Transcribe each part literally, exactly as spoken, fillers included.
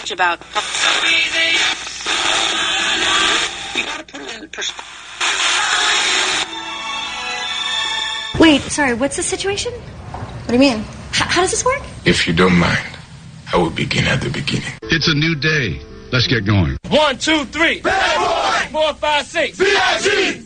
much about. You gotta put it in perspective. Wait, sorry, what's the situation? What do you mean? H- how does this work? If you don't mind, I will begin at the beginning. It's a new day. Let's get going. One, two, three. Bad boy. Four, five, six. B I G.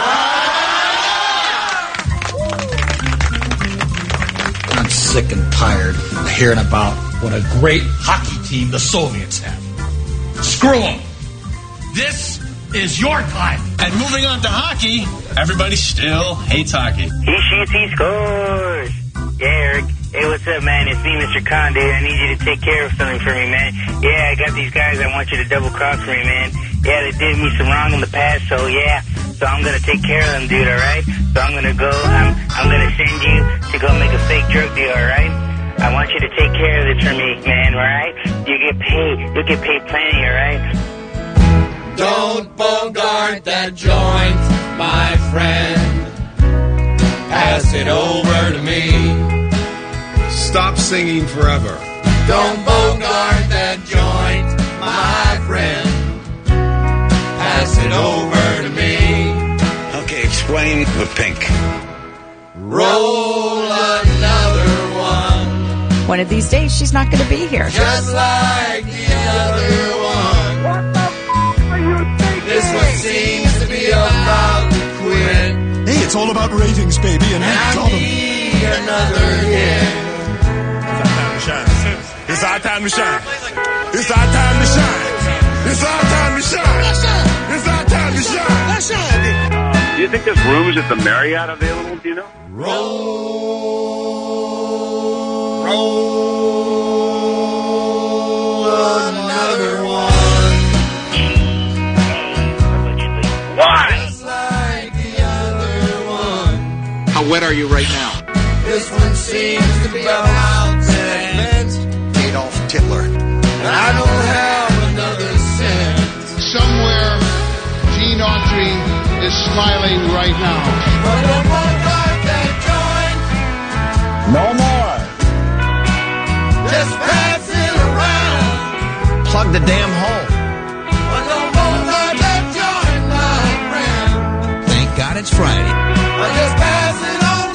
I'm sick and tired of hearing about what a great hockey team the Soviets have. Screw them. This is your time. And moving on to hockey, everybody still hates hockey. He shoots, he scores. Yeah, Eric. Hey, what's up, man? It's me, Mister Khan, dude. I need you to take care of something for me, man. Yeah, I got these guys. I want you to double cross for me, man. Yeah, they did me some wrong in the past, so yeah. So I'm gonna take care of them, dude. All right. So I'm gonna go. I'm I'm gonna send you to go make a fake drug deal. All right. I want you to take care of this for me, man. All right. You get paid. You get paid plenty. All right. Don't bogart that joint, my friend. Pass it over to me. Stop singing forever. Don't bogart that joint, my friend. Pass it over to me. Okay, explain the pink. Roll another one. One of these days, she's not going to be here. Just like the other one. What the f*** are you thinking? This one seems to be about to quit. Hey, it's all about ratings, baby, and I tell them. need another hit. It's our time to shine. It's our time to shine. It's our time to shine. It's our time to shine. Let's shine. Do you think there's rooms at the Marriott available? Do you know? Roll, roll another one. What? Just like the other one. How wet are you right now? This one seems to be about cement. Adolf Hitler. And I don't have another cent. Somewhere, Gene Autry is smiling right now. But don't bogart that joint. No more. Just pass it around. Plug the damn hole. But don't bogart that joint, my friend. Thank God it's Friday. But just pass it on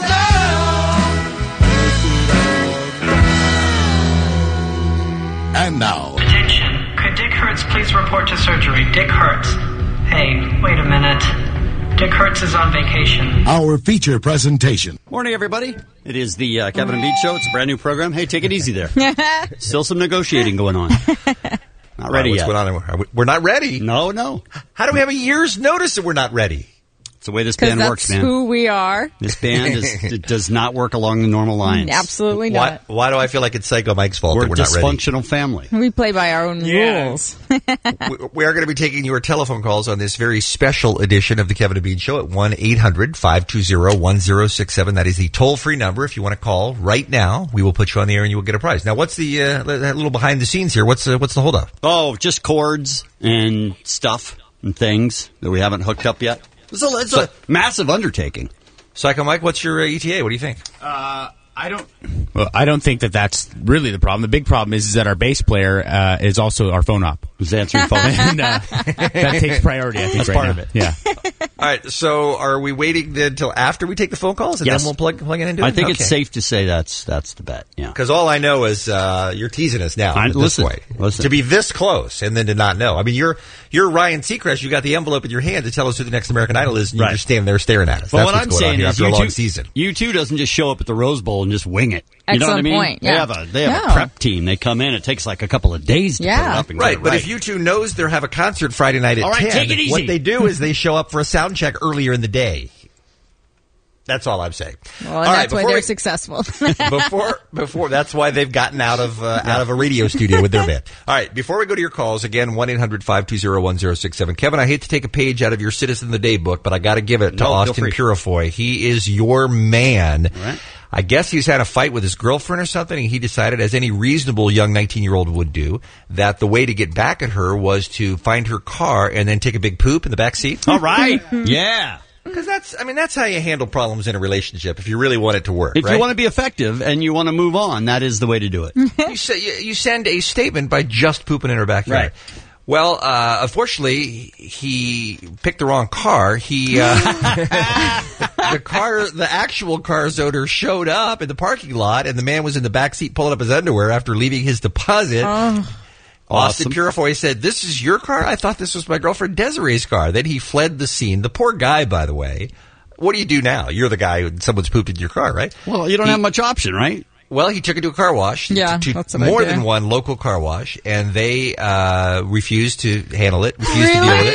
down. And now. Attention. Could Dick Hertz please report to surgery? Dick Hertz. Hey, wait a minute. Dick Hertz is on vacation. Our feature presentation. Morning, everybody. It is the uh, Kevin and Beat Show. It's a brand new program. Hey, take it easy there. Still some negotiating going on. Not ready What's yet. going on? Are we, we're not ready. No, no. How do we have a year's notice that we're not ready? It's the way this band that's works, man. who we are. This band is, it does not work along the normal lines. Absolutely Why, not. why do I feel like it's Psycho Mike's fault We're that we're a not ready? dysfunctional family. We play by our own Yeah. rules. we, we are going to be taking your telephone calls on this very special edition of the Kevin and Bean Show at one eight hundred five two zero one zero six seven. That is the toll-free number. If you want to call right now, we will put you on the air and you will get a prize. Now, what's the uh, that little behind the scenes here? What's uh, what's the holdup? Oh, just chords and stuff and things that we haven't hooked up yet. It's a, it's a massive undertaking. Psycho Mike, what's your uh, E T A? What do you think? Uh, I don't. Well, I don't think that that's really the problem. The big problem is, is that our bass player uh, is also our phone op. Who's answering phone? and, uh, that takes priority. I think That's right part now. of it. Yeah. All right. So, are we waiting until after we take the phone calls and Yes. then we'll plug plug it into it? I think Okay. it's safe to say that's that's the bet. Yeah. Because all I know is uh, you're teasing us now. I- at this listen, point. listen. To be this close and then to not know. I mean, you're you're Ryan Seacrest. You got the envelope in your hand to tell us who the next American Idol is, and Right. you're just standing there staring at us. Well, That's what what's I'm going on saying here is, after a you long two, season. you two doesn't just show up at the Rose Bowl and just wing it. At you know some what I mean? point, They yeah. have a they have No. a prep team. They come in. It takes like a couple of days to Yeah. put it up and Right, get it but right. if you two knows they have a concert Friday night at All right, ten, take it easy. what they do is they show up for a sound check earlier in the day. That's all I'm saying. Well, All and right, that's why before they're we- successful. before before that's why they've gotten out of uh, out of a radio studio with their band. All right, before we go to your calls again, one eight hundred five two zero one zero six seven. Kevin, I hate to take a page out of your Citizen of the Day book, but I got to give it to No, feel Austin free. Purifoy. He is your man. All right. I guess he's had a fight with his girlfriend or something, and he decided, as any reasonable young nineteen-year-old would do, that the way to get back at her was to find her car and then take a big poop in the back seat. All right. Yeah. Because that's, I mean, that's how you handle problems in a relationship if you really want it to work. If right? you want to be effective and you want to move on, that is the way to do it. you, say, you, you send a statement by just pooping in her backyard. Right. Well, uh, unfortunately, he picked the wrong car. He, uh, the car, the actual car's owner showed up in the parking lot, and the man was in the back seat pulling up his underwear after leaving his deposit. Oh. Austin Awesome. Purifoy said, "This is your car? I thought this was my girlfriend Desiree's car." Then he fled the scene. The poor guy, by the way. What do you do now? You're the guy who someone's pooped in your car, right? Well, you don't He- have much option, right? Well, he took it to a car wash. Yeah, to, that's to what I more do. than one local car wash, and they uh, refused to handle it, refused to deal with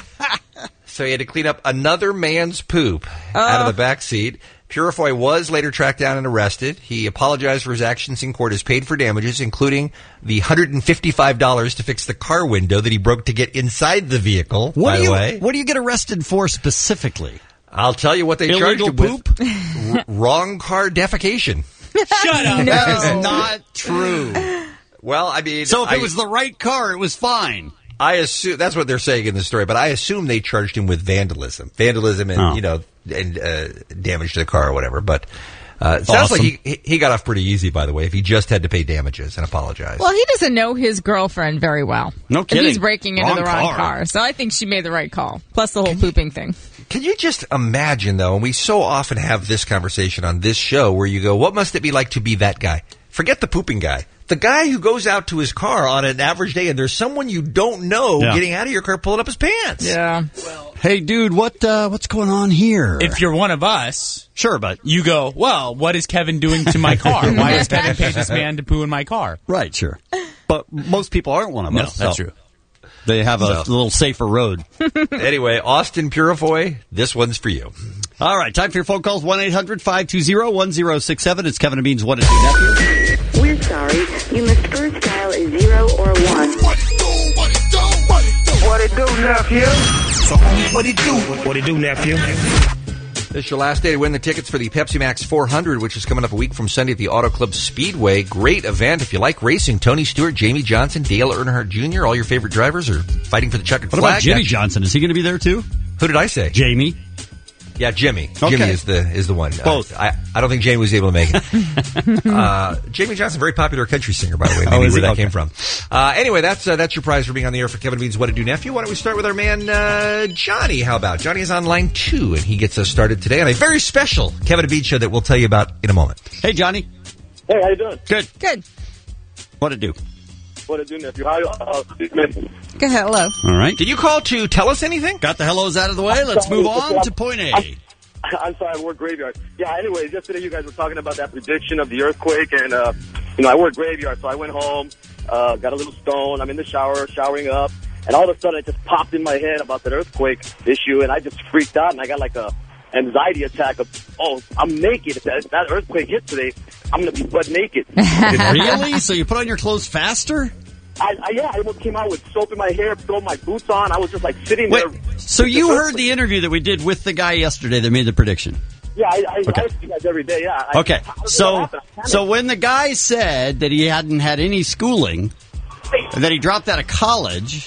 it. So he had to clean up another man's poop out of the back seat. Purifoy was later tracked down and arrested. He apologized for his actions in court, has paid for damages, including the one hundred fifty-five dollars to fix the car window that he broke to get inside the vehicle, What by do the you way. What do you get arrested for specifically? I'll tell you what they Illegal charged him poop? with. R- wrong car defecation. Shut up. No. That is not true. Well, I mean... So if I, it was the right car, it was fine. I assume that's what they're saying in the story, but I assume they charged him with vandalism, vandalism, and Oh. you know, and uh, damage to the car or whatever. But uh, it sounds Awesome. like he he got off pretty easy, by the way. If he just had to pay damages and apologize. Well, he doesn't know his girlfriend very well. No If kidding. he's breaking into Wrong the wrong car. car. So I think she made the right call. Plus the whole pooping thing. Can you just imagine, though? And we so often have this conversation on this show, where you go, "What must it be like to be that guy?" Forget the pooping guy. The guy who goes out to his car on an average day, and there's someone you don't know Yeah. getting out of your car, pulling up his pants. Yeah. Hey, dude, what uh, what's going on here? If you're one of us, sure, but you go, well, what is Kevin doing to my car? Why has Kevin paid this man to poo in my car? right, sure. But most people aren't one of No, us. that's so true. They have a So. little safer road. Anyway, Austin Purifoy, this one's for you. All right, time for your phone calls. one eight hundred five two zero one zero six seven. It's Kevin and Bean's What It Do Nephew. We're sorry. You must first dial a zero or one. What it do, what it do, what it do. What it do, nephew? So, what it do, what it do, nephew? This is your last day to win the tickets for the Pepsi Max four hundred, which is coming up a week from Sunday at the Auto Club Speedway. Great event. If you like racing, Tony Stewart, Jamie Johnson, Dale Earnhardt Junior, all your favorite drivers are fighting for the checkered What flag. about Jimmy That's- Johnson? Is he going to be there too? Who did I say? Jamie. Yeah, Jimmy. Okay. Jimmy is the is the one. Both. Uh, I, I don't think Jamie was able to make it. uh, Jamie Johnson, very popular country singer, by the way. Maybe Oh, is where he? that Okay. came from. Uh, anyway, that's uh, that's your prize for being on the air for Kevin Bean's What It Do Nephew. Why don't we start with our man uh, Johnny? How about Johnny is on line two, and he gets us started today on a very special Kevin and Bean show that we'll tell you about in a moment. Hey, Johnny. Hey, how you doing? Good. Good. What it do? What it do, nephew? How you? Uh, man. Good. Hello. All right. Did you call to tell us anything? Got the hellos out of the way. Let's move on to point A. I'm, I'm sorry, I work graveyard. Yeah, anyways, yesterday you guys were talking about that prediction of the earthquake, and, uh, you know, I work graveyard, so I went home, uh, got a little stone, I'm in the shower, showering up, and all of a sudden it just popped in my head about that earthquake issue, and I just freaked out, and I got like a anxiety attack of, oh, I'm naked. If that, if that earthquake hits today, I'm going to be butt naked. Really? So you put on your clothes faster? I, I, yeah, I almost came out with soap in my hair, throw my boots on. I was just like sitting Wait, there. so you heard the interview that we did with the guy yesterday that made the prediction? Yeah, I, I, Okay. I listen to you guys every day, yeah. I, Okay, how did that so happen? I panicked. so when the guy said that he hadn't had any schooling, and that he dropped out of college,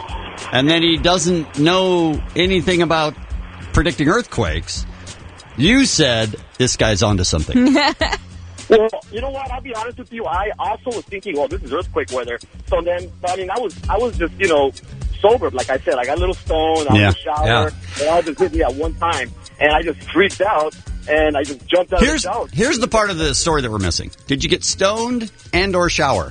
and then he doesn't know anything about predicting earthquakes, you said this guy's onto something. Well, you know what? I'll be honest with you. I also was thinking, well, this is earthquake weather. So then, I mean, I was, I was just, you know, sober. Like I said, I got a little stone. I was Yeah. in the shower. Yeah. It all just hit me at one time, and I just freaked out, and I just jumped out Here's of the shower. here's the part of the story that we're missing. Did you get stoned and or shower?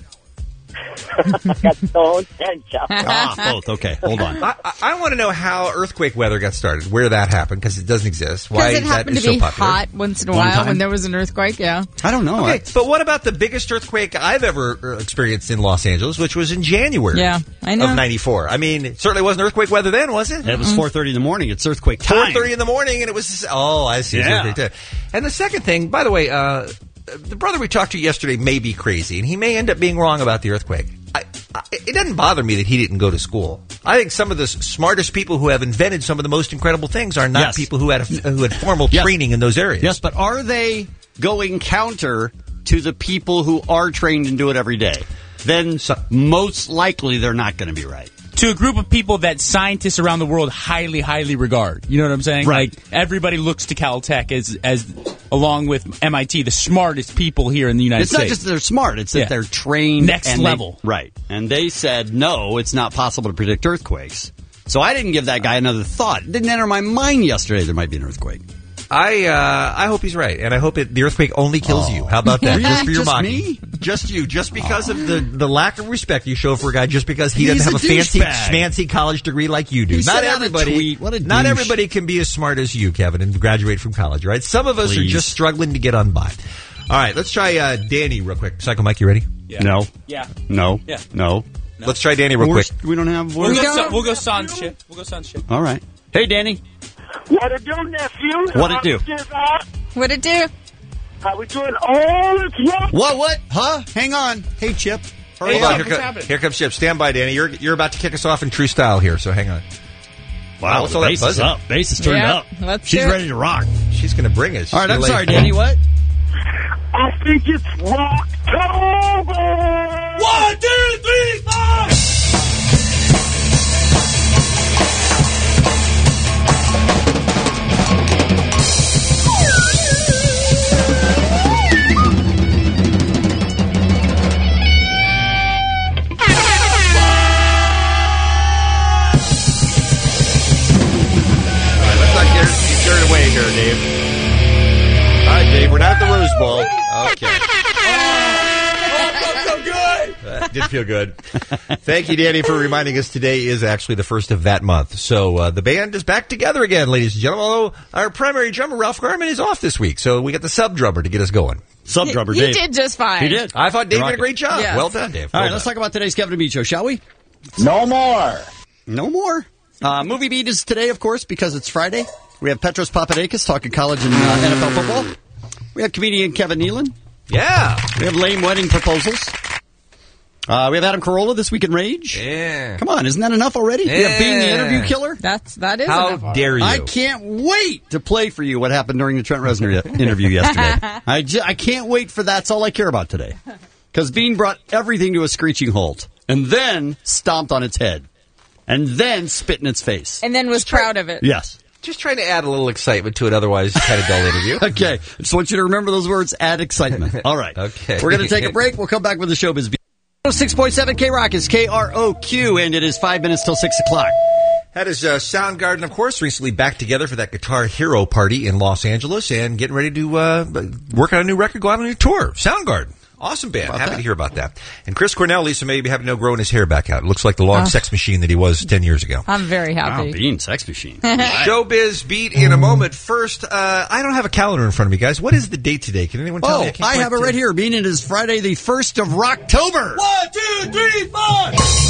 got stoned and showered. Ah, both. Okay, hold on. I, I, I want to know how earthquake weather got started, where that happened, because it doesn't exist. Why Because it is that happened is to so be popular? hot once in a One while time? when there was an earthquake, yeah. I don't know. Okay, but what about the biggest earthquake I've ever uh, experienced in Los Angeles, which was in January Yeah, I know. of ninety-four? I mean, it certainly wasn't earthquake weather then, was it? It was four thirty in the morning. It's earthquake four time. thirty in the morning, and it was, oh, I see. It's Yeah. earthquake time. And the second thing, by the way, uh, the brother we talked to yesterday may be crazy, and he may end up being wrong about the earthquake. I, I, it doesn't bother me that he didn't go to school. I think some of the s- smartest people who have invented some of the most incredible things are not Yes. people who had a, who had formal Yes. training in those areas. Yes, but are they going counter to the people who are trained and do it every day? Then most likely they're not going to be right. to a group of people that scientists around the world highly, highly regard. You know what I'm saying? Right. Like, everybody looks to Caltech as, as along with M I T, the smartest people here in the United It's States. not just that they're smart; it's that Yeah. they're trained Next and they- level. right? And they said no, it's not possible to predict earthquakes. So I didn't give that guy another thought. It didn't enter my mind yesterday there might be an earthquake. I uh, I hope he's right, and I hope it, the earthquake only kills you. How about that? Really? Just for your Just mocking. me? Just you. Just because of the, the lack of respect you show for a guy, just because he He's doesn't have a a fancy, douchebag. fancy college degree like you do. He Not sent out a everybody. tweet. What a not douche. everybody can be as smart as you, Kevin, and graduate from college. Right? Some of us Please. are just struggling to get on by. All right, let's try uh, Danny real quick. Psycho Mike, you ready? Yeah. No. Yeah. No. Yeah. No. No. Let's try Danny real We're- quick. We don't have. We'll We're, go, son, we'll go sans shit. We'll go sans shit. all right. Hey, Danny. What it do, nephew? What it do? What'd it do? How we doing? All is well. What? What? Huh? Hang on. Hey, Chip. Hurry Hold on, up. here, what's co- happening? here comes Chip. Stand by, Danny. You're you're about to kick us off in true style here, so hang on. Wow, what's the all that bass is buzzing? up. Bass is turned Yeah, up. let's She's do it. ready to rock. She's going to bring us. All right, I'm She's sorry, late. Danny. What? I think it's Rocktober. One, two, three, four! All right, let's not get get carried away here, Dave. All right, Dave, we're not at the Rose Bowl. Okay. Oh, so good! That did feel good. Thank you, Danny, for reminding us today is actually the first of that month. So uh, the band is back together again, ladies and gentlemen, although our primary drummer, Ralph Garman, is off this week. So we got the sub drummer to get us going. Sub drummer You Dave. did just fine. He did. I thought Dave Rock did a it. great job. Yes. Well done, Dave. All Well right, let's done. talk about today's Kevin and Beat show, shall we? No more. No more. Uh, Movie Beat is today, of course, because it's Friday. We have Petros Papadakis talking college and uh, N F L football. We have comedian Kevin Nealon. Yeah. We have lame wedding proposals. Uh, we have Adam Carolla this week in Rage. Yeah. Come on, isn't that enough already? We have Being the Yeah. Interview Killer. That's that is How enough. dare you? I can't wait to play for you what happened during the Trent Reznor ye- interview yesterday. I, ju- I can't wait for that's all I care about today. Because Bean brought everything to a screeching halt and then stomped on its head and then spit in its face. And then was proud of it. Yes. Just trying to add a little excitement to an otherwise kind of dull interview. Okay. I just want you to remember those words, add excitement. All right. Okay. We're going to take a break. We'll come back with the showbiz. six point seven K-Rock is K R O Q, and it is five minutes till six o'clock. That is uh, Soundgarden, of course, recently back together for that Guitar Hero party in Los Angeles and getting ready to uh, work on a new record, go on a new tour. Soundgarden. Awesome band. About Happy that. to hear about that. And Chris Cornell, Lisa, maybe having no growing his hair back out. It looks like the long Oh. sex machine that he was ten years ago. I'm very happy. Wow, Bean, sex machine. Showbiz beat in a moment. First, uh, I don't have a calendar in front of me, guys. What is the date today? Can anyone tell Oh, me? can't I quite have it tell. right here. Bean, it is Friday the first of Rocktober. One, two, three, four!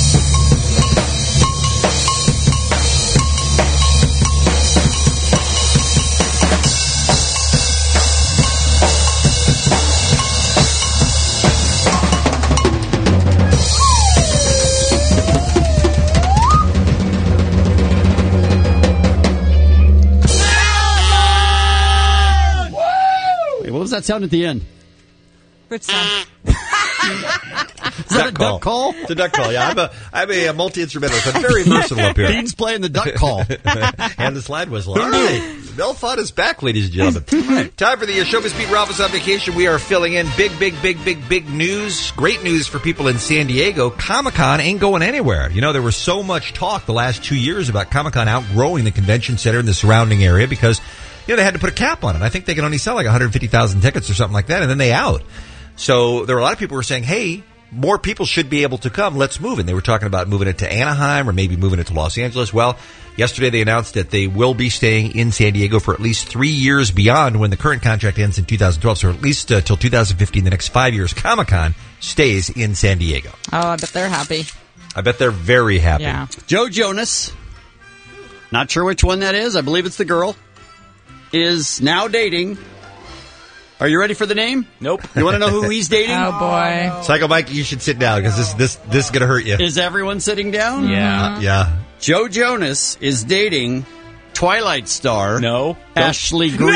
Wait, what was that sound at the end? Which sound? Is that a duck call? It's a duck call, yeah. I'm a, I'm a, multi instrumentalist. I'm very versatile up here. Bean's playing the duck call. And the slide whistle. All right. Mel Fudd is back, ladies and gentlemen. Time for the uh, Showbiz Beat. Ralph is on vacation. We are filling in big, big, big, big, big news. Great news for people in San Diego. Comic-Con ain't going anywhere. You know, there was so much talk the last two years about Comic-Con outgrowing the convention center in the surrounding area because, you know, they had to put a cap on it. I think they can only sell like one hundred fifty thousand tickets or something like that, and then they out. So there were a lot of people who were saying, hey, more people should be able to come. Let's move it. And they were talking about moving it to Anaheim or maybe moving it to Los Angeles. Well, yesterday they announced that they will be staying in San Diego for at least three years beyond when the current contract ends in two thousand twelve. So at least uh, till two thousand fifteen, the next five years, Comic-Con stays in San Diego. Oh, I bet they're happy. I bet they're very happy. Yeah. Joe Jonas, not sure which one that is. I believe it's the girl, is now dating. Are you ready for the name? Nope. You want to know who he's dating? Oh, boy. Psycho Mike, you should sit down because this this this is going to hurt you. Is everyone sitting down? Yeah. Uh, yeah. Joe Jonas is dating Twilight star No. Ashley Green.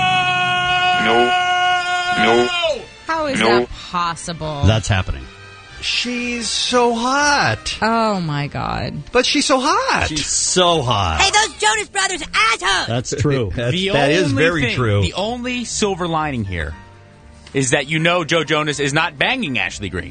No. No. How is No. that possible? That's happening. She's so hot. Oh, my God. But she's so hot. She's so hot. Hey, those Jonas Brothers assholes! That's true. That's, The that is only very thing- true. The only silver lining here is that you know Joe Jonas is not banging Ashley Green.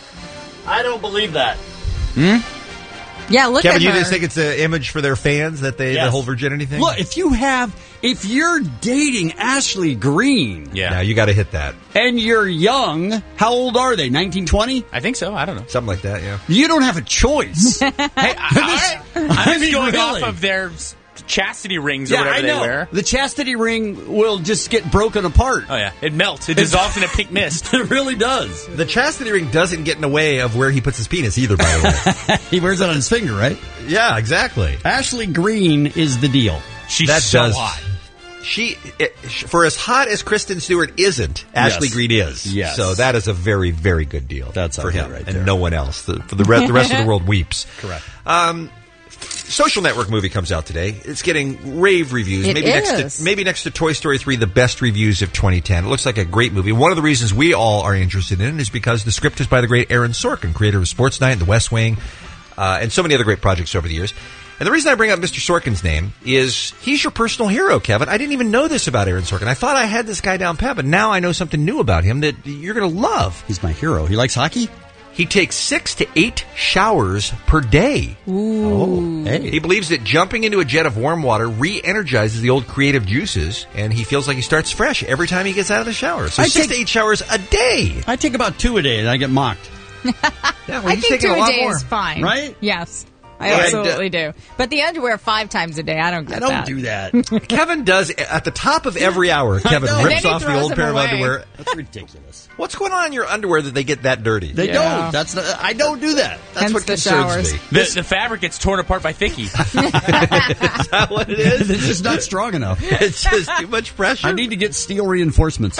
I don't believe that. Hmm? Yeah, look Kevin, at you her. just think it's an image for their fans that they Yes. the whole virginity thing? Look, if you have, if you're dating Ashley Green, yeah, you got to hit that. and you're young, how old are they? nineteen, twenty? I think so. I don't know. Something like that, yeah. You don't have a choice. Hey, I, I'm just I mean, going really. off of their s- chastity rings or Yeah, whatever I know. they wear. The chastity ring will just get broken apart. Oh, yeah. It melts. It dissolves in a pink mist. It really does. The chastity ring doesn't get in the way of where he puts his penis either, by the way. He wears it on his finger, right? Yeah, exactly. Ashley Green is the deal. She's That so does- hot. She, it, for as hot as Kristen Stewart isn't, Ashley Yes. Green is. Yes. So that is a very, very good deal. That's for ugly him right and there. no one else. The, for the, re- the rest of the world weeps. Correct. Um, Social Network movie comes out today. It's getting rave reviews. It maybe next is. to maybe next to Toy Story three, the best reviews of twenty ten. It looks like a great movie. One of the reasons we all are interested in it is because the script is by the great Aaron Sorkin, creator of Sports Night and The West Wing, uh, and so many other great projects over the years. And the reason I bring up Mister Sorkin's name is he's your personal hero, Kevin. I didn't even know this about Aaron Sorkin. I thought I had this guy down pat, but now I know something new about him that you're going to love. He's my hero. He likes hockey? He takes six to eight showers per day. Ooh. Oh, hey. He believes that jumping into a jet of warm water re-energizes the old creative juices, and he feels like he starts fresh every time he gets out of the shower. So I six take- to eight showers a day. I take about two a day and I get mocked. Yeah, well, I he's think taking two a a lot day more. is fine. Right? Yes. I And, uh, absolutely do. But the underwear five times a day, I don't get I don't that. do that. Kevin does, at the top of every hour, Kevin know. rips And then he off the throws old them pair of away. underwear. That's ridiculous. What's going on in your underwear that they get that dirty? They Yeah. don't. That's not, I don't do that. That's Hence what the concerns showers. me. The, the fabric gets torn apart by Thicky. Is that what it is? It's just not strong enough. It's just too much pressure. I need to get steel reinforcements.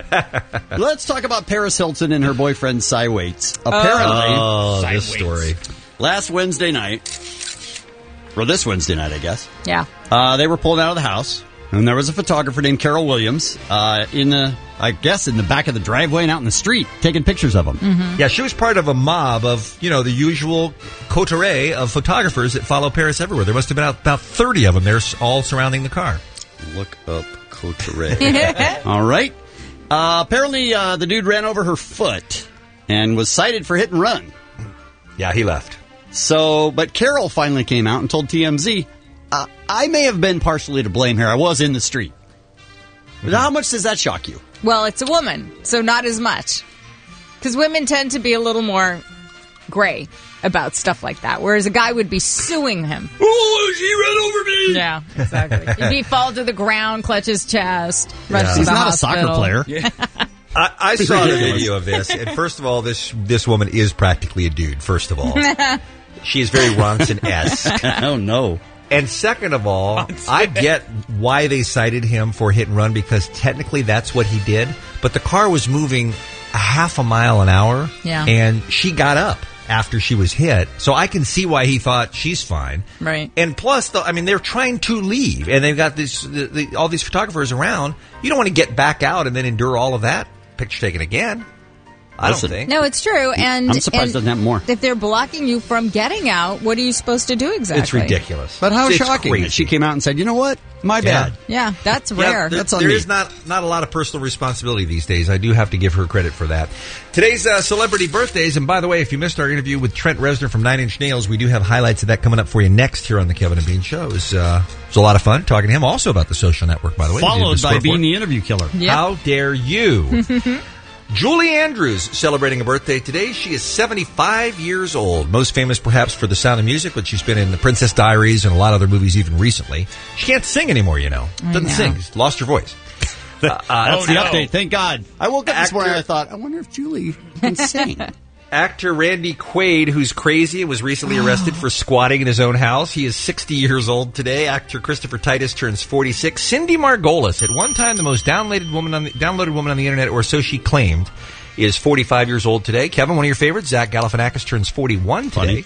Let's talk about Paris Hilton and her boyfriend Cy Waits. Apparently, Oh, Cy this Waits. story. last Wednesday night, or this Wednesday night, I guess, Yeah. uh, they were pulled out of the house, and there was a photographer named Carol Williams uh, in the, I guess, in the back of the driveway and out in the street taking pictures of them. Mm-hmm. Yeah, she was part of a mob of, you know, the usual coterie of photographers that follow Paris everywhere. There must have been about thirty of them there, all surrounding the car. Look up coterie. All right. Uh, apparently, uh, the dude ran over her foot and was cited for hit and run. Yeah, he left. So, but Carol finally came out and told T M Z, uh, I may have been partially to blame here. I was in the street. But how much does that shock you? Well, it's a woman, so not as much. Because women tend to be a little more gray about stuff like that, whereas a guy would be suing him. Oh, she ran over me! Yeah, exactly. He'd fall to the ground, clutch his chest, rush Yeah. to He's the not hospital. a soccer player. I, I saw the video of this, and first of all, this this woman is practically a dude, first of all. She is very Ronson-esque. Oh, no. And second of all, I get why they cited him for hit and run, because technically that's what he did. But the car was moving a half a mile an hour, Yeah. and she got up after she was hit. So I can see why he thought she's fine. Right. And plus, though, I mean, they're trying to leave, and they've got this the, the, all these photographers around. You don't want to get back out and then endure all of that picture taken again. I Listen. don't think. No, it's true. And I'm surprised and it doesn't happen more. If they're blocking you from getting out, what are you supposed to do exactly? It's ridiculous. But how It's shocking crazy. that she came out and said, you know what? My Yeah. bad. Yeah, that's Yeah, rare. there, That's on there me. is not not a lot of personal responsibility these days. I do have to give her credit for that. Today's uh, celebrity birthdays, and by the way, if you missed our interview with Trent Reznor from Nine Inch Nails, we do have highlights of that coming up for you next here on the Kevin and Bean Show. It was, uh, it was a lot of fun talking to him, also about the Social Network, by the way. We did Followed the by score being for it. the interview killer. Yep. How dare you? Julie Andrews celebrating a birthday today. She is seventy-five years old. Most famous perhaps for The Sound of Music, but she's been in The Princess Diaries and a lot of other movies even recently. She can't sing anymore, you know. I Doesn't know. sing. She's lost her voice. Uh, uh, That's Oh, the no. update. Thank God. I woke up this Actor- morning and I thought, I wonder if Julie can sing. Actor Randy Quaid, who's crazy, was recently arrested for squatting in his own house. He is sixty years old today. Actor Christopher Titus turns forty-six. Cindy Margolis, at one time the most downloaded woman on the, downloaded woman on the internet, or so she claimed, is forty-five years old today. Kevin, one of your favorites, Zach Galifianakis, turns forty-one today. Funny.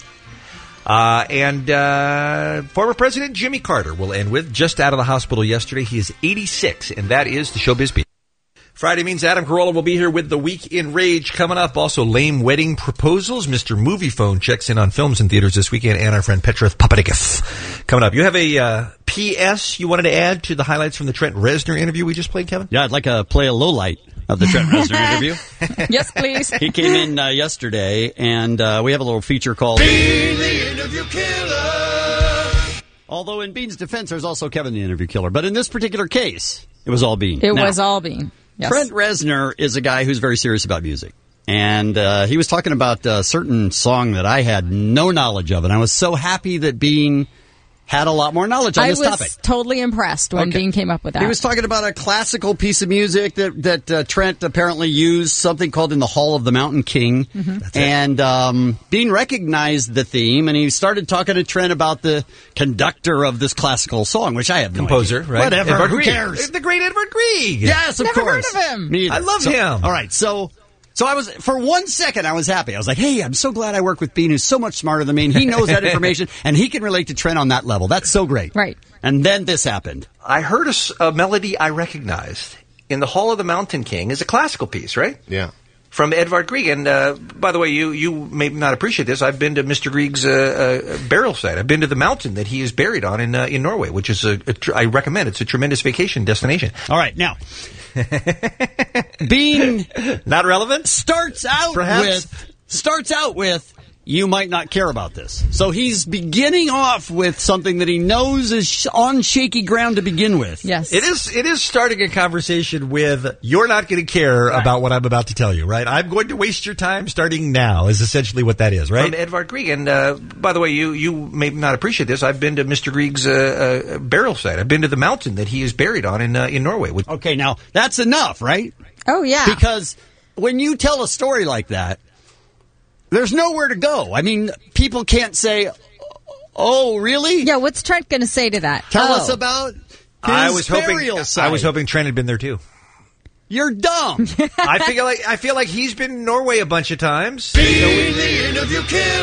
Uh, and uh, former President Jimmy Carter will end with, just out of the hospital yesterday. He is eighty-six, and that is the Showbiz Beat. Friday means Adam Carolla will be here with the Week in Rage coming up. Also, lame wedding proposals. Mister Movie Phone checks in on films in theaters this weekend, and our friend Petra Papadakis coming up. You have a uh, P S you wanted to add to the highlights from the Trent Reznor interview we just played, Kevin? Yeah, I'd like to play a low light of the Trent Reznor interview. Yes, please. He came in uh, yesterday, and uh, we have a little feature called Bean the Interview Killer. Although in Bean's defense, there's also Kevin the Interview Killer. But in this particular case, it was all Bean. It now, was all Bean. Yes. Trent Reznor is a guy who's very serious about music. And uh, he was talking about a certain song that I had no knowledge of. And I was so happy that Bean had a lot more knowledge on I this was topic. totally impressed when Okay. Bean came up with that. He was talking about a classical piece of music that that uh, Trent apparently used, something called In the Hall of the Mountain King. Mhm. That's And um, Bean recognized the theme, and he started talking to Trent about the conductor of this classical song, which I have no Composer, idea. right? Whatever, Edvard who Grieg. cares? The great Edvard Grieg. Yes, of Never course. heard of him. Me either. I love So- him. All right, so... So I was, for one second, I was happy. I was like, hey, I'm so glad I work with Bean, who's so much smarter than me, and he knows that information, and he can relate to Trent on that level. That's so great. Right. And then this happened. I heard a, s- a melody I recognized. In the Hall of the Mountain King is a classical piece, right? Yeah. From Edvard Grieg. And uh, by the way, you, you may not appreciate this. I've been to Mister Grieg's uh, uh, burial site. I've been to the mountain that he is buried on in uh, in Norway, which is a, a tr- I recommend. It's a tremendous vacation destination. All right, now, Bean Not relevant? starts out Perhaps? with starts out with you might not care about this. So he's beginning off with something that he knows is sh- on shaky ground to begin with. Yes. It is It is starting a conversation with, you're not going to care Right. about what I'm about to tell you, right? I'm going to waste your time starting now is essentially what that is, right? From Edvard Grieg. And uh, by the way, you, you may not appreciate this. I've been to Mister Grieg's uh, uh, burial site. I've been to the mountain that he is buried on in uh, in Norway. Which, Okay, now that's enough, right? Oh, yeah. Because when you tell a story like that, there's nowhere to go. I mean, people can't say, "Oh, really?" Yeah, what's Trent going to say to that? Tell Oh. us about his I was hoping burial site. I was hoping Trent had been there too. You're dumb. I feel like I feel like he's been in Norway a bunch of times. Bean the Interview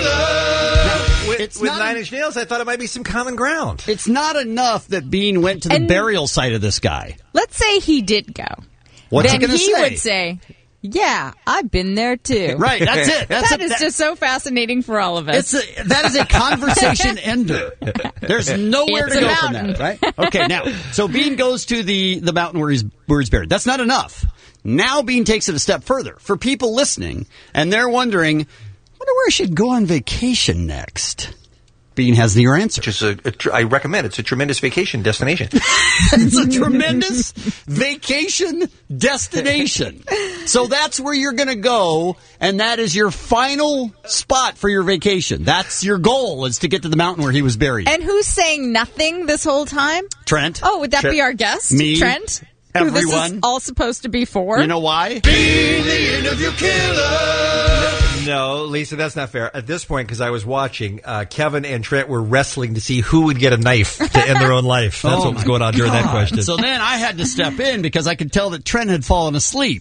Killer. With, It's with not Nine a- Inch Nails, I thought it might be some common ground. It's not enough that Bean went to the And- burial site of this guy. Let's say he did go. What's then he gonna say? would say, yeah, I've been there too. Right, that's it. That's That a- is that- just so fascinating for all of us. It's a, that is a conversation ender. There's nowhere It's to a go from mountain. that, right? Okay, now, so Bean goes to the, the mountain where he's, where he's buried. That's not enough. Now Bean takes it a step further. For people listening, and they're wondering, I wonder where I should go on vacation next. Bean has your answer. Which is a, a tr- I recommend. It's a tremendous vacation destination. It's a tremendous vacation destination. So that's where you're going to go, and that is your final spot for your vacation. That's your goal, is to get to the mountain where he was buried. And who's saying nothing this whole time? Trent. Oh, would that Trent. be our guest? Me. Trent? Who this is Everyone. all supposed to be for? You know why? Bean the Interview Killer. No, Lisa, that's not fair. At this point, because I was watching, uh, Kevin and Trent were wrestling to see who would get a knife to end their own life. That's Oh what was my going on during that God. question. So then I had to step in because I could tell that Trent had fallen asleep.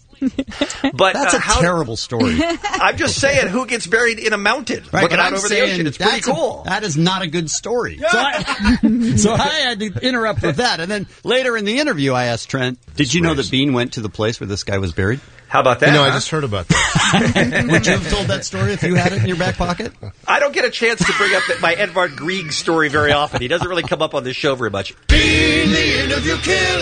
But That's uh, a how- terrible story. I'm just saying, who gets buried in a mountain, Right, looking but out I'm over saying the ocean? It's pretty that's a- cool. that is not a good story. So I, so I had to interrupt with that. And then later in the interview, I asked Trent, did you know that Bean went to the place where this guy was buried? How about that? You know, I huh? just heard about that. Would you have told that story if you had it in your back pocket? I don't get a chance to bring up that- my Edvard Grieg story very often. He doesn't really come up on this show very much. Bean the Interview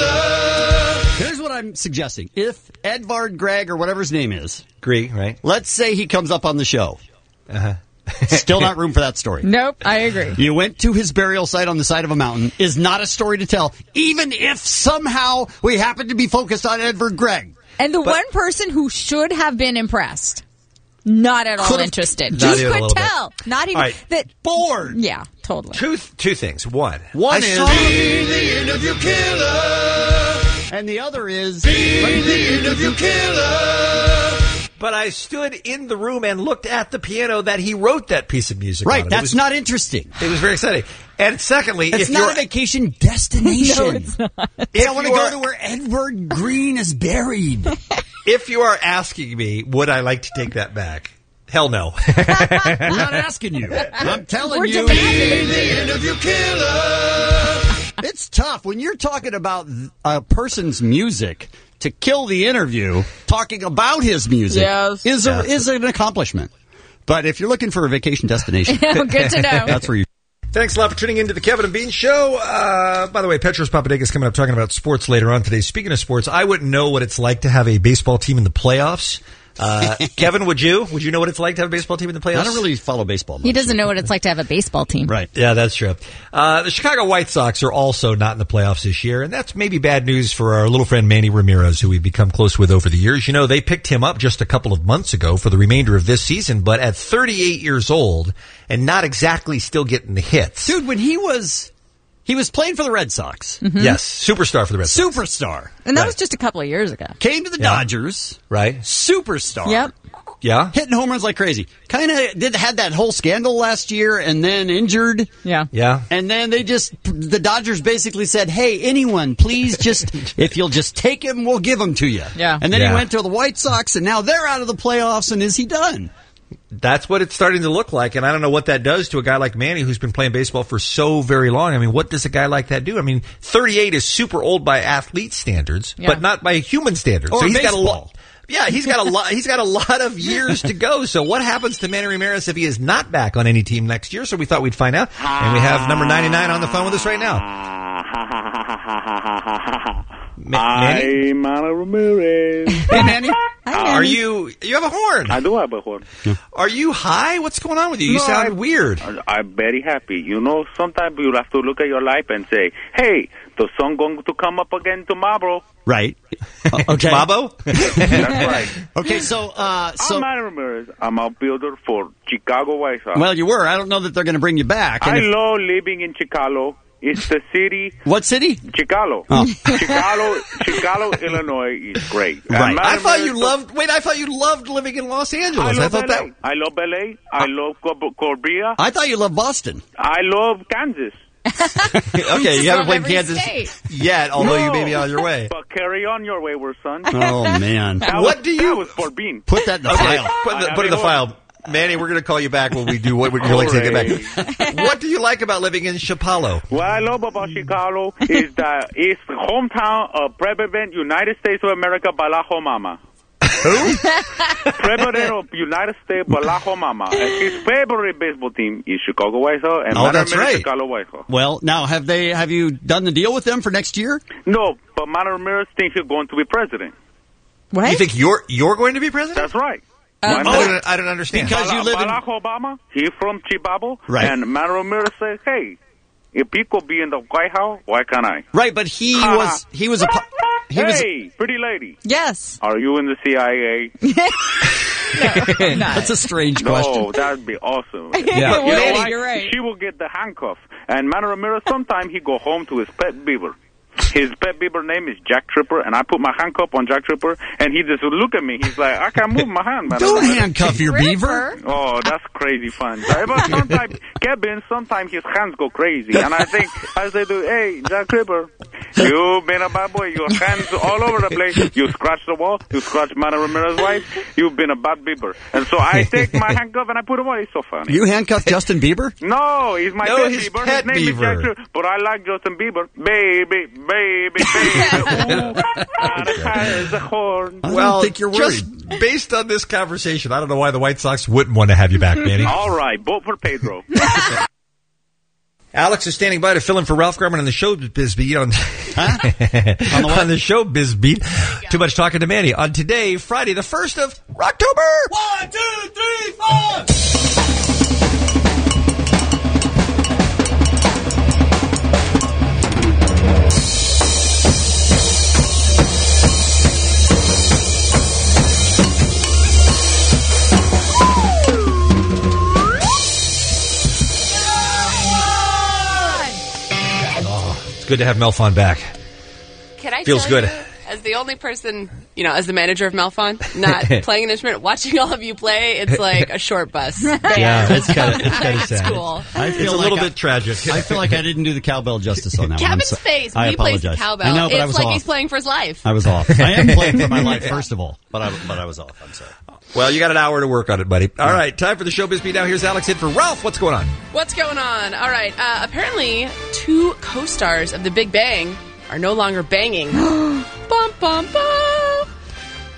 Killer. Here's what I'm suggesting. If Edvard Grieg, or whatever his name is, Grieg, right? let's say he comes up on the show. Uh-huh. Still not room for that story. Nope, I agree. You went to his burial site on the side of a mountain is not a story to tell, even if somehow we happen to be focused on Edvard Grieg. And the one person who should have been impressed, not at all Could've- interested. Not You even a could little bit. tell. Not even All right. that. Bored. Yeah, totally. Two two things. One, One I is, saw- Bean the Interview Killer. and the other is, Bean the Interview Killer. but I stood in the room and looked at the piano that he wrote that piece of music right, on. It that's was, not interesting. It was very exciting. And secondly, It's if not you're a vacation destination. No, it's not. I want to you go are- to where Edvard Green is buried. if you are asking me, would I like to take that back? Hell no. I'm not asking you. I'm telling We're you. Bean the Interview Killer. It's tough when you're talking about a person's music to kill the interview talking about his music Yes. is a, Yeah. is an accomplishment. But if you're looking for a vacation destination, Good to know. that's where you. Thanks a lot for tuning into the Kevin and Bean Show. Uh, by the way, Petros Papadakis coming up talking about sports later on today. Speaking of sports, I wouldn't know what it's like to have a baseball team in the playoffs. Uh, Kevin, would you? Would you know what it's like to have a baseball team in the playoffs? I don't really follow baseball much. He doesn't know what it's like to have a baseball team. Right. Yeah, that's true. Uh, the Chicago White Sox are also not in the playoffs this year, and that's maybe bad news for our little friend Manny Ramirez, who we've become close with over the years. You know, they picked him up just a couple of months ago for the remainder of this season, but at thirty-eight years old and not exactly still getting the hits. Dude, when he was he was playing for the Red Sox. Mm-hmm. Yes, superstar for the Red Sox. Superstar. And that Right. was just a couple of years ago. Came to the Yeah. Dodgers. Right? Superstar. Yep. Yeah? Hitting home runs like crazy. Kind of did had that whole scandal last year and then injured. Yeah. Yeah. And then they just, the Dodgers basically said, hey, anyone, please just, if you'll just take him, we'll give him to you. Yeah. And then Yeah. he went to the White Sox, and now they're out of the playoffs, and is he done? That's what it's starting to look like, and I don't know what that does to a guy like Manny who's been playing baseball for so very long. I mean, what does a guy like that do? I mean, thirty-eight is super old by athlete standards, Yeah. but not by human standards. Or so he's got a baseball. lot. Yeah, he's got a lot. He's got a lot of years to go. So what happens to Manny Ramirez if he is not back on any team next year? So we thought we'd find out, and we have number ninety-nine on the phone with us right now. Ma- Manny, I'm Manny Ramirez. hey Manny, are you? You have a horn. I do have a horn. Are you high? What's going on with you? You No, sound I- weird. I'm very happy. You know, sometimes you have to look at your life and say, hey, the sun going to come up again tomorrow. Right. Okay. Mabo? That's right. Okay, so, uh, so, I'm Manny Ramirez. I'm a builder for Chicago White Sox. well, you were. I don't know that they're going to bring you back. And I if- love living in Chicago. It's the city. what city? Chicago. Oh. Chicago, Chicago, Illinois is great. And Right. Manny I thought you Ramirez- loved. Wait, I thought you loved living in Los I Angeles. love thought L A. that. I love L A. I love Cor- Corbria. I thought you loved Boston. I love Kansas. Okay, you haven't Love played every Kansas state. yet, although you No. may be on your way. But carry on your wayward son. Oh, man. That What was, do That you- was for Bean. Put that in the Okay, file. put, the, I- put it in the I- file. Manny, we're going to call you back when we do what would you like to take it back. What do you like about living in Chapalo? What I love about Chicago is that it's the hometown of President United States of America, Barack Obama. Who? President of United States, Barack Obama. And his favorite baseball team is Chicago White Sox. And Oh, Manny that's Ramirez, right. Chicago White Sox. Well, now, have they, have you done the deal with them for next year? No, but Manny Ramirez thinks he's going to be president. What? You think you're you're going to be president? That's right. Uh, Why I not? don't, I don't understand. Because you Barack, live in- Barack Obama, he's from Chicago, Right. and Manny Ramirez said, hey, if he could be in the White House, why can't I? Right, but he Ha. was, he was a, po- he was, Hey, pretty lady, Yes. are you in the C I A? that's a strange No, question. that'd be awesome. Yeah. But you know Lady, what? you're right. She will get the handcuff. And Manny Ramirez, sometimes he go home to his pet beaver. His pet beaver name is Jack Tripper, and I put my handcuff on Jack Tripper, and he just would look at me. He's like, I can't move my hand, man. Don't handcuff your beaver. Oh, that's crazy fun. But sometimes, Kevin, sometimes his hands go crazy. And I think, I say to hey, Jack Tripper, you've been a bad boy. Your hands all over the place. You scratch the wall. You scratch Manny Ramirez's wife. You've been a bad beaver. And so I take my handcuff and I put him on. It's so funny. You handcuffed Justin Bieber? No, he's my No, pet his Bieber. pet his name beaver. is Jack Tripper. But I like Justin Bieber. Baby, baby, baby. Ooh, there's a horn. I Well, don't think you're worried. just based on this conversation, I don't know why the White Sox wouldn't want to have you back, Manny. All right, vote for Pedro. Alex is standing by to fill in for Ralph Garman on the show Biz Beat on, Huh? on, the, on the show Biz Beat. Too much talking to Manny on today, Friday, the first of October. One, two, three, four. It's good to have Melfon back. Can I Feels tell good. you, as the only person, you know, as the manager of Melfon, not playing an instrument, watching all of you play, it's like a short bus. Yeah, it's kind of it's kind of It's sad. cool. I It's feel a like little I- bit tragic. I feel like I didn't do the cowbell justice on that one. I'm Kevin's so- face I when he plays the apologize. cowbell, I know, but it's I was like off. he's playing for his life. I was off. I am playing for my life, first of all, but I, but I was off. I'm sorry. Well, you got an hour to work on it, buddy. All right, time for the show Biz Beat. Now here's Alex in for Ralph. What's going on? What's going on? All right. Uh, apparently, two co-stars of The Big Bang are no longer banging. Bum, bum, bum.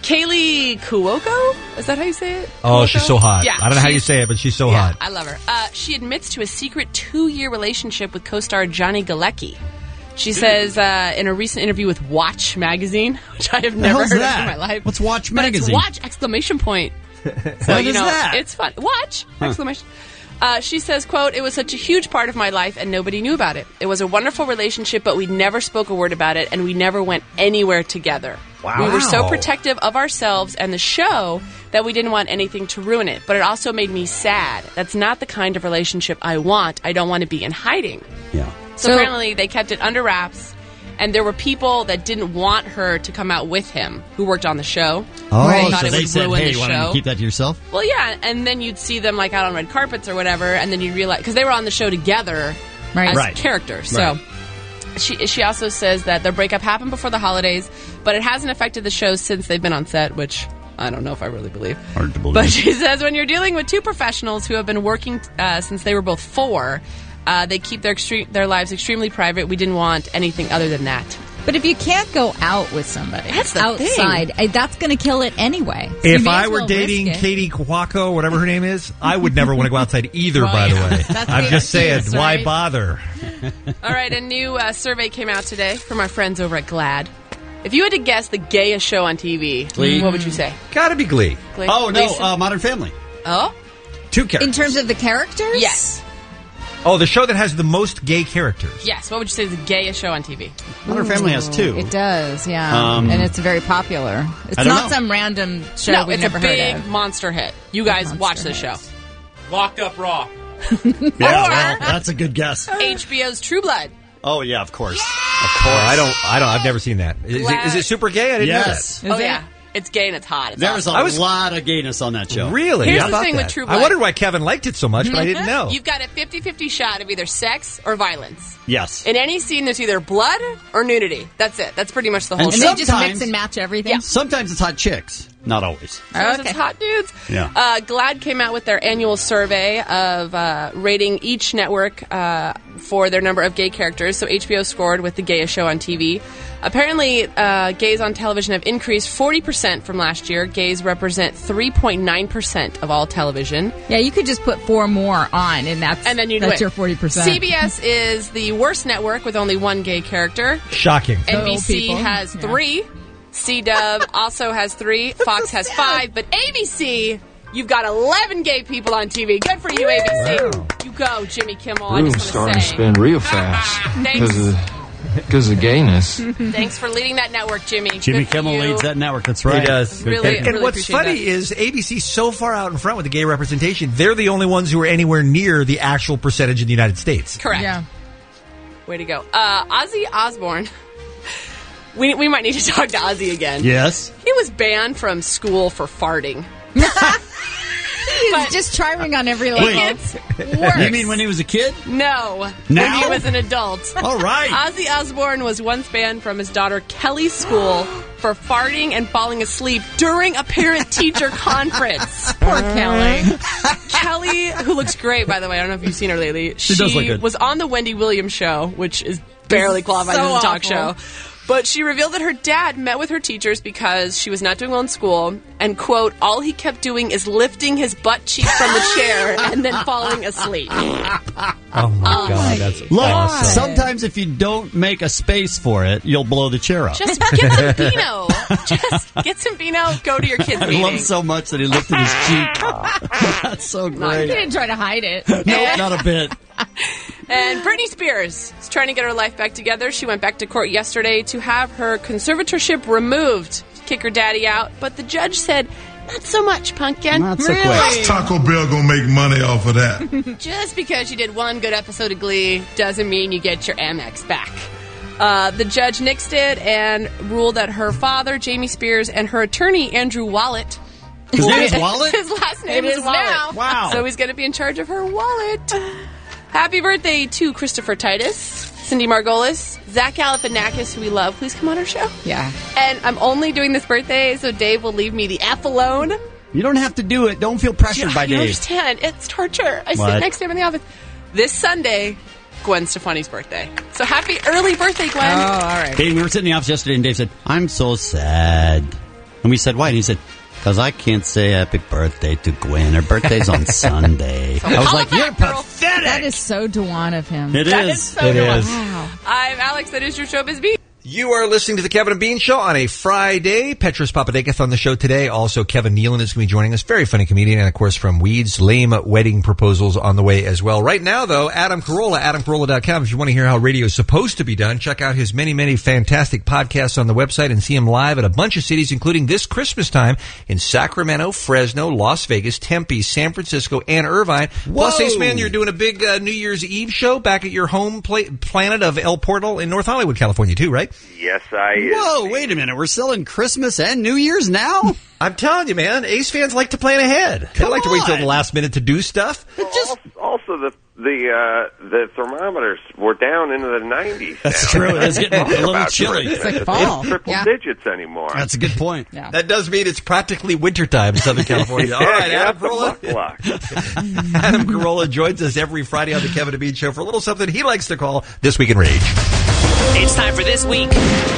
Kaylee Cuoco? Is that how you say it? Oh, Cuoco? she's so hot. Yeah, I don't know how you she's- say it, but she's so yeah, hot. I love her. Uh, she admits to a secret two-year relationship with co-star Johnny Galecki. She says uh, in a recent interview with Watch magazine, which I have The never hell's heard that? of in my life. What's Watch But it's magazine? Watch exclamation point. So What you is know, that? it's fun. Watch Huh. exclamation. Uh, she says, quote, "It was such a huge part of my life and nobody knew about it. It was a wonderful relationship, but we never spoke a word about it and we never went anywhere together. Wow. We were so Wow. protective of ourselves and the show that we didn't want anything to ruin it. But it also made me sad. That's not the kind of relationship I want. I don't want to be in hiding." Yeah. So, So- apparently they kept it under wraps. And there were people that didn't want her to come out with him who worked on the show. Oh, They thought so it they would said, ruin hey, the you want show. to keep that to yourself? Well, yeah, and then you'd see them like out on red carpets or whatever, and then you realize because they were on the show together Right. as Right. characters. Right. So she she also says that their breakup happened before the holidays, but it hasn't affected the show since they've been on set, which I don't know if I really believe. Hard to believe. But she says when you're dealing with two professionals who have been working uh, since they were both four, uh, they keep their extreme their lives extremely private. We didn't want anything other than that. But if you can't go out with somebody That's the outside, I, that's going to kill it anyway. So you If may I as were well dating risk it. Katie Kwako, whatever her name is, I would never want to go outside either, Well, by the yeah. way. That's I'm the just saying, excuse, why right? bother? All right, a new uh, survey came out today from our friends over at GLAAD. If you had to guess the gayest show on T V, Glee. what would you say? Gotta be Glee. Glee? Oh, no, Lisa? uh, Modern Family. Oh? Two In characters. terms of the characters? Yes. Oh, the show that has the most gay characters. Yes. What would you say is the gayest show on T V? Modern Family has two. It does, yeah. Um, and it's very popular. It's I don't not know. some random show no, we've it's never a heard big of. monster hit. You guys Monster watch this hits. show. Locked Up Raw. Yeah, well, that's a good guess. H B O's True Blood. Oh, yeah, of course. Of course. I don't. I don't. I've never seen that. Is, it, is it super gay? I didn't Yes. know oh, yeah. It's gay and it's hot. It's There's a awesome. I was- lot of gayness on that show. that. Really? Here's How the about thing with that? True I Blood. wondered why Kevin liked it so much, but I didn't know. You've got a fifty-fifty shot of either sex or violence. Yes. In any scene, there's either blood or nudity. That's it. That's pretty much the whole And And show. they just Sometimes- mix and match everything? Yeah. Sometimes it's hot chicks. Not always. Sometimes Okay. it's hot dudes. Yeah. Uh, GLAAD came out with their annual survey of uh, rating each network uh, for their number of gay characters. So H B O scored with the gayest show on T V. Apparently, uh, gays on television have increased forty percent from last year. Gays represent three point nine percent of all television. Yeah, you could just put four more on, and that's, And then you'd that's win. your forty percent. C B S is the worst network with only one gay character. Shocking. So N B C people, has yeah. three. C-Dub also has three. Fox has five. But A B C, you've got eleven gay people on T V. Good for you, A B C. Wow. You go, Jimmy Kimmel. I Room's just starting want to to say. spin real fast Thanks. because of because of gayness. Thanks for leading that network, Jimmy. Jimmy Good for Kimmel you. leads that network. That's right. He does. Really, and, and really what's appreciate funny that. is A B C's so far out in front with the gay representation. They're the only ones who are anywhere near the actual percentage in the United States. Correct. Yeah. Way to go. Uh, Ozzy Osbourne. We, we might need to talk to Ozzy again. Yes. He was banned from school for farting. He's just trying on every level. It's worse. You mean when he was a kid? No. Now? When he was an adult. All right. Ozzy Osbourne was once banned from his daughter Kelly's school for farting and falling asleep during a parent-teacher conference. Poor Kelly. Kelly, who looks great, by the way, I don't know if you've seen her lately. She does look good. was on the Wendy Williams show, which is barely qualified so as a talk awful. show. But she revealed that her dad met with her teachers because she was not doing well in school, and, quote, all he kept doing is lifting his butt cheek from the chair and then falling asleep. Oh my god, that's Look, awesome. sometimes if you don't make a space for it, you'll blow the chair up. Just get some Beano. Just get some Beano, go to your kids' I meeting. love so much that he lifted his cheek. That's so He great. didn't try to hide it. No, not a bit. And Britney Spears is trying to get her life back together. She went back to court yesterday to have her conservatorship removed, to kick her daddy out. But the judge said, not so much, pumpkin. Not so quick. How's Taco Bell gonna make money off of that? Just because you did one good episode of Glee doesn't mean you get your Amex back. Uh, the judge nixed it and ruled that her father, Jamie Spears, and her attorney, Andrew Wallet. His name is Wallet? His last name It is is Wallet. now. Wow. So he's going to be in charge of her wallet. Happy birthday to Christopher Titus, Cindy Margolis, Zach Galifianakis, who we love. Please come on our show. Yeah. And I'm only doing this birthday so Dave will leave me the F alone. You don't have to do it. Don't feel pressured by You Dave. understand? It's torture. I What? sit next to him in the office. This Sunday, Gwen Stefani's birthday. So happy early birthday, Gwen. Oh, all right. Dave, we were sitting in the office yesterday, and Dave said, I'm so sad. And we said, why? And he said, because I can't say happy birthday to Gwen. Her birthday's on Sunday. I was like, you're pathetic. That is so Dewan of him. It That is. is so It Dewan. is. Wow. I'm Alex. That is your Showbiz Beat. You are listening to the Kevin and Bean Show on a Friday. Petros Papadakis on the show today. Also, Kevin Nealon is going to be joining us. Very funny comedian. And, of course, from Weeds, lame wedding proposals on the way as well. Right now, though, Adam Carolla, adam carolla dot com. If you want to hear how radio is supposed to be done, check out his many, many fantastic podcasts on the website and see him live at a bunch of cities, including this Christmas time in Sacramento, Fresno, Las Vegas, Tempe, San Francisco, and Irvine. Plus, Ace Man, you're doing a big uh, New Year's Eve show back at your home pla- planet of El Portal in North Hollywood, California, too, right? Yes, I. Whoa, wait a minute. We're selling Christmas and New Year's now? I'm telling you, man, Ace fans like to plan ahead. They Come like to wait till on. the last minute to do stuff. Just also the the uh, the thermometers were down into the nineties. That's now. true. It is getting a little About chilly. Christmas. It's like fall. It's triple Yeah. digits anymore. That's a good point. Yeah. That does mean it's practically wintertime in Southern California. All right, Yeah, Adam look, Carolla. Adam Carolla joins us every Friday on the Kevin and Bean Show for a little something he likes to call This Week in Rage. It's time for This Week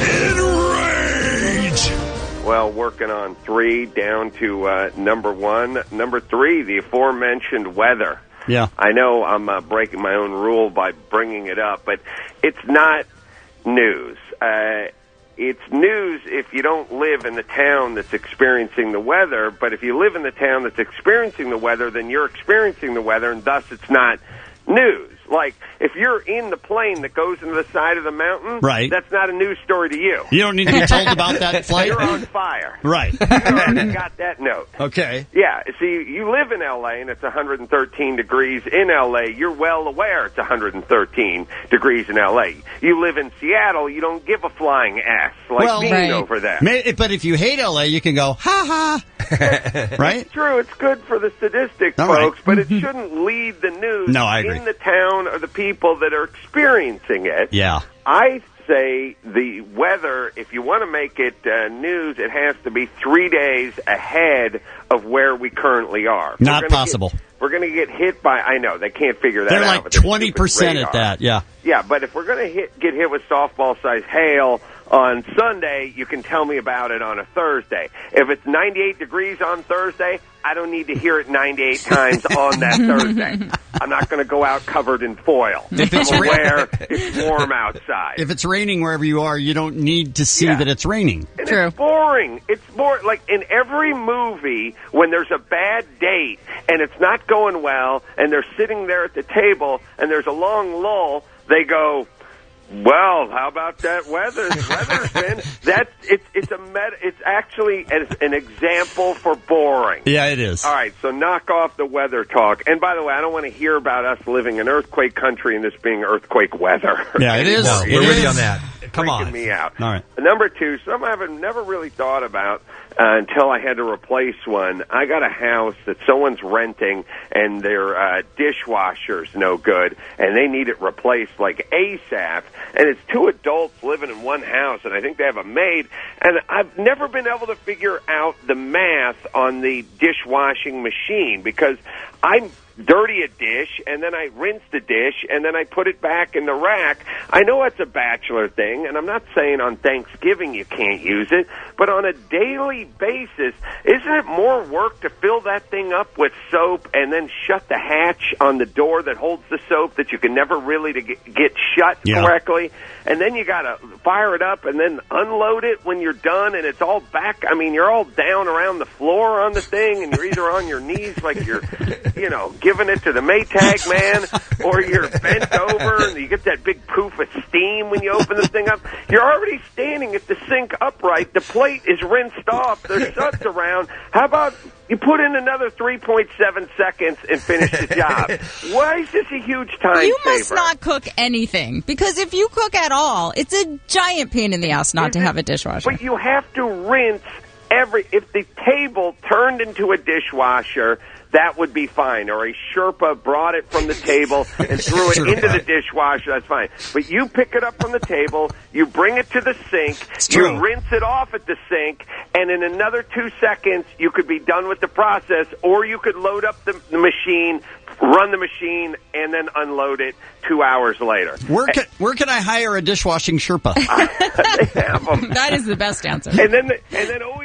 Rage. Well, working on three, down to uh, number one. Number three, the aforementioned weather. Yeah. I know I'm uh, breaking my own rule by bringing it up, but it's not news. Uh, it's news if you don't live in the town that's experiencing the weather, but if you live in the town that's experiencing the weather, then you're experiencing the weather, and thus it's not news. Like, if you're in the plane that goes into the side of the mountain, Right. that's not a news story to you. You don't need to be told about that flight? You're on fire. Right. You already got that note. Okay. Yeah, see, you live in L A and it's one hundred thirteen degrees in L A. You're well aware it's one hundred thirteen degrees in L A. You live in Seattle, you don't give a flying ass like well, being right. over there. May, but if you hate L A, you can go, ha ha. Right? It's true, it's good for the statistics, All right. folks, but it shouldn't lead the news No, I agree. in the town or the people that are experiencing it. Yeah. I say the weather, if you want to make it uh, news, it has to be three days ahead of where we currently are. Not We're gonna possible. Get, we're going to get hit by, I know, they can't figure that They're out. like with their twenty percent stupid at radar. that, yeah. Yeah, but if we're going to hit, get hit with softball-sized hail on Sunday, you can tell me about it on a Thursday. If it's ninety-eight degrees on Thursday, I don't need to hear it ninety-eight times on that Thursday. I'm not going to go out covered in foil. If it's I'm ra- aware it's warm outside. If it's raining wherever you are, you don't need to see Yeah. that it's raining. And it's boring. It's more like in every movie when there's a bad date and it's not going well and they're sitting there at the table and there's a long lull, they go, well, how about that weather? Weather's been that it's it's a met, it's actually an, an example for boring. Yeah, it is. All right, so knock off the weather talk. And by the way, I don't want to hear about us living in earthquake country and this being earthquake weather. Yeah, it is. No, It we're with is. you on that. Come Freaking on. me out. All right. Number two, something I've never really thought about uh, until I had to replace one. I got a house that someone's renting, and their uh, dishwasher's no good, and they need it replaced like ASAP. And it's two adults living in one house, and I think they have a maid. And I've never been able to figure out the math on the dishwashing machine because I'm dirty a dish, and then I rinse the dish, and then I put it back in the rack. I know it's a bachelor thing, and I'm not saying on Thanksgiving you can't use it, but on a daily basis, isn't it more work to fill that thing up with soap and then shut the hatch on the door that holds the soap that you can never really to get, get shut Yeah. correctly? And then you got to fire it up and then unload it when you're done, and it's all back. I mean, you're all down around the floor on the thing, and you're either on your knees like you're, you know, giving it to the Maytag man, or you're bent over and you get that big poof of steam when you open the thing up. You're already standing at the sink upright. The plate is rinsed off. There's suds around. How about you put in another three point seven seconds and finish the job? Why is this a huge time You saver? must not cook anything, because if you cook at all, it's a giant pain in the ass not to have a dishwasher. But you have to rinse every... If the table turned into a dishwasher, that would be fine. Or a Sherpa brought it from the table and threw it into the dishwasher, that's fine. But you pick it up from the table, you bring it to the sink, true. you rinse it off at the sink, and in another two seconds, you could be done with the process, or you could load up the, the machine, run the machine, and then unload it two hours later. Where can, where can I hire a dishwashing Sherpa? They have them. That is the best answer. And then, the, and then always to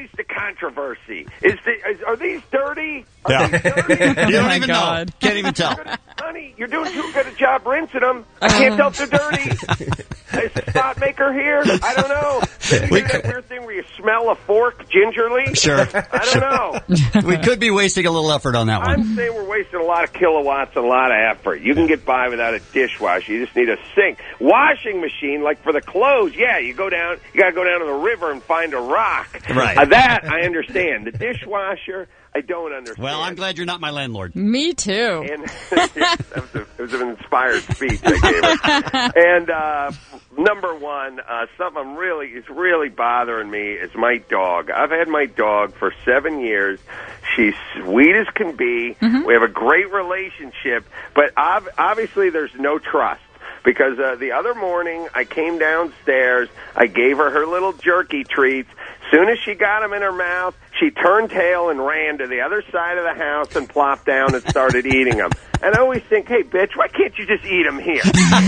controversy. Is, the, is Are these dirty? Are Yeah. they dirty? You don't even know. Can't even tell. Honey, you're doing too good a job rinsing them. I can't tell if they're dirty. Is the spot maker here? I don't know. Did you do that weird thing where you smell a fork gingerly? Sure. I don't know. We could be wasting a little effort on that one. I'm saying we're wasting a lot of kilowatts and a lot of effort. You can get by without a dishwasher. You just need a sink. Washing machine, like for the clothes, yeah, you go down, you got to go down to the river and find a rock. Right. Uh, that I understand. The dishwasher, I don't understand. Well, I'm glad you're not my landlord. Me too. And that was a, it was an inspired speech I gave her. And uh, number one, uh, something I'm really is really bothering me is my dog. I've had my dog for seven years. She's sweet as can be. Mm-hmm. We have a great relationship, but ob- obviously there's no trust. Because uh, the other morning, I came downstairs, I gave her her little jerky treats. Soon as she got them in her mouth, she turned tail and ran to the other side of the house and plopped down and started eating them. And I always think, hey, bitch, why can't you just eat them here?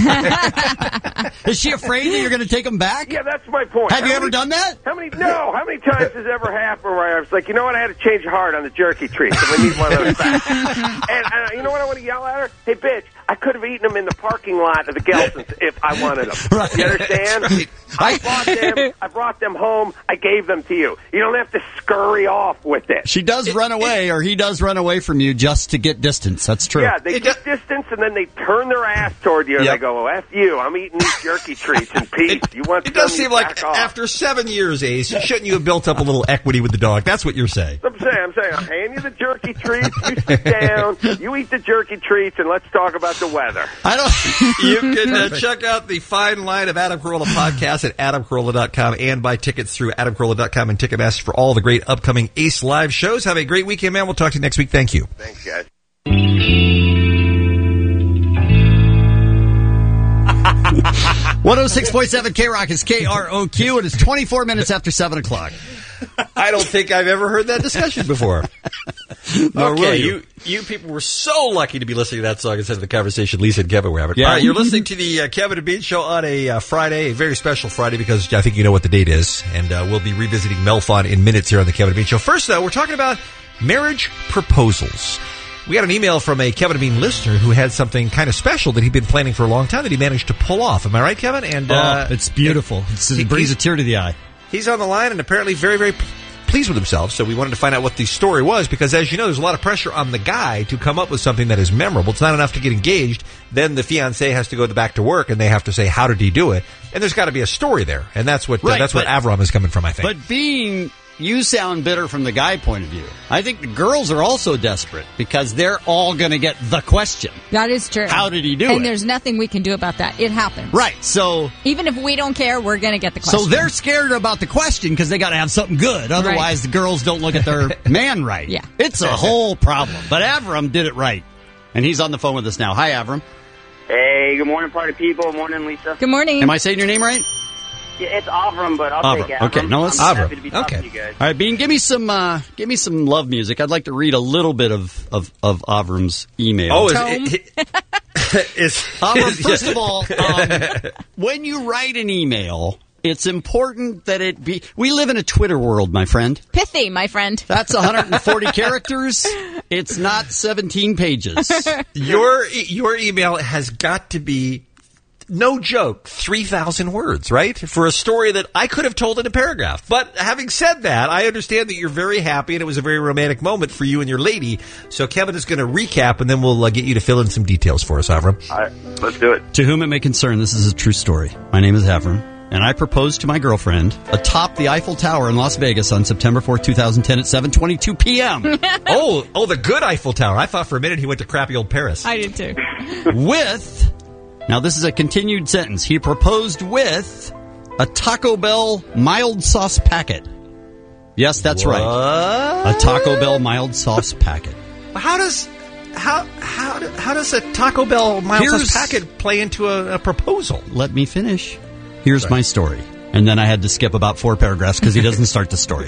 Is she afraid that you're going to take them back? Yeah, that's my point. Have how you many, ever done that? How many? No. How many times has ever happened where I was like, you know what, I had to change heart on the jerky treats, and we need one of those back. and uh, you know what I want to yell at her? Hey, bitch, I could have eaten them in the parking lot of the Gelsons if I wanted them. Right. You understand? I brought them. I brought them home. I gave them to you. You don't have to scurry off with it. She does it, run away, it, or he does run away from you just to get distance. That's true. Yeah, they it get does, distance, and then they turn their ass toward you, and yep. they go, oh, F you. I'm eating these jerky treats in peace. It, you want it does seem like off. After seven years, Ace, shouldn't you have built up a little equity with the dog? That's what you're saying. I'm saying, I'm saying, I'll hand you the jerky treats, you sit down, you eat the jerky treats, and let's talk about the weather. I don't. You can uh, check out the fine line of Adam Carolla podcast at adam carolla dot com and buy tickets through adam carolla dot com and Ticketmaster for all the great upcoming Ace Live shows. Have a great weekend, man. We'll talk to you next week. Thank you. Thanks, guys. one oh six point seven K-Rock is K R O Q. It is twenty-four minutes after seven o'clock. I don't think I've ever heard that discussion before. Nor will Okay, you. you you people were so lucky to be listening to that song instead of the conversation Lisa and Kevin were having. Yeah. All right, you're listening to the uh, Kevin and Bean Show on a uh, Friday, a very special Friday because I think you know what the date is, and uh, we'll be revisiting Melfon in minutes here on the Kevin and Bean Show. First, though, we're talking about marriage proposals. We got an email from a Kevin and Bean listener who had something kind of special that he'd been planning for a long time that he managed to pull off. Am I right, Kevin? And uh, oh, it's beautiful. It, it's, it brings a tear to the eye. He's on the line and apparently very, very pleased with himself, so we wanted to find out what the story was, because as you know, there's a lot of pressure on the guy to come up with something that is memorable. It's not enough to get engaged. Then the fiancé has to go back to work, and they have to say, how did he do it? And there's got to be a story there, and that's what right, uh, that's but, what Avram is coming from, I think. But being... You sound bitter from the guy point of view. I think the girls are also desperate because they're all going to get the question. That is true. How did he do and it? And there's nothing we can do about that. It happens. Right. So even if we don't care, we're going to get the question. So they're scared about the question because they got to have something good. Otherwise, right. the girls don't look at their man right. Yeah. It's a whole problem. But Avram did it right. And he's on the phone with us now. Hi, Avram. Hey, good morning, party people. Morning, Lisa. Good morning. Am I saying your name right? Yeah, it's Avram, but I'll Avram. take Avram. Okay, no, it's I'm Avram. happy to be talking okay. to you guys. All right, Bean, give me some, uh, give me some love music. I'd like to read a little bit of of, of Avram's email. Oh, is, it, it, is Avram? First of all, um, when you write an email, it's important that it be. We live in a Twitter world, my friend. Pithy, my friend. That's one hundred forty characters. It's not seventeen pages. Your your email has got to be. No joke, three thousand words, right? For a story that I could have told in a paragraph. But having said that, I understand that you're very happy and it was a very romantic moment for you and your lady. So Kevin is going to recap and then we'll uh, get you to fill in some details for us, Avram. All right, let's do it. To whom it may concern, this is a true story. My name is Avram, and I proposed to my girlfriend atop the Eiffel Tower in Las Vegas on September fourth, twenty ten at seven twenty-two p.m. oh, oh, the good Eiffel Tower. I thought for a minute he went to crappy old Paris. I did too. With... Now, this is a continued sentence. He proposed with a Taco Bell mild sauce packet. Yes, that's what? right. A Taco Bell mild sauce packet. How does how how how does a Taco Bell mild Here's, sauce packet play into a, a proposal? Let me finish. Here's Sorry. my story. And then I had to skip about four paragraphs because he doesn't start the story.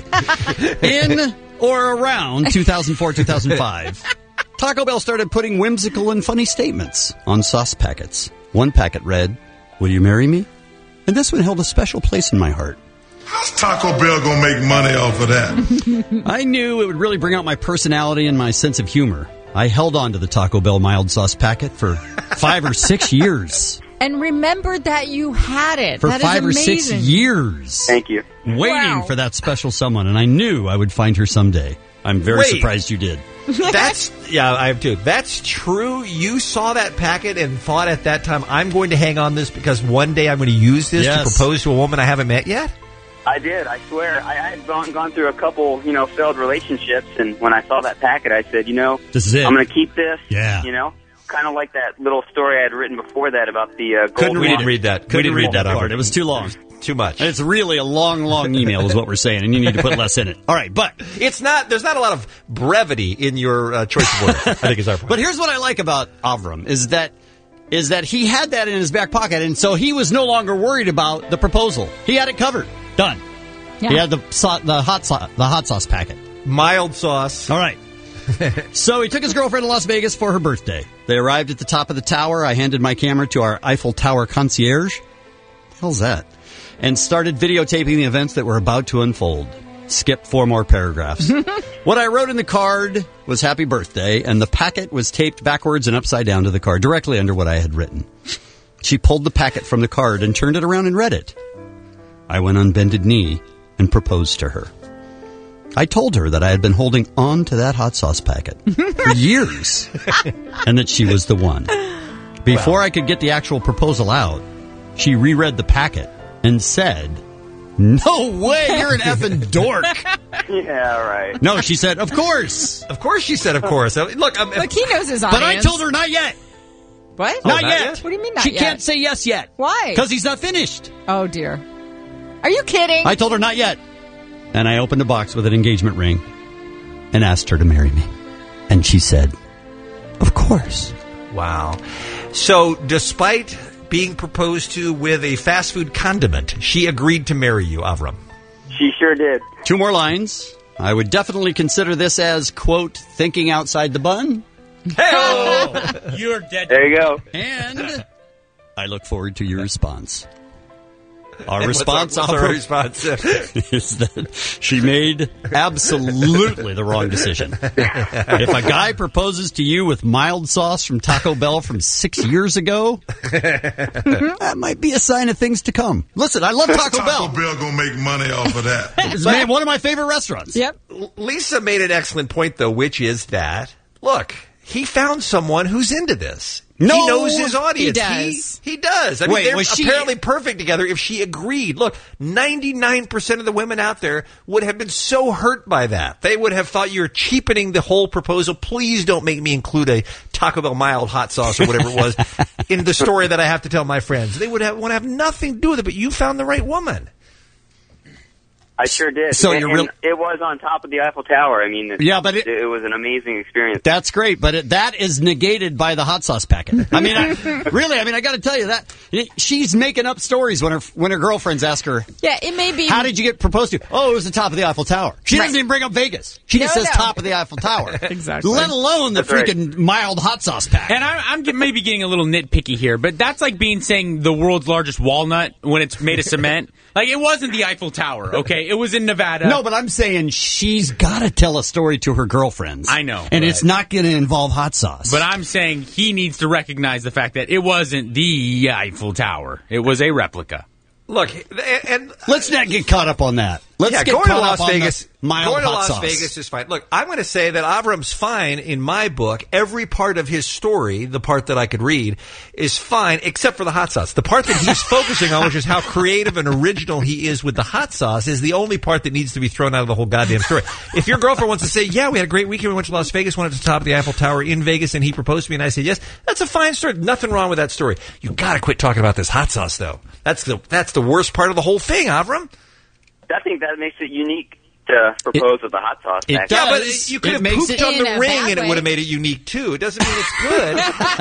In or around two thousand four, two thousand five, Taco Bell started putting whimsical and funny statements on sauce packets. One packet read, "Will you marry me?" And this one held a special place in my heart. How's Taco Bell gonna make money off of that? I knew it would really bring out my personality and my sense of humor. I held on to the Taco Bell mild sauce packet for five or six years. And remembered that you had it. For that five or is six amazing. years. Thank you. Waiting Wow. for that special someone, and I knew I would find her someday. I'm very Wait. surprised you did. That's, yeah, I have too. That's true. You saw that packet and thought at that time, I'm going to hang on this because one day I'm going to use this Yes. to propose to a woman I haven't met yet? I did. I swear. I, I had gone, gone through a couple, you know, failed relationships, and when I saw that packet, I said, you know, This is it. I'm going to keep this. Yeah. You know, kind of like that little story I had written before that about the uh, gold. Couldn't We read didn't it. read that. We Couldn't didn't read read that that part. part. It was too long. Too much. It's really a long, long email is what we're saying, and you need to put less in it. All right, but It's not, there's not a lot of brevity in your uh, choice of words, I think is our point. but here's what I like about Avram is that is that he had that in his back pocket, and so he was no longer worried about the proposal. He had it covered. Done. Yeah. He had the so- the hot so- the hot sauce packet. Mild sauce. All right. So he took his girlfriend to Las Vegas for her birthday. They arrived at the top of the tower. I handed my camera to our Eiffel Tower concierge. What the hell's that? And started videotaping the events that were about to unfold. Skip four more paragraphs. What I wrote in the card was happy birthday, and the packet was taped backwards and upside down to the card, directly under what I had written. She pulled the packet from the card and turned it around and read it. I went on bended knee and proposed to her. I told her that I had been holding on to that hot sauce packet for years and that she was the one. Before I could get the actual proposal out, she reread the packet and said, "No way, you're an effing dork." Yeah, right. No, she said, "Of course." Of course she said, of course. Look, I'm, Look, he knows his audience. But I told her not yet. What? not, not yet. yet? What do you mean not She yet? can't say yes yet. Why? Because he's not finished. Oh, dear. Are you kidding? I told her not yet. And I opened a box with an engagement ring and asked her to marry me. And she said, "Of course." Wow. So, despite being proposed to with a fast food condiment, she agreed to marry you, Avram. She sure did. Two more lines. I would definitely consider this as, quote, thinking outside the bun. Hey! You're dead. There you go. And I look forward to your response. Our And response, what's our, what's our Avram, response? is that she made absolutely the wrong decision. If a guy proposes to you with mild sauce from Taco Bell from six years ago, that might be a sign of things to come. Listen, I love Taco, Taco Bell. Bell gonna make money off of that. It's man, one of my favorite restaurants. Yep. Lisa made an excellent point, though, which is that, look, he found someone who's into this. No, he knows his audience. he does. He, he does. I mean, Wait, they're was she- apparently perfect together if she agreed. Look, ninety-nine percent of the women out there would have been so hurt by that. They would have thought you're cheapening the whole proposal. Please don't make me include a Taco Bell mild hot sauce or whatever it was in the story that I have to tell my friends. They would have, want to have nothing to do with it, but you found the right woman. I sure did. So and, you're real- and it was on top of the Eiffel Tower. I mean, it, Yeah, but it- it was an amazing experience. That's great, but it, that is negated by the hot sauce packet. I mean, I, really, I mean, I got to tell you that she's making up stories when her when her girlfriends ask her, Yeah, it may be. "How did you get proposed to?" "Oh, it was the top of the Eiffel Tower." She doesn't Right. even bring up Vegas. She just No, says no. top of the Eiffel Tower. Exactly. Let alone the That's right. freaking mild hot sauce packet. And I, I'm get- maybe getting a little nitpicky here, but that's like being saying the world's largest walnut when it's made of cement. Like, it wasn't the Eiffel Tower, okay? It was in Nevada. No, but I'm saying she's got to tell a story to her girlfriends. I know, And right. it's not going to involve hot sauce. But I'm saying he needs to recognize the fact that it wasn't the Eiffel Tower. It was a replica. Look, and, and let's not get caught up on that. Let's yeah, get going to caught Las up on Vegas. the mild Going to hot Las sauce. Vegas is fine. Look, I'm going to say that Avram's fine in my book. Every part of his story, the part that I could read, is fine except for the hot sauce. The part that he's focusing on, which is how creative and original he is with the hot sauce, is the only part that needs to be thrown out of the whole goddamn story. If your girlfriend wants to say, "Yeah, we had a great weekend. We went to Las Vegas, went up to the top of the Eiffel Tower in Vegas, and he proposed to me," and I said yes, that's a fine story. Nothing wrong with that story. You got to quit talking about this hot sauce, though. That's the that's the worst part of the whole thing, Avram. I think that makes it unique to propose with the hot sauce. it packet. Yeah, but does. you could It have makes pooped it- on In the a ring bad and it way. would have made it unique too. It doesn't mean it's good.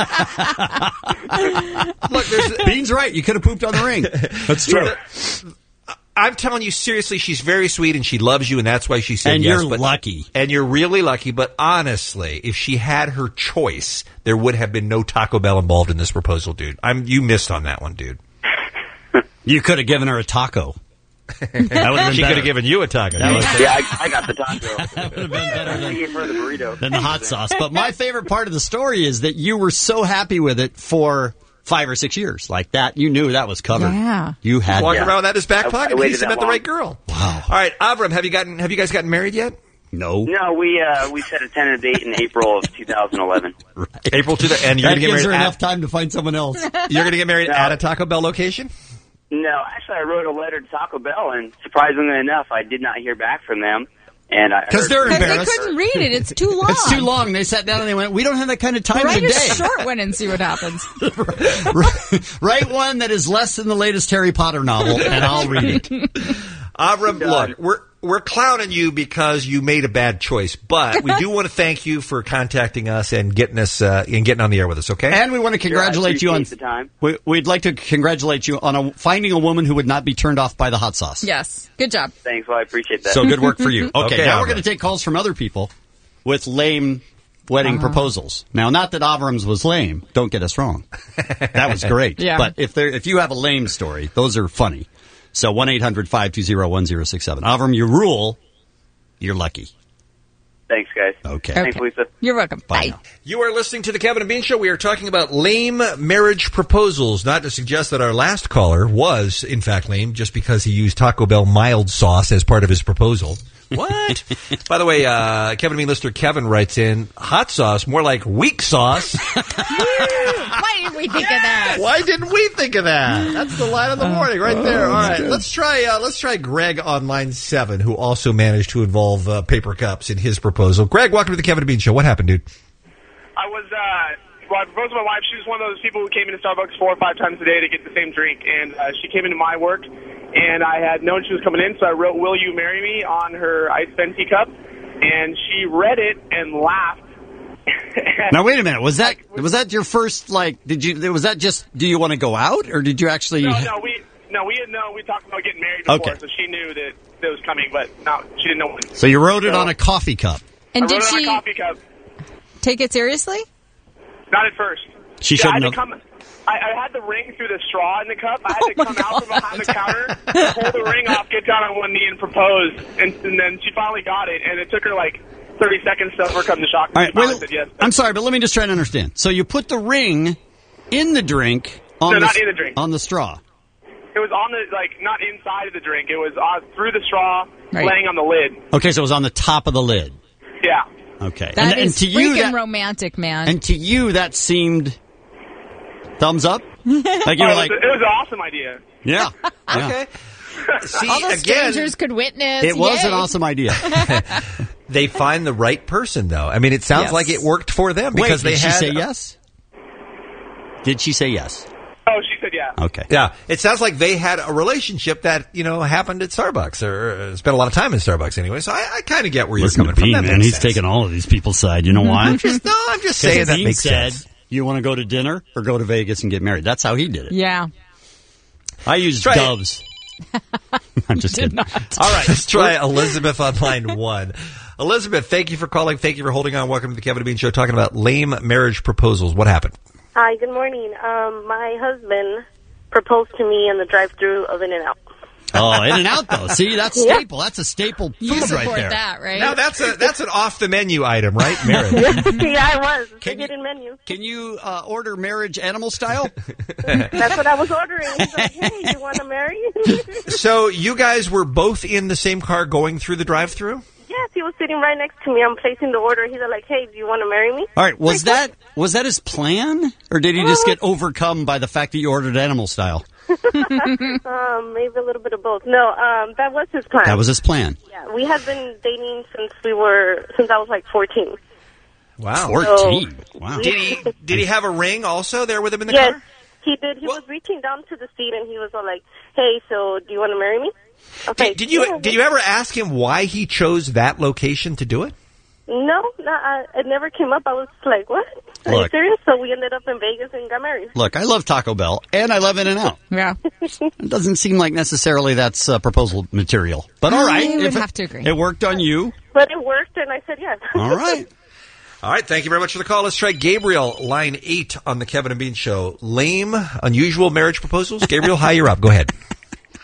Look, there's, Bean's right. You could have pooped on the ring. That's true. I'm telling you seriously, she's very sweet and she loves you, and that's why she said And yes. you're but, lucky. and you're really lucky. But honestly, if she had her choice, there would have been no Taco Bell involved in this proposal, dude. I'm you missed on that one, dude. You could have given her a taco. That would have been She better. could have given you a taco. That was- Yeah, I, I got the taco. That would have been better I than, gave her the burrito. than the hot sauce. But my favorite part of the story is that you were so happy with it for five or six years. Like that, you knew that was covered. Yeah. You had Walking that. around with that in his back I- pocket. I waited He's that met the long. right girl. Wow. All right, Avram, have you gotten? Have you guys gotten married yet? No. No, we uh, we set a tentative date in April of two thousand eleven. April to the and you're That going to get gives her married. enough At, time to find someone else. you're going to get married No. at a Taco Bell location. No, actually, I wrote a letter to Taco Bell, and surprisingly enough, I did not hear back from them. And I Because heard- they're Because they embarrassed. couldn't read it. It's too long. It's too long. They sat down and they went, we don't have that kind of time Write in a a day. short one and see what happens. Write one that is less than the latest Harry Potter novel, and I'll read it. Avram, look, we're we're clowning you because you made a bad choice, but we do want to thank you for contacting us and getting us uh, and getting on the air with us. Okay, And we want to congratulate you on. appreciate the time. We, we'd like to congratulate you on a, finding a woman who would not be turned off by the hot sauce. Yes. Good job. Thanks, well, I appreciate that. So good work for you. Okay, Okay, now we're Avram. going to take calls from other people with lame wedding Uh-huh. proposals. Now, not that Avram's was lame. Don't get us wrong. That was great. Yeah. But if there, if you have a lame story, those are funny. So one eight hundred five two zero one zero six seven. Avram, you rule. You're lucky. Thanks, guys. Okay. Thanks, Lisa. You're welcome. Bye. Bye. now. you are listening to the Kevin and Bean Show. We are talking about lame marriage proposals. Not to suggest that our last caller was in fact lame, just because he used Taco Bell mild sauce as part of his proposal. What? By the way, uh, Kevin and Bean listener Kevin writes in, hot sauce, more like weak sauce. Why didn't we think of that? Why didn't we think of that? That's the line of the morning right there. All right, let's try. Uh, let's try Greg on line seven, who also managed to involve uh, paper cups in his proposal. Greg, welcome to the Kevin and Bean Show. What happened, dude? I was, uh, well, I proposed to my wife. She was one of those people who came into Starbucks four or five times a day to get the same drink. And uh, she came into my work, and I had known she was coming in, so I wrote, "Will you marry me?" on her ice Venti cup. And she read it and laughed. Now wait a minute. Was that was that your first like? Did you was that just? Do you want to go out, or did you actually? No, no, we, no, we had no, we talked about getting married before, Okay. so she knew that that was coming, but no, she didn't know when. So you wrote it So- on a coffee cup. And I did wrote it on she a coffee cup. take it seriously? Not at first. She Yeah, I shouldn't had to have. come. I, I had the ring through the straw in the cup. I had to Oh come out from behind the counter, pull the ring off, get down on one knee, and propose. And, and then she finally got it, and it took her like thirty seconds to overcome the shock. All right, She finally wait, said yes. I'm sorry, but let me just try to understand. So you put the ring in the drink on No, the not in the drink. on the straw. It was on the like not inside of the drink. It was uh, through the straw, Right. laying on the lid. Okay, so it was on the top of the lid. Yeah. Okay, That and, is and to freaking you that romantic, man. and to you that seemed thumbs up. Like you Oh, were it, was, like, it was an awesome idea. yeah, yeah. Okay. See, All the again, strangers could witness. It was Yay. an awesome idea. they find the right person, though. I mean, it sounds Yes. like it worked for them because Wait, they did she had. say yes? Did she say yes? Oh, she said yeah. Okay. Yeah, it sounds like they had a relationship that you know happened at Starbucks or uh, spent a lot of time in Starbucks anyway. So I, I kind of get where Listen you're to coming from. Bean, That man. makes He's sense. taking all of these people's side. You know why? I'm just, no, I'm just saying Because that Dean makes said, sense. you want to go to dinner or go to Vegas and get married. That's how he did it. Yeah. I used Try it. Doves. I'm just kidding. All right, let's try Elizabeth on line one. Elizabeth, thank you for calling. Thank you for holding on. Welcome to the Kevin and Bean Show, talking about lame marriage proposals. What happened? Hi, good morning. Um, my husband proposed to me in the drive-thru of In-N-Out. Oh, In and Out though. See, that's Yeah. staple. That's a staple food You right support there. that, right? Now that's a that's an off the menu item, right? Marriage. yeah, I was. It's a Can you- hidden menu. Can you uh, order marriage animal style? That's what I was ordering. He's like, hey, you want to marry? So you guys were both in the same car going through the drive-through? Yes, he was sitting right next to me. I'm placing the order. He's like, hey, do you want to marry me? All right. Was that was that his plan, or did he just get overcome by the fact that you ordered animal style? um, maybe a little bit of both. No, um, that was his plan. That was his plan. Yeah, we had been dating since we were since I was like fourteen. Wow, fourteen. Wow. Did he did he have a ring also there with him in the yes, car? he did. He was reaching down to the seat and he was all like, "Hey, so do you want to marry me?" Okay. Did, did you did you ever ask him why he chose that location to do it? No, no, I, it never came up. I was like, "What? Are you Look. serious?" So we ended up in Vegas and got married. Look, I love Taco Bell and I love In and Out. Yeah. It doesn't seem like necessarily that's uh, proposal material, but all right. I would if it- have to agree. It worked on you. But it worked, and I said yes. All right. All right, thank you very much for the call. Let's try Gabriel, line eight on the Kevin and Bean Show. Lame, unusual marriage proposals. Gabriel, hi, you're up. Go ahead.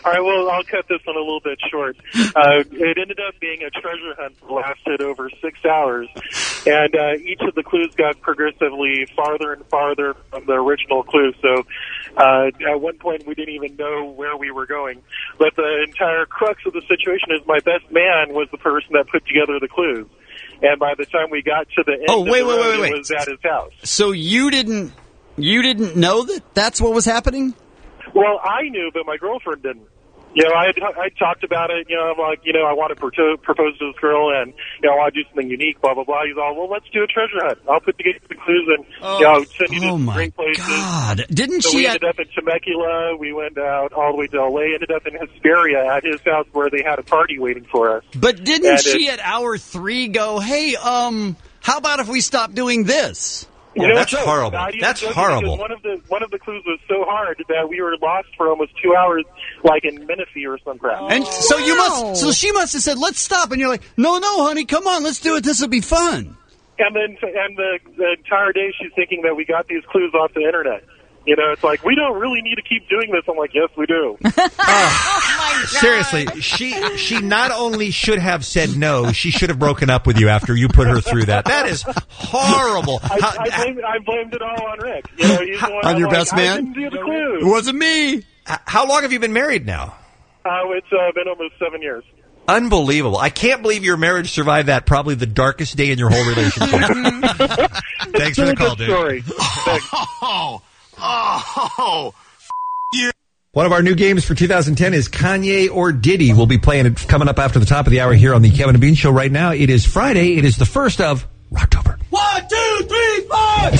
All right, well, I'll cut this one a little bit short. Uh, it ended up being a treasure hunt that lasted over six hours, and uh, each of the clues got progressively farther and farther from the original clue. So uh, at one point, we didn't even know where we were going. But the entire crux of the situation is my best man was the person that put together the clues. And by the time we got to the end Oh, of wait, the wait, road, wait, wait. it was at his house. So you didn't you didn't know that that's what was happening? Well, I knew, but my girlfriend didn't. You know, I I talked about it. You know, I'm like, you know, I want to pro- propose to this girl, and you know, I want to do something unique. Blah blah blah. He's all, well, let's do a treasure hunt. I'll put together the clues and Oh. you know, send you to Oh, some my great places. God. Didn't so she we at- ended up in Temecula. We went out all the way to L A. Ended up in Hesperia at his house where they had a party waiting for us. But didn't And she it- at hour three go, hey, um, how about if we stop doing this? You know, so, not even joking, because One of the one of the clues was so hard that we were lost for almost two hours, like in Menifee or some crap. And so you must, so she must have said, let's stop. And you're like, no, no, honey, come on, let's do it. This will be fun. And then, and the, the entire day, she's thinking that we got these clues off the internet. You know, it's like, we don't really need to keep doing this. I'm like, yes, we do. Seriously, she she not only should have said no, she should have broken up with you after you put her through that. That is horrible. I, I, blamed, I blamed it all on Rick. You know, he's the one On I'm your like, best I man? didn't do the clues. It wasn't me. H- How long have you been married now? Uh, it's uh, been almost seven years. Unbelievable. I can't believe your marriage survived that, probably the darkest day in your whole relationship. Thanks for the call, dude. Story. Oh, oh, you. One of our new games for two thousand ten is Kanye or Diddy. We'll be playing it coming up after the top of the hour here on the Kevin and Bean Show. Right now, it is Friday. It is the first of Rocktober. One, two, three, four.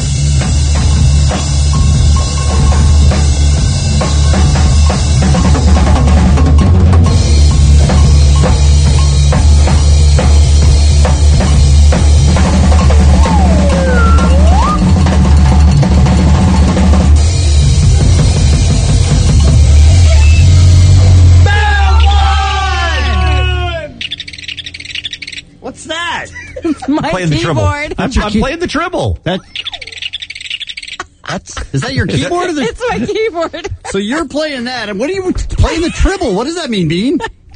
What's that? My playing the treble. keyboard. I'm, I'm playing the treble. That, that's, is that your keyboard? Or the, It's my keyboard. so you're playing that, and what are you playing the treble? What does that mean, Bean?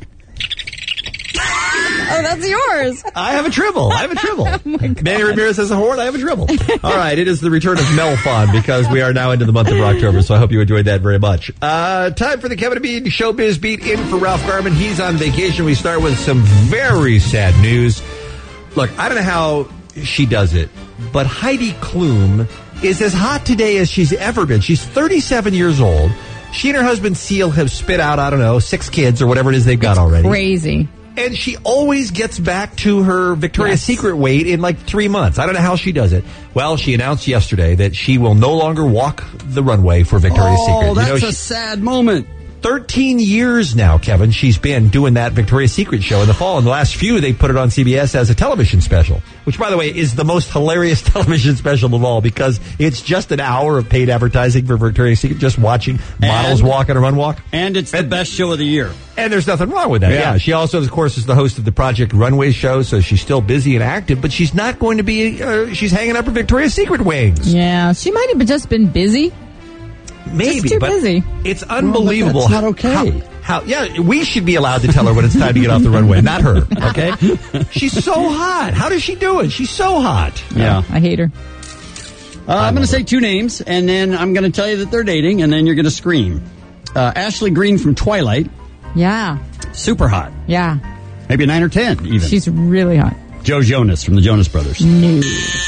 Oh, that's yours. I have a treble. I have a treble. Manny Ramirez has a horn. I have a treble. All right. It is the return of Mel Fun because we are now into the month of October. So I hope you enjoyed that very much. Uh, time for the Kevin and Bean Showbiz Beat in for Ralph Garman. He's on vacation. We start with some very sad news. Look, I don't know how she does it, but Heidi Klum is as hot today as she's ever been. She's thirty-seven years old. She and her husband Seal have spit out, I don't know, six kids or whatever it is they've got already. Crazy. And she always gets back to her Victoria's Yes. Secret weight in like three months. I don't know how she does it. Well, she announced yesterday that she will no longer walk the runway for Victoria's oh, Secret. that's you know, a she, sad moment. thirteen years now, Kevin, she's been doing that Victoria's Secret show in the fall. In the last few, they put it on C B S as a television special, which, by the way, is the most hilarious television special of all because it's just an hour of paid advertising for Victoria's Secret, just watching models And- walk on a runwalk. And it's the best show of the year. And there's nothing wrong with that. Yeah. Yeah. She also, of course, is the host of the Project Runway show, so she's still busy and active, but she's not going to be, uh, she's hanging up her Victoria's Secret wings. Yeah, she might have just been busy. Maybe, Just too but busy. it's unbelievable. Well, but that's not okay. How, how, yeah, we should be allowed to tell her when it's time to get off the runway, not her, okay? She's so hot. How does she do it? She's so hot. Yeah. I hate her. Uh, I'm going to say two names, and then I'm going to tell you that they're dating, and then you're going to scream. Uh, Ashley Greene from Twilight, Yeah. super hot. Yeah. Maybe a nine or ten, even. She's really hot. Joe Jonas from the Jonas Brothers. No.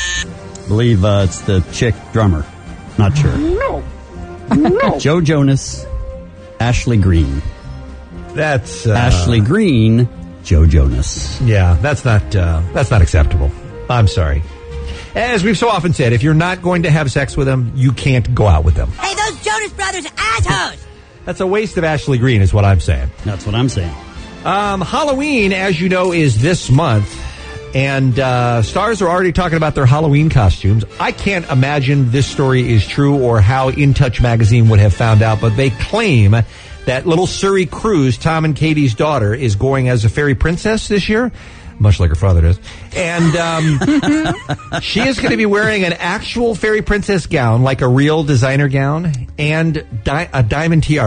believe uh, it's the chick drummer. Not sure. No. No. Joe Jonas, Ashley Greene. That's uh, Ashley Greene, Joe Jonas. Yeah, that's not uh, that's not acceptable. I'm sorry. As we've so often said, if you're not going to have sex with them, you can't go out with them. Hey, those Jonas Brothers are assholes! That's a waste of Ashley Greene, is what I'm saying. That's what I'm saying. Um, Halloween, as you know, is this month, and uh, stars are already talking about their Halloween costumes. I can't imagine this story is true or how In Touch magazine would have found out, but they claim that little Surrey Cruz, Tom and Katie's daughter, is going as a fairy princess this year, much like her father does. And um, she is going to be wearing an actual fairy princess gown, like a real designer gown, and di- a diamond tiara.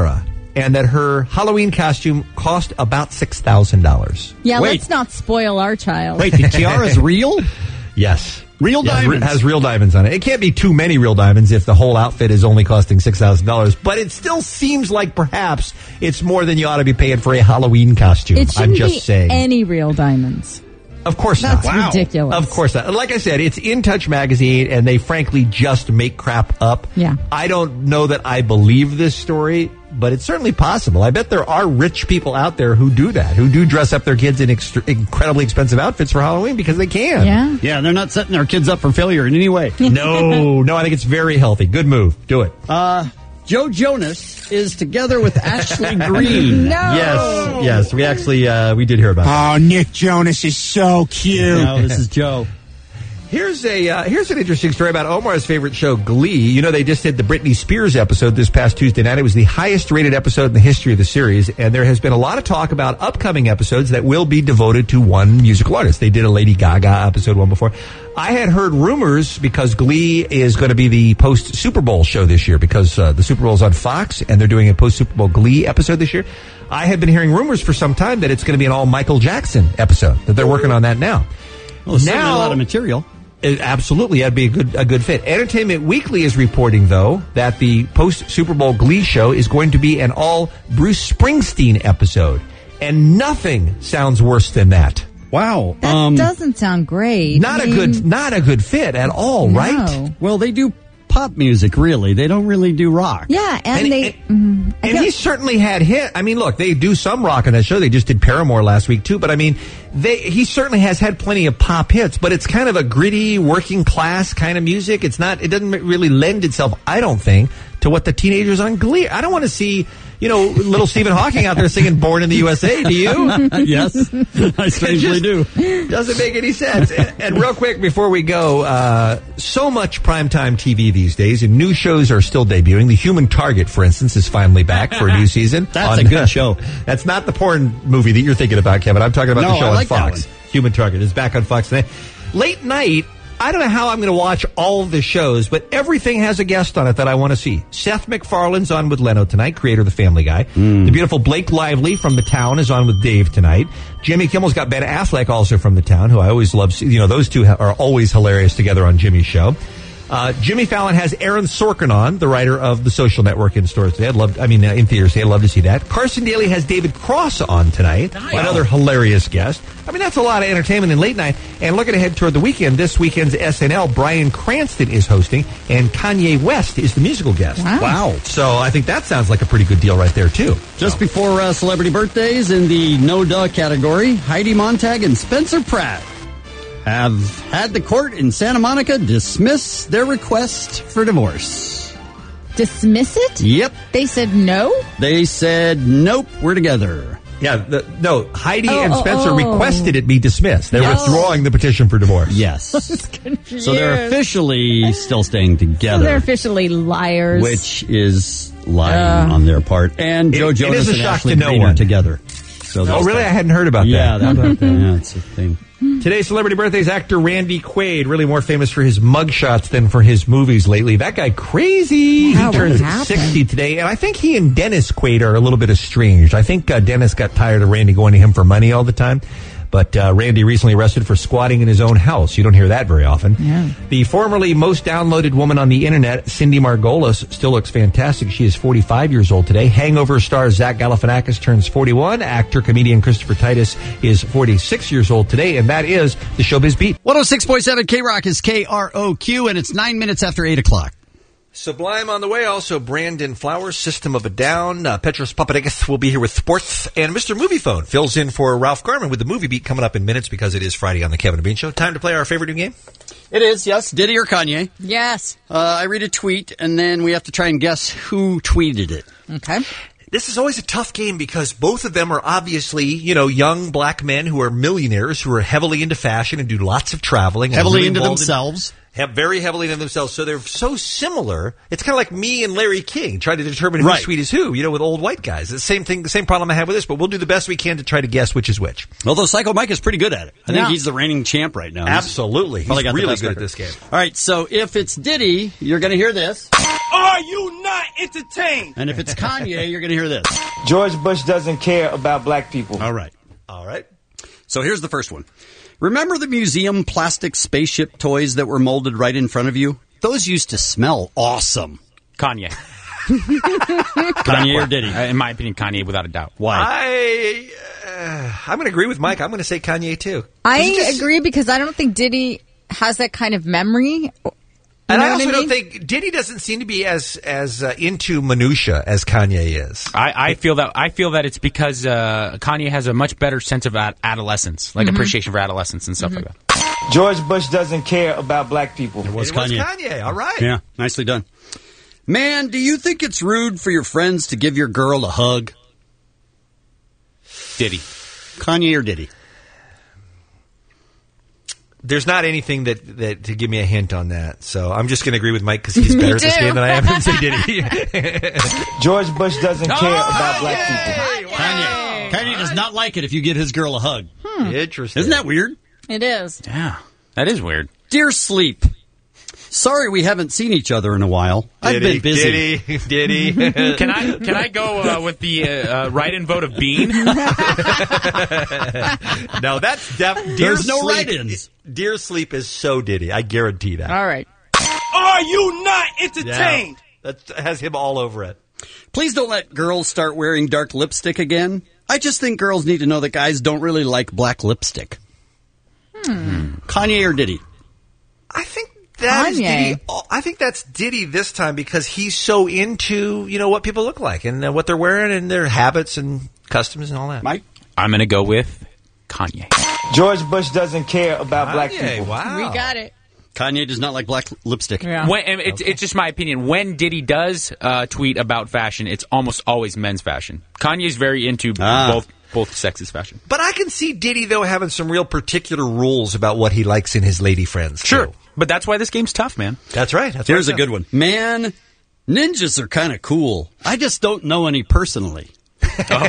and that her Halloween costume cost about six thousand dollars. Yeah, let's not spoil our child. Wait, the tiara's real? Yes. Real Yeah, diamonds. It has real diamonds on it. It can't be too many real diamonds if the whole outfit is only costing six thousand dollars, but it still seems like perhaps it's more than you ought to be paying for a Halloween costume. It shouldn't I'm just be saying. any real diamonds. Of course That's not. Wow. ridiculous. Of course not. Like I said, it's In Touch magazine, and they frankly just make crap up. Yeah. I don't know that I believe this story, but it's certainly possible. I bet there are rich people out there who do that, who do dress up their kids in extra- incredibly expensive outfits for Halloween because they can. Yeah. Yeah, they're not setting their kids up for failure in any way. No, no, I think it's very healthy. Good move. Do it. Uh, Joe Jonas is together with Ashley Green. Yes, yes. We actually, uh, we did hear about that. Oh, Nick Jonas is so cute. No, this is Joe. Here's a uh, here's an interesting story about Omar's favorite show, Glee. You know, they just did the Britney Spears episode this past Tuesday night. It was the highest rated episode in the history of the series, and there has been a lot of talk about upcoming episodes that will be devoted to one musical artist. They did a Lady Gaga episode one before. I had heard rumors because Glee is going to be the post Super Bowl show this year because uh, the Super Bowl is on Fox, and they're doing a post Super Bowl Glee episode this year. I had been hearing rumors for some time that it's going to be an all Michael Jackson episode, that they're working on that now. Well, there's certainly a lot of material. It, absolutely, that'd be a good a good fit. Entertainment Weekly is reporting, though, that the post Super Bowl Glee show is going to be an all Bruce Springsteen episode, and nothing sounds worse than that. Wow, That um, doesn't sound great. Not I a mean, good not a good fit at all, no. right? Well, they do pop music, really. They don't really do rock. Yeah, and, And- they. and- mm, I And don't- he certainly had hit. I mean, look, they do some rock on that show. They just did Paramore last week too. But I mean, they he certainly has had plenty of pop hits. But it's kind of a gritty, working class kind of music. It's not. It doesn't really lend itself, I don't think, to what the teenagers on Glee. I don't want to see, you know, little Stephen Hawking out there singing "Born in the U S A." Do you? Yes, I strangely do. Doesn't make any sense. And, and real quick before we go, uh, so much primetime T V these days, and new shows are still debuting. The Human Target, for instance, is finally back for a new season. That's on, a good show. That's not the porn movie that you're thinking about, Kevin. I'm talking about No, the show I on like that Fox. one. Human Target is back on Fox today. Late night. I don't know how I'm going to watch all of the shows, but everything has a guest on it that I want to see. Seth MacFarlane's on with Leno tonight, creator of The Family Guy. Mm. The beautiful Blake Lively from The Town is on with Dave tonight. Jimmy Kimmel's got Ben Affleck also from The Town, who I always love. You know, those two ha- are always hilarious together on Jimmy's show. Uh, Jimmy Fallon has Aaron Sorkin on, the writer of The Social Network in stores today. I'd love, I mean, uh, in theaters today. I'd love to see that. Carson Daly has David Cross on tonight, Nice. another hilarious guest. I mean, that's a lot of entertainment in late night. And looking ahead toward the weekend, this weekend's S N L, Bryan Cranston is hosting, and Kanye West is the musical guest. Wow. Wow. So I think that sounds like a pretty good deal right there, too. Just before uh, celebrity birthdays in the no-duh category, Heidi Montag and Spencer Pratt have had the court in Santa Monica dismiss their request for divorce. dismiss it? Yep. They said no? They said, nope, we're together. Yeah, the, no, Heidi Oh, and Spencer oh, oh. requested it be dismissed. They're Yes. withdrawing the petition for divorce. Yes. So they're officially still staying So together, they're officially liars. which is lying Uh. on their part. And It- Joe it Jonas is a and shock Ashley to no Green are one. together. So Oh, that's really? that. I hadn't heard about Yeah, that. that, yeah, it's a thing. Today's celebrity birthdays, actor Randy Quaid, really more famous for his mugshots than for his movies lately. That guy crazy. Wow, he turns what happened? sixty today, and I think he and Dennis Quaid are a little bit estranged. I think uh, Dennis got tired of Randy going to him for money all the time. But uh, Randy recently arrested for squatting in his own house. You don't hear that very often. Yeah. The formerly most downloaded woman on the internet, Cindy Margolis, still looks fantastic. She is forty-five years old today. Hangover star Zach Galifianakis turns forty-one. Actor, comedian Christopher Titus is forty-six years old today. And that is the Showbiz Beat. one oh six point seven K-Rock is K R O Q, and it's nine minutes after eight o'clock. Sublime on the way. Also, Brandon Flowers, System of a Down. Uh, Petros Papadakis will be here with sports. And Mister Movie Phone fills in for Ralph Garman with the Movie Beat coming up in minutes because it is Friday on the Kevin and Bean Show. Time to play our favorite new game. It is, yes. Diddy or Kanye? Yes. Uh, I read a tweet, and then we have to try and guess who tweeted it. Okay. This is always a tough game because both of them are obviously, you know, young black men who are millionaires who are heavily into fashion and do lots of traveling. and Heavily really into involved in- themselves. have very heavily into themselves. So they're so similar. It's kind of like me and Larry King trying to determine who's Right. sweet is who, you know, with old white guys. It's the same thing, the same problem I have with this, but we'll do the best we can to try to guess which is which. Although Psycho Mike is pretty good at it. I think Yeah. he's the reigning champ right now. He's Absolutely. He's probably got the really best good at record. this game. All right, so if it's Diddy, you're going to hear this. Are you not entertained. And if it's Kanye, you're going to hear this. George Bush doesn't care about black people. All right. All right. So here's the first one. Remember the museum plastic spaceship toys that were molded right in front of you? Those used to smell awesome. Kanye. Kanye or Diddy? Uh, in my opinion, Kanye, without a doubt. Why? I, uh, I'm going to agree with Mike. I'm going to say Kanye, too. I Just- agree because I don't think Diddy has that kind of memory. You And know I what also I don't mean? think Diddy doesn't seem to be as as uh, into minutia as Kanye is. I, I feel that I feel that it's because uh, Kanye has a much better sense of ad- adolescence, like Mhm. appreciation for adolescence and stuff like that. George Bush doesn't care about black people. It was It was Kanye. Kanye. All right. Yeah, nicely done. Man, do you think it's rude for your friends to give your girl a hug? Diddy. Kanye or Diddy? There's not anything that, that to give me a hint on that, so I'm just going to agree with Mike because he's Me better at this too. game than I am and say Diddy. George Bush doesn't care about black people. Kanye. Kanye does not like it if you give his girl a hug. Interesting. Isn't that weird? It is. Yeah, that is weird. Dear Sleep, sorry we haven't seen each other in a while. I've Diddy, been busy. Diddy, Diddy. Can I can I go uh, with the uh, uh, write-in vote of Bean? No, that's def- Dear There's no Sleep. write-ins. Dear Sleep is so Diddy. I guarantee that. All right. Are you not entertained? Yeah, that has him all over it. Please don't let girls start wearing dark lipstick again. I just think girls need to know that guys don't really like black lipstick. Hmm. Kanye or Diddy? I think that is Kanye. Diddy. I think that's Diddy this time because he's so into, you know, what people look like and uh, what they're wearing and their habits and customs and all that. Mike? I'm going to go with Kanye. George Bush doesn't care about black Kanye, people. wow. We got it. Kanye does not like black lipstick. Yeah. When, and it's, it's just my opinion. When Diddy does uh, tweet about fashion, it's almost always men's fashion. Kanye's very into Ah. both both sexes fashion. But I can see Diddy, though, having some real particular rules about what he likes in his lady friends. Sure, too. but that's why this game's tough, man. That's right. That's Here's right. a good one. Man, ninjas are kind of cool. I just don't know any personally. I'm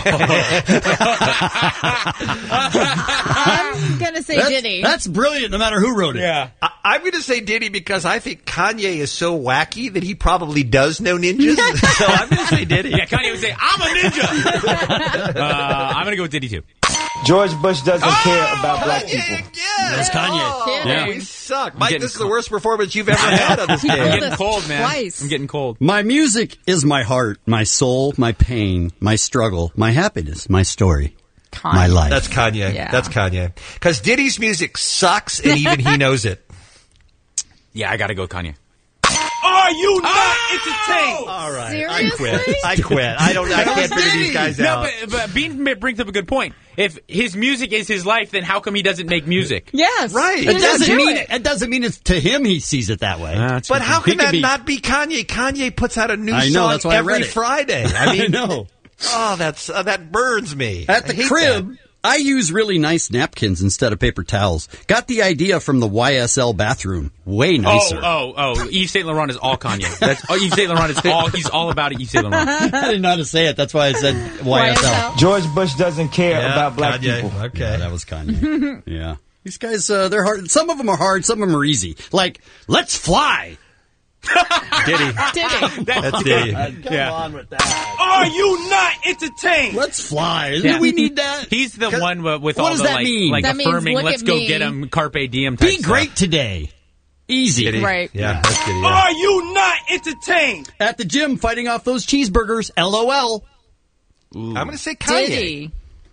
going to say That's, Diddy. that's brilliant no matter who wrote it. Yeah. I, I'm going to say Diddy because I think Kanye is so wacky that he probably does know ninjas. So I'm going to say Diddy. Yeah, Kanye would say, I'm a ninja. uh, I'm going to go with Diddy, too. George Bush doesn't care about black people. That's Kanye. Oh, Yeah. we suck. Mike, getting this is the worst performance you've ever had on this I'm game. getting cold, man. Twice. I'm getting cold. My music is my heart, my soul, my pain, my struggle, my happiness, my story, Kanye. my life. That's Kanye. Yeah. That's Kanye. Because Diddy's music sucks, and even he knows it. Yeah, I got to go Kanye. Are you not entertained? All right, Seriously? I quit. I quit. I don't. I can't figure these guys No, out. but, but Bean brings up a good point. If his music is his life, then how come he doesn't make music? Yes. Right. It It doesn't do mean it. it doesn't mean it's to him he sees it that way. But how He can could that be- not be Kanye? Kanye puts out a new I know, song that's why I every read it. Friday. I mean, know. Oh, that's uh, that burns me. At I the hate crib, that. I use really nice napkins instead of paper towels. Got the idea from the Y S L bathroom. Way nicer. Oh, oh, oh! Yves Saint Laurent is all Kanye. That's oh, Yves Saint Laurent is all. He's all about it. Yves Saint Laurent. I didn't know how to say it. That's why I said Y S L. George Bush doesn't care Yeah, about black Kanye. people. Okay, Yeah, that was Kanye. Yeah. These guys, uh, they're hard. Some of them are hard. Some of them are easy. Like, let's fly. Diddy. Diddy. That's Diddy. Come Yeah. on with that. Are you not entertained? Let's fly. Isn't Yeah. it we need that? He's the one with with What all does the that like, mean? like That means affirming. look Let's at go me. get him. Carpe diem. Type Be stuff. great today. Easy. Diddy. Right. Yeah, that's Diddy. Yeah. Are you not entertained? At the gym fighting off those cheeseburgers. L O L. I'm going to say Kanye. Diddy.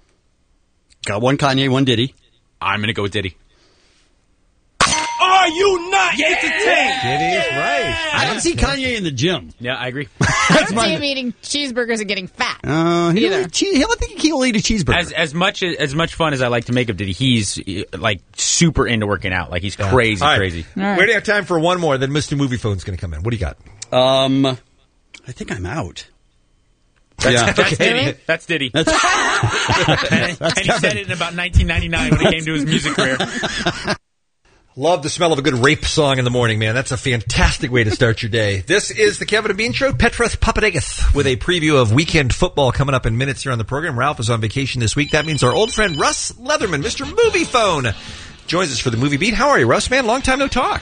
Got one Kanye, one Diddy. I'm gonna go with Diddy. Are you not entertained? Diddy is right. I don't see Kanye in the gym. Yeah, I agree. I don't see him eating cheeseburgers and getting fat. Uh, he Either. don't, che- I don't think he'll eat a cheeseburger. As as much as much fun as I like to make of Diddy, he's uh, like super into working out. Like he's crazy, All right. crazy. All right. We already have time for one more. Then Mister Movie Phone's going to come in. What do you got? um, I think I'm out. yeah. That's Diddy. That's Diddy. That's, and that's and he said Kevin. it in about nineteen ninety-nine when it came to his music career. Love the smell of a good rape song in the morning, man. That's a fantastic way to start your day. This is the Kevin and Bean Show. Petros Papadakis with a preview of weekend football coming up in minutes here on the program. Ralph is on vacation this week. That means our old friend Russ Leatherman, Mister Movie Phone, joins us for the movie beat. How are you, Russ, man? Long time no talk.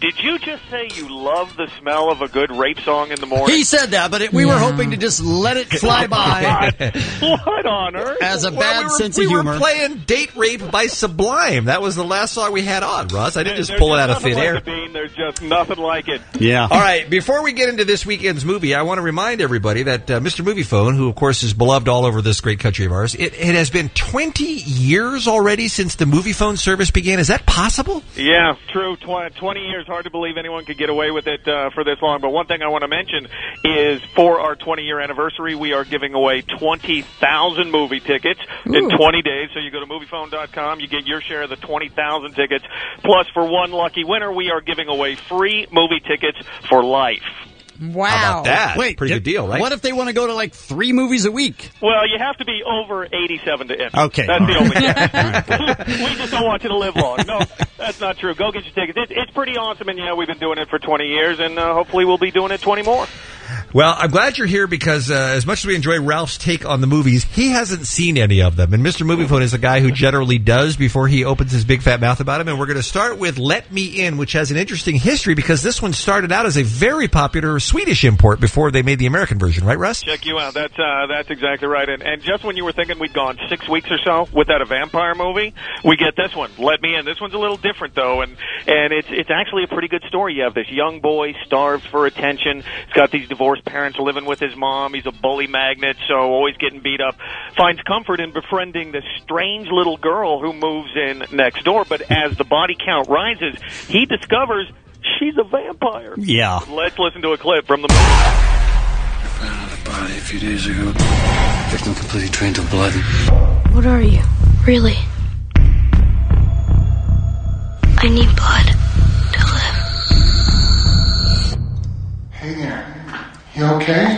Did you just say you love the smell of a good rape song in the morning? He said that, but it, we were hoping to just let it fly by. What on earth? As a Well, bad we were, sense we of humor. were playing Date Rape by Sublime. That was the last song we had on, Russ. I didn't just There's pull it out of nothing thin like air. it, Bean. There's just nothing like it. Yeah. All right, before we get into this weekend's movie, I want to remind everybody that uh, Mister Movie Phone, who of course is beloved all over this great country of ours, it, it has been twenty years already since the Movie Phone service began. Is that possible? Yeah, true. Tw- twenty years. Hard to believe anyone could get away with it uh, for this long. But one thing I want to mention is for our twenty-year anniversary, we are giving away twenty thousand movie tickets Ooh. in twenty days. So you go to movie phone dot com, you get your share of the twenty thousand tickets. Plus, for one lucky winner, we are giving away free movie tickets for life. Wow. How about that? Wait, Pretty good deal, right? What if they want to go to like three movies a week? Well, you have to be over eighty-seven to enter. Okay. That's the All only right. thing. We just don't want you to live long. No, that's not true. Go get your tickets. It, it's pretty awesome, and yeah, we've been doing it for twenty years, and uh, hopefully we'll be doing it twenty more. Well, I'm glad you're here because uh, as much as we enjoy Ralph's take on the movies, he hasn't seen any of them. And Mister Movie Phone is a guy who generally does before he opens his big fat mouth about them. And we're going to start with Let Me In, which has an interesting history because this one started out as a very popular Swedish import before they made the American version, right, Russ? Check you out. That's uh, that's exactly right. And, and just when you were thinking we'd gone six weeks or so without a vampire movie, we get this one, Let Me In. This one's a little different, though, and and it's it's actually a pretty good story. You have this young boy starved for attention. He's got these divorced parents living with his mom. He's a bully magnet, so always getting beat up. Finds comfort in befriending this strange little girl who moves in next door. But as the body count rises, he discovers she's a vampire. Yeah. Let's listen to a clip from the movie. Found another body a few days ago. Victim completely drained of blood. What are you, really? I need blood to live. Hey there. You okay?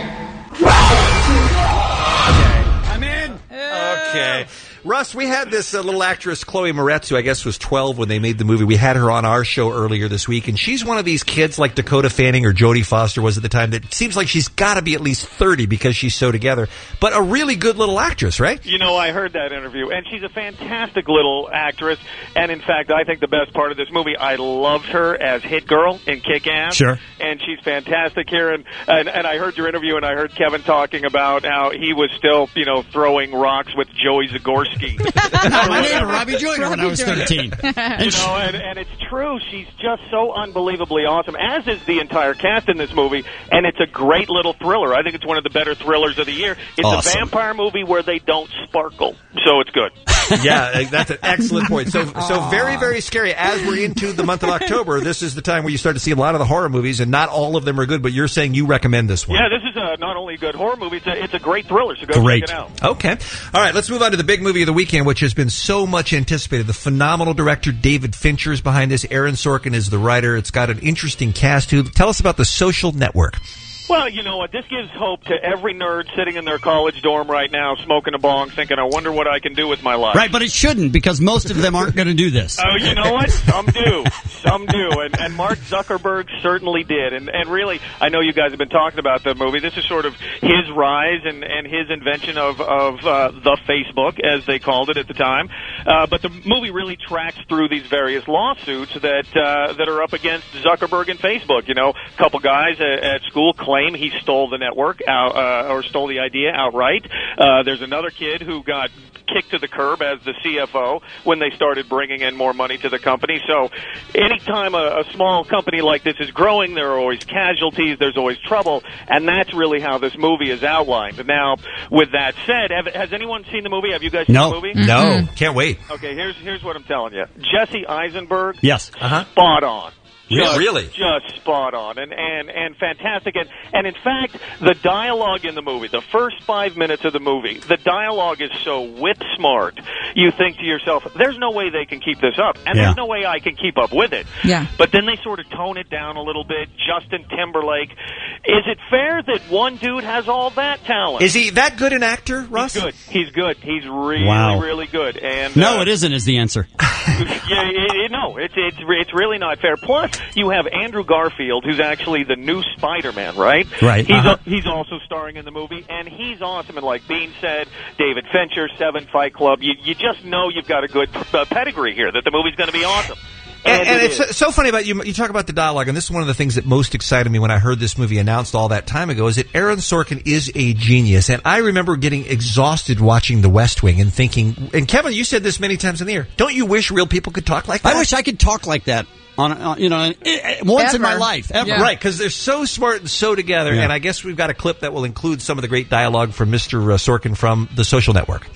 I'm in. Okay. Russ, we had this uh, little actress, Chloe Moretz, who I guess was twelve when they made the movie. We had her on our show earlier this week, and she's one of these kids like Dakota Fanning or Jodie Foster was at the time that seems like she's got to be at least thirty because she's so together. But a really good little actress, right? You know, I heard that interview, and she's a fantastic little actress. And in fact, I think the best part of this movie, I loved her as Hit Girl in Kick-Ass. Sure. And she's fantastic here. And, and and I heard your interview, and I heard Kevin talking about how he was still, you know, throwing rocks with Joey Zagorski. No, my neighbor, Robbie Joyner, when I was thirteen. You know, and, and it's true. She's just so unbelievably awesome, as is the entire cast in this movie. And it's a great little thriller. I think it's one of the better thrillers of the year. It's Awesome. a vampire movie where they don't sparkle, so it's good. Yeah, that's an excellent point. So, so very, very scary. As we're into the month of October, this is the time where you start to see a lot of the horror movies, and not all of them are good. But you're saying you recommend this one? Yeah, this is a, not only a good horror movie, it's a, it's a great thriller, so go Great. check it out. Okay. All right, let's move on to the big movie of the weekend, which has been so much anticipated. The phenomenal director David Fincher is behind this. Aaron Sorkin is the writer. It's got an interesting cast, too. Tell us about The Social Network. Well, you know what? This gives hope to every nerd sitting in their college dorm right now, smoking a bong, thinking, I wonder what I can do with my life. Right, but it shouldn't, because most of them aren't going to do this. Oh, you know what? Some do. Some do. And, and Mark Zuckerberg certainly did. And, and really, I know you guys have been talking about the movie. This is sort of his rise and, and his invention of, of uh, the Facebook, as they called it at the time. Uh, but the movie really tracks through these various lawsuits that uh, that are up against Zuckerberg and Facebook. You know, a couple guys at, at school claim he stole the network out, uh, or stole the idea outright. Uh, there's another kid who got kicked to the curb as the C F O when they started bringing in more money to the company. So anytime a, a small company like this is growing, there are always casualties, there's always trouble, and that's really how this movie is outlined. Now, with that said, have, has anyone seen the movie? Have you guys seen No. the movie? No. Can't wait. Okay, here's here's what I'm telling you. Jesse Eisenberg, Yes. Uh-huh. spot on. Just, Really? Just spot on and, and, and fantastic. And, and in fact, the dialogue in the movie, the first five minutes of the movie, the dialogue is so whip smart. You think to yourself, there's no way they can keep this up. And Yeah. there's no way I can keep up with it. Yeah. But then they sort of tone it down a little bit. Justin Timberlake. Is it fair that one dude has all that talent? Is he that good an actor, Russ? He's good. He's good. He's really, Wow. really good. And No, uh, it isn't is the answer. yeah, it, it, no, it's it's it's really not fair. Plus, you have Andrew Garfield, who's actually the new Spider-Man, right? Right. He's Uh-huh. a, he's also starring in the movie, and he's awesome. And like Bean said, David Fincher, Seven, Fight Club. You you just know you've got a good uh, pedigree here. That the movie's going to be awesome. And, and it it's so- so funny about you. You talk about the dialogue, and this is one of the things that most excited me when I heard this movie announced all that time ago. Is that Aaron Sorkin is a genius, and I remember getting exhausted watching The West Wing and thinking. And Kevin, you said this many times in the air. Don't you wish real people could talk like that? I wish I could talk like that. On, on you know, once in my Ever. life, ever. Yeah. Right, because they're so smart and so together. Yeah. And I guess we've got a clip that will include some of the great dialogue from Mister Sorkin from The Social Network.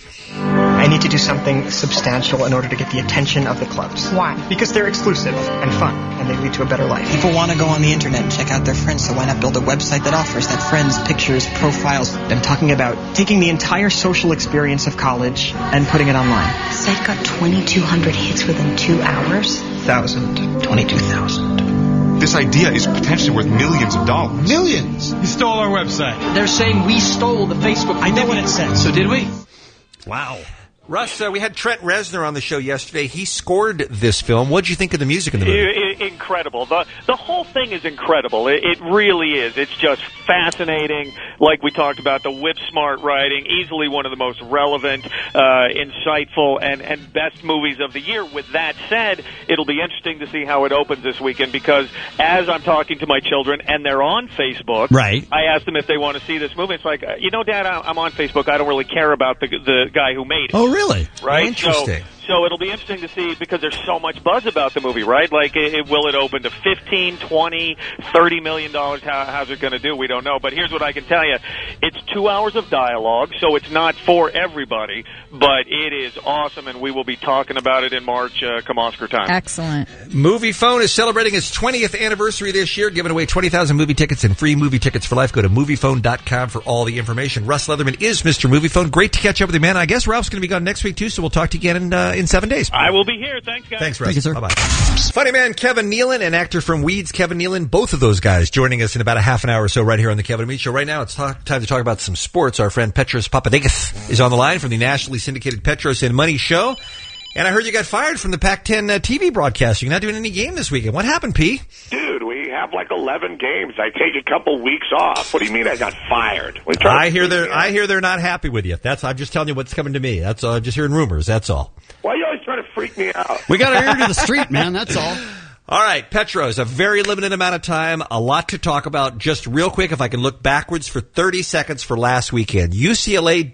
I need to do something substantial in order to get the attention of the clubs. Why? Because they're exclusive and fun, and they lead to a better life. People want to go on the internet and check out their friends, so why not build a website that offers that friends, pictures, profiles? I'm talking about taking the entire social experience of college and putting it online. Site got twenty-two hundred hits within two hours. Thousand. twenty-two thousand. This idea is potentially worth millions of dollars. Millions? You stole our website. They're saying we stole the Facebook. I know what it says. So did we? Wow. Russ, uh, we had Trent Reznor on the show yesterday. He scored this film. What did you think of the music in the movie? I- I- incredible. The the whole thing is incredible. It, it really is. It's just fascinating. Like we talked about, the whip smart writing, easily one of the most relevant, uh, insightful, and, and best movies of the year. With that said, it'll be interesting to see how it opens this weekend because as I'm talking to my children and they're on Facebook, right. I asked them if they want to see this movie. It's like, uh, you know, Dad, I- I'm on Facebook. I don't really care about the the guy who made it. Oh, really? Right? Oh, interesting. So, so it'll be interesting to see because there's so much buzz about the movie, right? Like, it, it, will it open to fifteen, twenty, thirty million dollars? How, how's it going to do? We don't know. But here's what I can tell you. It's two hours of dialogue, so it's not for everybody, but it is awesome, and we will be talking about it in March uh, come Oscar time. Excellent. Movie Phone is celebrating its twentieth anniversary this year, giving away twenty thousand movie tickets and free movie tickets for life. Go to movie phone dot com for all the information. Russ Leatherman is Mister Movie Phone. Great to catch up with you, man. I guess Ralph's going to be gone next week, too, so we'll talk to you again in, uh, in seven days. I will be here. Thanks, guys. Thanks, Russ. Thank you, sir. Bye-bye. Funny man Kevin Nealon and actor from Weeds Kevin Nealon, both of those guys joining us in about a half an hour or so right here on the Kevin and Meat Show. Right now, it's talk, time to talk about some sports. Our friend Petros Papadakis is on the line from the nationally syndicated Petros and Money Show. And I heard you got fired from the Pac ten uh, T V broadcast. You're not doing any game this weekend. What happened, P? Dude, we have like eleven games. I take a couple weeks off. What do you mean I got fired? I hear they're I hear they're not happy with you. That's I'm just telling you what's coming to me. That's uh, just hearing rumors. That's all. Why are you always trying to freak me out? We got our ear to the street, man. That's all. All right, Petros, a very limited amount of time, a lot to talk about. Just real quick, if I can look backwards for thirty seconds for last weekend. U C L A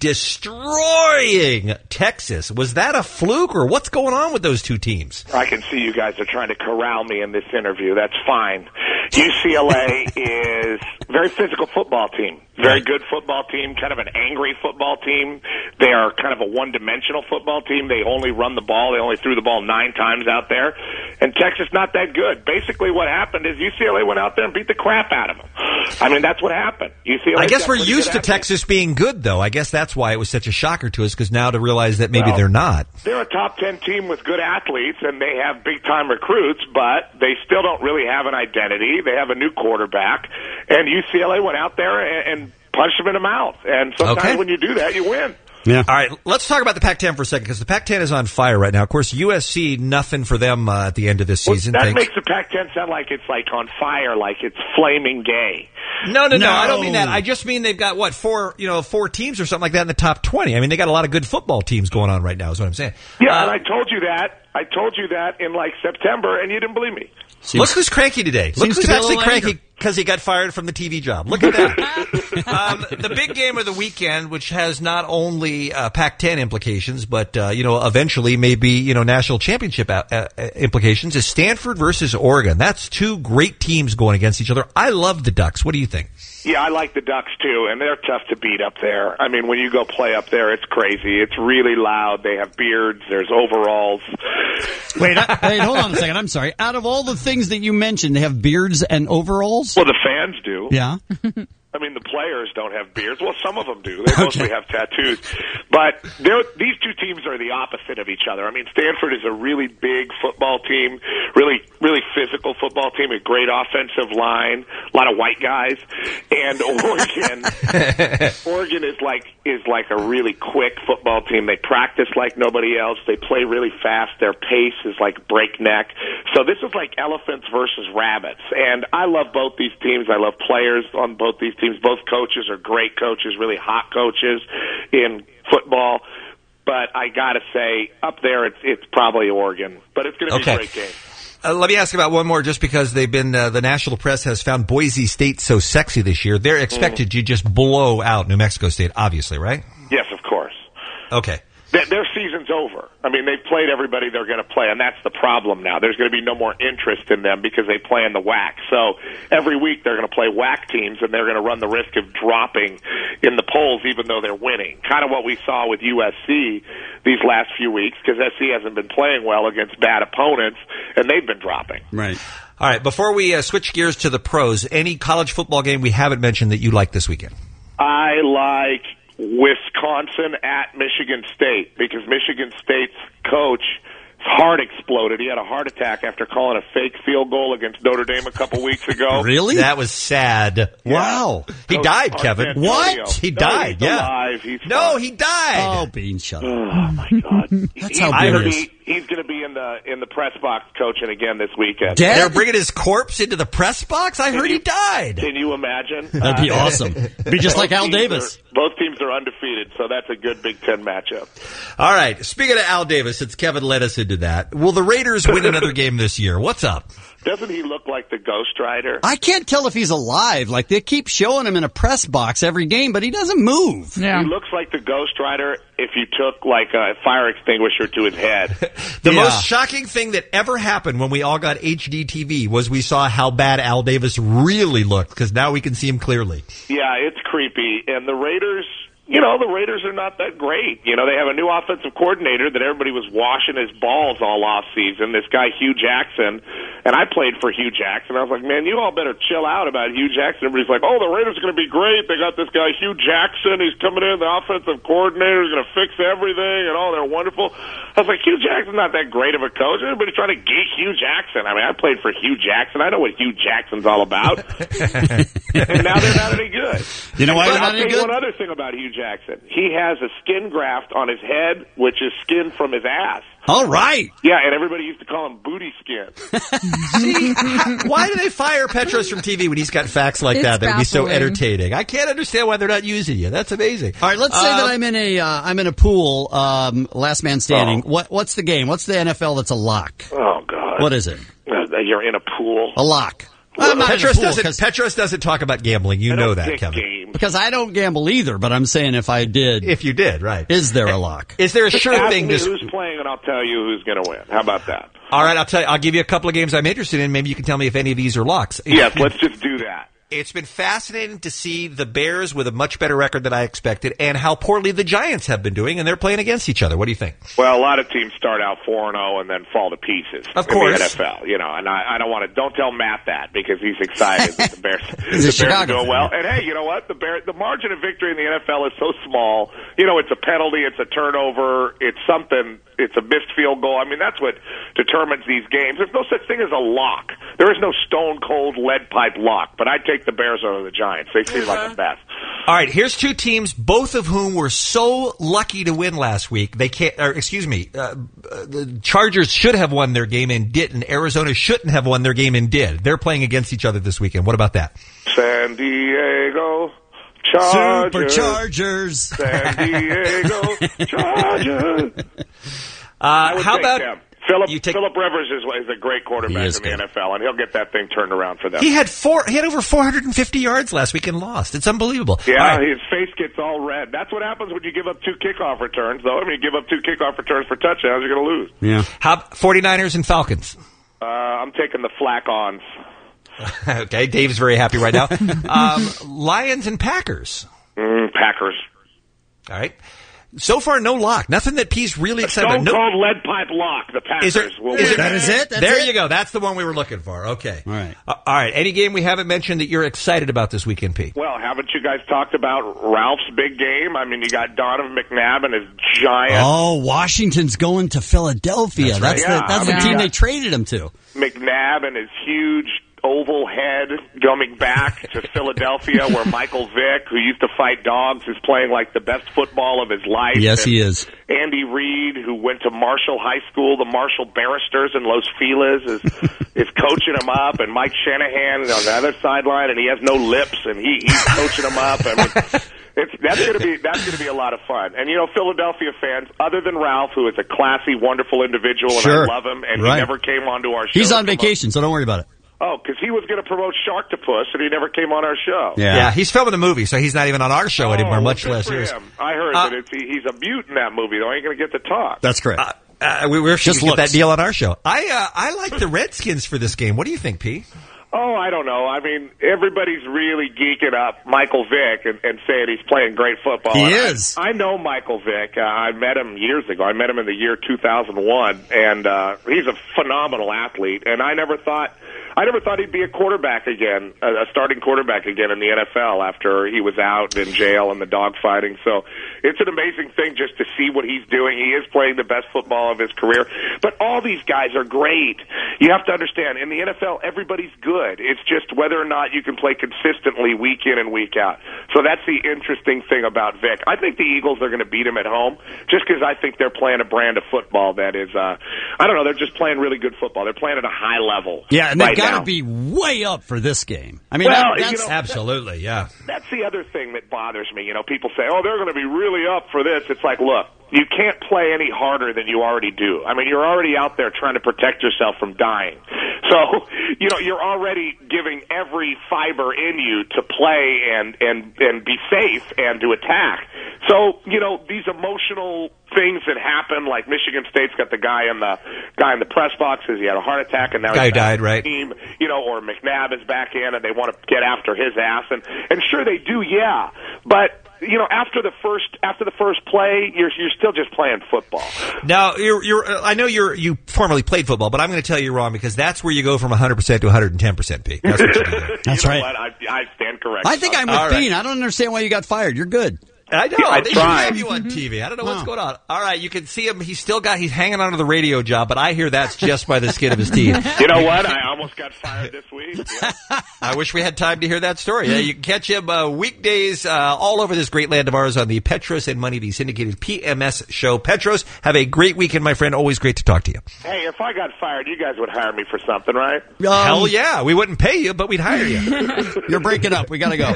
destroying Texas. Was that a fluke, or what's going on with those two teams? I can see you guys are trying to corral me in this interview. That's fine. U C L A is a very physical football team. Very good football team, kind of an angry football team. They are kind of a one-dimensional football team. They only run the ball. They only threw the ball nine times out there. And Texas not that good. Basically what happened is U C L A went out there and beat the crap out of them. I mean, that's what happened. U C L A I guess got we're pretty used good to athletes. Texas being good, though. I guess that's why it was such a shocker to us, because now to realize that maybe Well, they're not. They're a top ten team with good athletes, and they have big-time recruits, but they still don't really have an identity. They have a new quarterback, and U C L A went out there and, and punched them in the mouth. And sometimes Okay. when you do that, you win. Yeah. All right, let's talk about the Pac ten for a second, because the Pac ten is on fire right now. Of course, U S C, nothing for them uh, at the end of this season. That Thanks- makes the Pac ten sound like it's like on fire, like it's flaming gay. No, no, no, I don't mean that. I just mean they've got, what, four, you know, four teams or something like that in the top twenty. I mean, they got a lot of good football teams going on right now, is what I'm saying. Yeah, Uh, and I told you that. I told you that in like September, and you didn't believe me. Look who's cranky today. Look seems who's to be a actually little cranky anger. because he got fired from the T V job. Look at that. um, the big game of the weekend, which has not only uh, Pac ten implications, but uh, you know, eventually maybe you know national championship uh, uh, implications, is Stanford versus Oregon. That's two great teams going against each other. I love the Ducks. What do you think? Yeah, I like the Ducks too, and they're tough to beat up there. I mean, when you go play up there, it's crazy. It's really loud. They have beards. There's overalls. Wait, I, wait, hold on a second. I'm sorry. Out of all the things that you mentioned, they have beards and overalls? Well, the fans do. Yeah. I mean, the players don't have beards. Well, some of them do. They mostly have tattoos. But they're, these two teams are the opposite of each other. I mean, Stanford is a really big football team, really, really physical football team, a great offensive line, a lot of white guys. And Oregon, Oregon is like is like a really quick football team. They practice like nobody else. They play really fast. Their pace is like breakneck. So this is like elephants versus rabbits. And I love both these teams. I love players on both these teams. Both coaches are great coaches, really hot coaches in football. But I got to say, up there, it's it's probably Oregon. But it's going to be Okay. a great game. Uh, let me ask about one more, just because they've been uh, the national press has found Boise State so sexy this year. They're expected mm. to just blow out New Mexico State, obviously, right? Yes, of course. Okay. Their, their season's over. I mean, they've played everybody they're going to play, and that's the problem now. There's going to be no more interest in them because they play in the W A C. So every week they're going to play W A C teams, and they're going to run the risk of dropping in the polls even though they're winning. Kind of what we saw with U S C these last few weeks, because S C hasn't been playing well against bad opponents, and they've been dropping. Right. All right, before we uh, switch gears to the pros, any college football game we haven't mentioned that you like this weekend? I like Wisconsin at Michigan State, because Michigan State's coach, his heart exploded. He had a heart attack after calling a fake field goal against Notre Dame a couple weeks ago. Really? That was sad. Yeah. Wow. He Coach died, Mark Kevin. Antonio. What? He No, died, he's yeah. alive. He's no, fine. he died. Oh, Bean, shut up. Oh, my God. That's He- how he's big gonna it is. be- He's going to be in the in the press box coaching again this weekend. Dead? They're bringing his corpse into the press box? I Can heard you- he died. Can you imagine? That'd be Uh, awesome. Be just like both Al teams Davis. are- both teams are undefeated, so that's a good Big Ten matchup. All right. Speaking of Al Davis, since Kevin led us into that, will the Raiders win another game this year? What's up? Doesn't he look like the Ghost Rider? I can't tell if he's alive. Like, they keep showing him in a press box every game, but he doesn't move. He looks like the Ghost Rider if you took like a fire extinguisher to his head. The Yeah. most shocking thing that ever happened when we all got H D T V was we saw how bad Al Davis really looked, because now we can see him clearly. Yeah, it's creepy. And the Raiders, you know, the Raiders are not that great. You know, they have a new offensive coordinator that everybody was washing his balls all off season, this guy Hugh Jackson. And I played for Hugh Jackson. I was like, man, you all better chill out about Hugh Jackson. Everybody's like, oh, the Raiders are going to be great. They got this guy Hugh Jackson. He's coming in, the offensive coordinator. He's going to fix everything, and oh, they're wonderful. I was like, Hugh Jackson's not that great of a coach. Everybody's trying to geek Hugh Jackson. I mean, I played for Hugh Jackson. I know what Hugh Jackson's all about. And now they're not any good. You know why But they're I'll not any tell you good? one other thing about Hugh Jackson. He has a skin graft on his head, which is skin from his ass. All right. Yeah, and everybody used to call him booty skin. See, why do they fire Petros from T V when he's got facts like It's that that would be so baffling. entertaining? I can't understand why they're not using you. That's amazing. All right, let's say Um, that I'm in a uh, I'm in a pool, um, last man standing. Oh. What what's the game? What's the N F L that's a lock? Oh, God. What is it? Uh, you're in a pool. A lock. I'm not in a Petros pool, doesn't. 'cause- Petros doesn't talk about gambling. You I know don't that, pick Kevin. games. because I don't gamble either. But I'm saying if I did, If you did, right? is there a lock? Is there a sure Ask thing me this? who's playing, and I'll tell you who's going to win. How about that? All right, I'll tell you. I'll give you a couple of games I'm interested in. Maybe you can tell me if any of these are locks. Yes, let's just do that. It's been fascinating to see the Bears with a much better record than I expected, and how poorly the Giants have been doing, and they're playing against each other. What do you think? Well, a lot of teams start out four and zero and then fall to pieces. Of in course. the N F L, you know, and I, I don't want to. Don't tell Matt that because he's excited that the Bears, He's a the Bears are Chicago doing fan. well. And hey, you know what? The Bear, the margin of victory in the N F L is so small. You know, it's a penalty, it's a turnover, it's something. It's a missed field goal. I mean, that's what determines these games. There's no such thing as a lock. There is no stone cold lead pipe lock. But I'd take the Bears over the Giants. They seem like the best. All right, here's two teams, both of whom were so lucky to win last week. They can't. Or excuse me, uh, uh, the Chargers should have won their game and didn't. Arizona shouldn't have won their game and did. They're playing against each other this weekend. What about that? San Diego Chargers. Superchargers. San Diego Chargers. Uh, I would how take about them. Philip you take- Philip Rivers is, is a great quarterback He is in the good. N F L, and he'll get that thing turned around for them. He had four. He had over four hundred fifty yards last week and lost. It's unbelievable. Yeah, All right. his face gets all red. That's what happens when you give up two kickoff returns, though. I mean, you give up two kickoff returns for touchdowns, you're going to lose. Yeah. How forty-niners and Falcons? Uh, I'm taking the flack-ons. Okay, Dave's very happy right now. um, Lions and Packers. Mm, Packers. All right. So far, no lock. Nothing that P's really excited about. Stone No, cold lead pipe lock. The Packers is there, will is win. it- That is it? That's there it? you go. That's the one we were looking for. Okay. All right. Uh, all right. Any game we haven't mentioned that you're excited about this weekend, P? Well, haven't you guys talked about Ralph's big game? I mean, you got Donovan McNabb and his giant Oh, Washington's going to Philadelphia. That's That's, right. the Yeah, that's I mean, the team yeah. they traded him to. McNabb and his huge oval head coming back to Philadelphia, where Michael Vick, who used to fight dogs, is playing like the best football of his life. Yes, And he is. Andy Reid, who went to Marshall High School, the Marshall Barristers in Los Feliz, is is coaching him up, and Mike Shanahan on the other sideline, and he has no lips, and he, he's coaching him up. I mean, It's that's going to be that's going to be a lot of fun. And you know, Philadelphia fans, other than Ralph, who is a classy, wonderful individual, Sure. and I love him, and Right. he never came onto our show. He's on to promote- vacation, so don't worry about it. Oh, because he was going to promote Sharktopus, and he never came on our show. Yeah. he's filming a movie, so he's not even on our show anymore, Oh, much well, less good for yours. him. I heard Uh, that it's, he, he's a mute in that movie, though. I ain't going to get to talk. That's correct. Uh, uh, we wish Just we could get looks. that deal on our show. I uh, I like the Redskins for this game. What do you think, P? Oh, I don't know. I mean, everybody's really geeking up Michael Vick and, and saying he's playing great football. He And is. I, I know Michael Vick. Uh, I met him years ago. I met him in the year two thousand one, and uh, he's a phenomenal athlete. And I never thought, I never thought he'd be a quarterback again, a, a starting quarterback again in the N F L after he was out in jail and the dogfighting. So it's an amazing thing just to see what he's doing. He is playing the best football of his career. But all these guys are great. You have to understand, in the N F L, everybody's good. It's just whether or not you can play consistently week in and week out. So that's the interesting thing about Vic. I think the Eagles are going to beat him at home just because I think they're playing a brand of football that is, uh, I don't know, they're just playing really good football. They're playing at a high level. Yeah, and they've right got now. to be way up for this game. I mean, Well, that, you that's know, Absolutely, yeah. That's the other thing that bothers me. You know, people say, oh, they're going to be really up for this. It's like, look, you can't play any harder than you already do. I mean, you're already out there trying to protect yourself from dying. So, you know, you're already giving every fiber in you to play and, and, and be safe and to attack. So, you know, these emotional things that happen, like Michigan State's got the guy in the guy in the press box because he had a heart attack and now Guy he's back died, on the right. team, you know, or McNabb is back in and they want to get after his ass, and and sure they do, yeah, but you know, after the first after the first play, you're you're still just playing football. Now, you're, you're, uh, I know you're, you formerly played football, but I'm going to tell you you're wrong because that's where you go from one hundred percent to one hundred ten percent, P. That's what you do there. That's you know right. What? I, I stand corrected. I think I'm with All right. Bean. I don't understand why you got fired. You're good. I know. I they tried. should have you on T V. I don't know what's Oh. going on. All right, you can see him. He's still got, he's hanging on to the radio job, but I hear that's just by the skin of his teeth. You know what? I almost got fired this week. Yeah. I wish we had time to hear that story. Yeah, you can catch him uh, weekdays uh, all over this great land of ours on the Petros and Money V syndicated P M S show. Petros, have a great weekend, my friend. Always great to talk to you. Hey, if I got fired, you guys would hire me for something, right? Um, Hell yeah. We wouldn't pay you, but we'd hire you. You're breaking up. We got to go.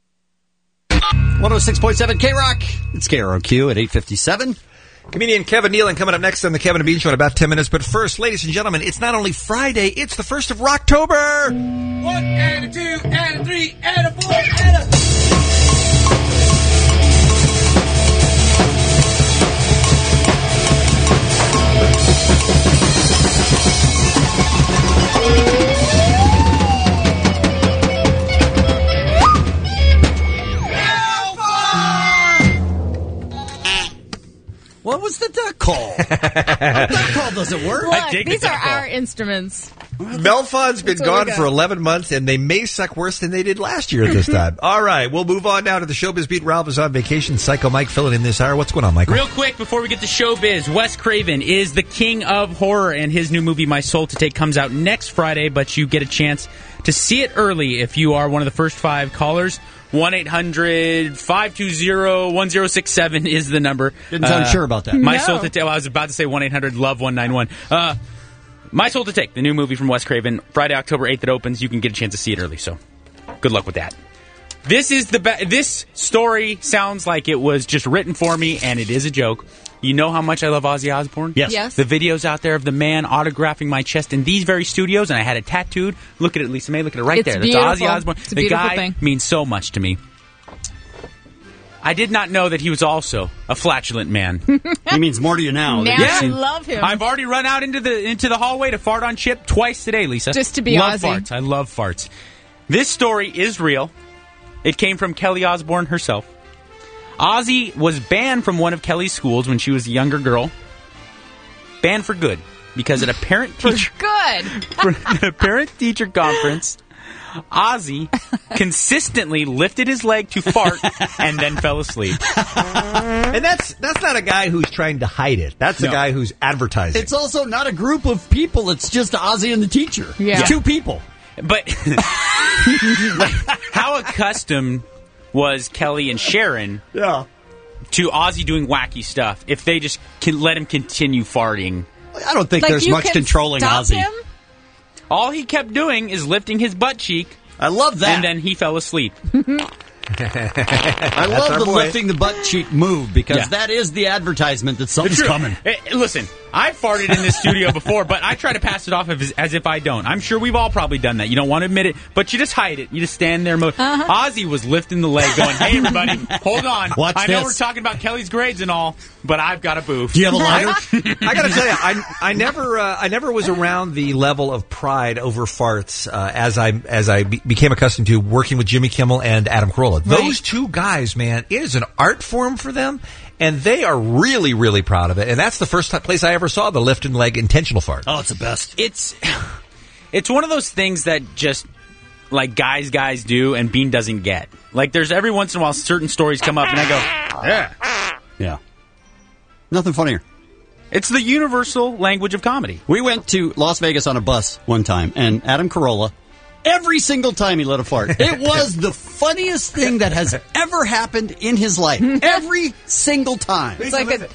one oh six point seven K-Rock. It's K R O Q at eight fifty-seven. Comedian Kevin Nealon coming up next on the Kevin and Bean Show in about ten minutes. But first, ladies and gentlemen, it's not only Friday, it's the first of Rocktober. One and a two and a three and a four and a... What was the duck call? The duck call doesn't work. Look, dig the these are duck call. our instruments. Melfon's been That's what we gone got. for eleven months, and they may suck worse than they did last year at this time. All right, we'll move on now to the Showbiz Beat. Ralph is on vacation. Psycho Mike filling in this hour. What's going on, Michael? Real quick, before we get to showbiz, Wes Craven is the king of horror, and his new movie, My Soul to Take, comes out next Friday, but you get a chance to see it early if you are one of the first five callers. one eight hundred five two zero one zero six seven is the number. Didn't sound sure about that. My No. Soul to Take. Well, I was about to say one eight hundred love one nine one. Uh, My Soul to Take, the new movie from Wes Craven, Friday, October eighth it opens. You can get a chance to see it early, so good luck with that. This is the be- this story sounds like it was just written for me, and it is a joke. You know how much I love Ozzy Osbourne? Yes. Yes. The videos out there of the man autographing my chest in these very studios, and I had it tattooed. Look at it, Lisa May. Look at it right It's there. beautiful. That's Ozzy Osbourne. It's a the beautiful guy thing. means so much to me. I did not know that he was also a flatulent man. He means more to you now. Now than I you've seen. love him. I've already run out into the into the hallway to fart on Chip twice today, Lisa. Just to be love Ozzy. farts. I love farts. This story is real. It came from Kelly Osbourne herself. Ozzy was banned from one of Kelly's schools when she was a younger girl. Banned for good because at a parent teacher Good. for a parent teacher conference, Ozzy consistently lifted his leg to fart and then fell asleep. And that's that's not a guy who's trying to hide it. That's a No. guy who's advertising. It's also not a group of people. It's just Ozzy and the teacher. Yeah. It's two people. But how accustomed was Kelly and Sharon Yeah. to Ozzy doing wacky stuff if they just can let him continue farting? I don't think Like, there's you much can controlling stop Ozzy. him? All he kept doing is lifting his butt cheek, I love that. and then he fell asleep. I love our the boy. lifting the butt cheek move because Yeah. that is the advertisement that something's True. coming. Hey, listen, I've farted in this studio before, but I try to pass it off as, as if I don't. I'm sure we've all probably done that. You don't want to admit it, but you just hide it. You just stand there. Mo- Uh-huh. Ozzy was lifting the leg going, hey, everybody, hold on. Watch I know this. we're talking about Kelly's grades and all, but I've got a boof. Do you have a lighter? I got to tell you, I, I never, uh, I never was around the level of pride over farts uh, as I as I be- became accustomed to working with Jimmy Kimmel and Adam Carolla. Right. Those two guys, man, it is an art form for them, and they are really, really proud of it. And that's the first t- place I ever saw the lift and leg intentional fart. Oh, it's the best. It's it's one of those things that just like guys guys do and Bean doesn't get. Like there's every once in a while certain stories come up and I go, yeah. Yeah. Nothing funnier. It's the universal language of comedy. We went to Las Vegas on a bus one time, and Adam Carolla, every single time he let a fart, it was the funniest thing that has ever happened in his life. Every single time. It's like a...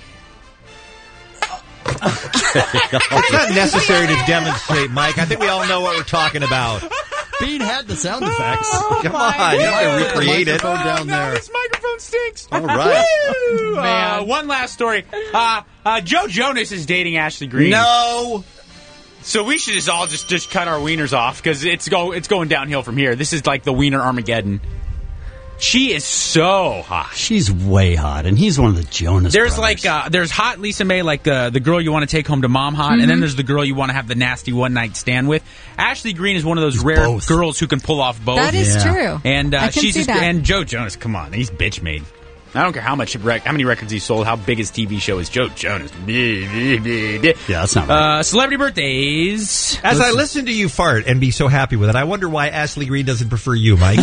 It's not necessary to demonstrate, Mike. I think we all know what we're talking about. Bean had the sound effects. Come on, you have to recreate it. Microphone down no, there. this microphone stinks. All right. Woo! Uh, one last story. Uh, uh, Joe Jonas is dating Ashley Green. No. So we should just all just, just cut our wieners off because it's go it's going downhill from here. This is like the wiener Armageddon. She is so hot. She's way hot, and he's one of the Jonas There's brothers. like uh, there's hot Lisa May, like uh, the girl you want to take home to mom hot, and then there's the girl you want to have the nasty one night stand with. Ashley Green is one of those He's rare both. girls who can pull off both. That is Yeah. true. And uh, I can she's see just that. and Joe Jonas. Come on, he's bitch made. I don't care how much rec- how many records he sold, how big his T V show is. Joe Jonas. Yeah, that's not right. Uh, celebrity birthdays. As I listen to you fart and be so happy with it, I wonder why Ashley Green doesn't prefer you, Mike.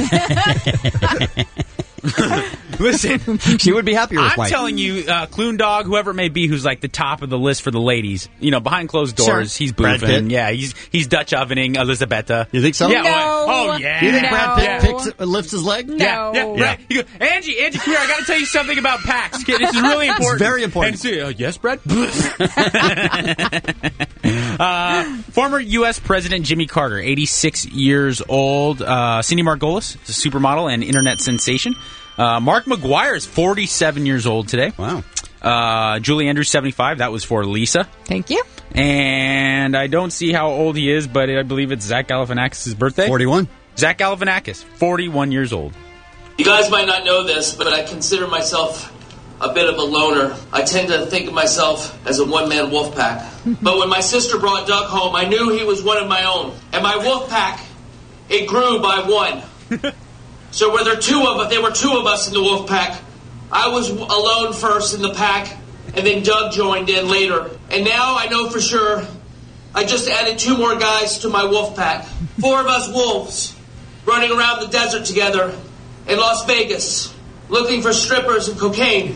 Listen, she would be happier with I'm Mike. telling you, uh, Clune Dog, whoever it may be, who's like the top of the list for the ladies. You know, behind closed doors, Sure. he's Brad Pitt? boofing. Yeah, he's he's Dutch ovening Elizabeth. You think so? Yeah. No. Oh, oh, yeah. Do you think No. Brad Pitt picks, uh, lifts his leg? No. Yeah, yeah, Yeah. right. You go, Angie, Angie, come here. I got to tell you something about PAX. Okay, this is really important. very important. And so, uh, yes, Brad. uh, former U S President Jimmy Carter, eighty-six years old. Uh, Cindy Margolis is a supermodel and internet sensation. Uh, Mark McGuire is forty-seven years old today. Wow. Uh, Julie Andrews, seventy-five. That was for Lisa. Thank you. And I don't see how old he is, but I believe it's Zach Galifianakis' birthday. forty-one. Zach Galifianakis, forty-one years old. You guys might not know this, but I consider myself a bit of a loner. I tend to think of myself as a one-man wolf pack. But when my sister brought Doug home, I knew he was one of my own. And my wolf pack, it grew by one. So were there two of us, there were two of us in the wolf pack. I was alone first in the pack, and then Doug joined in later. And now I know for sure I just added two more guys to my wolf pack. Four of us wolves running around the desert together in Las Vegas, looking for strippers and cocaine.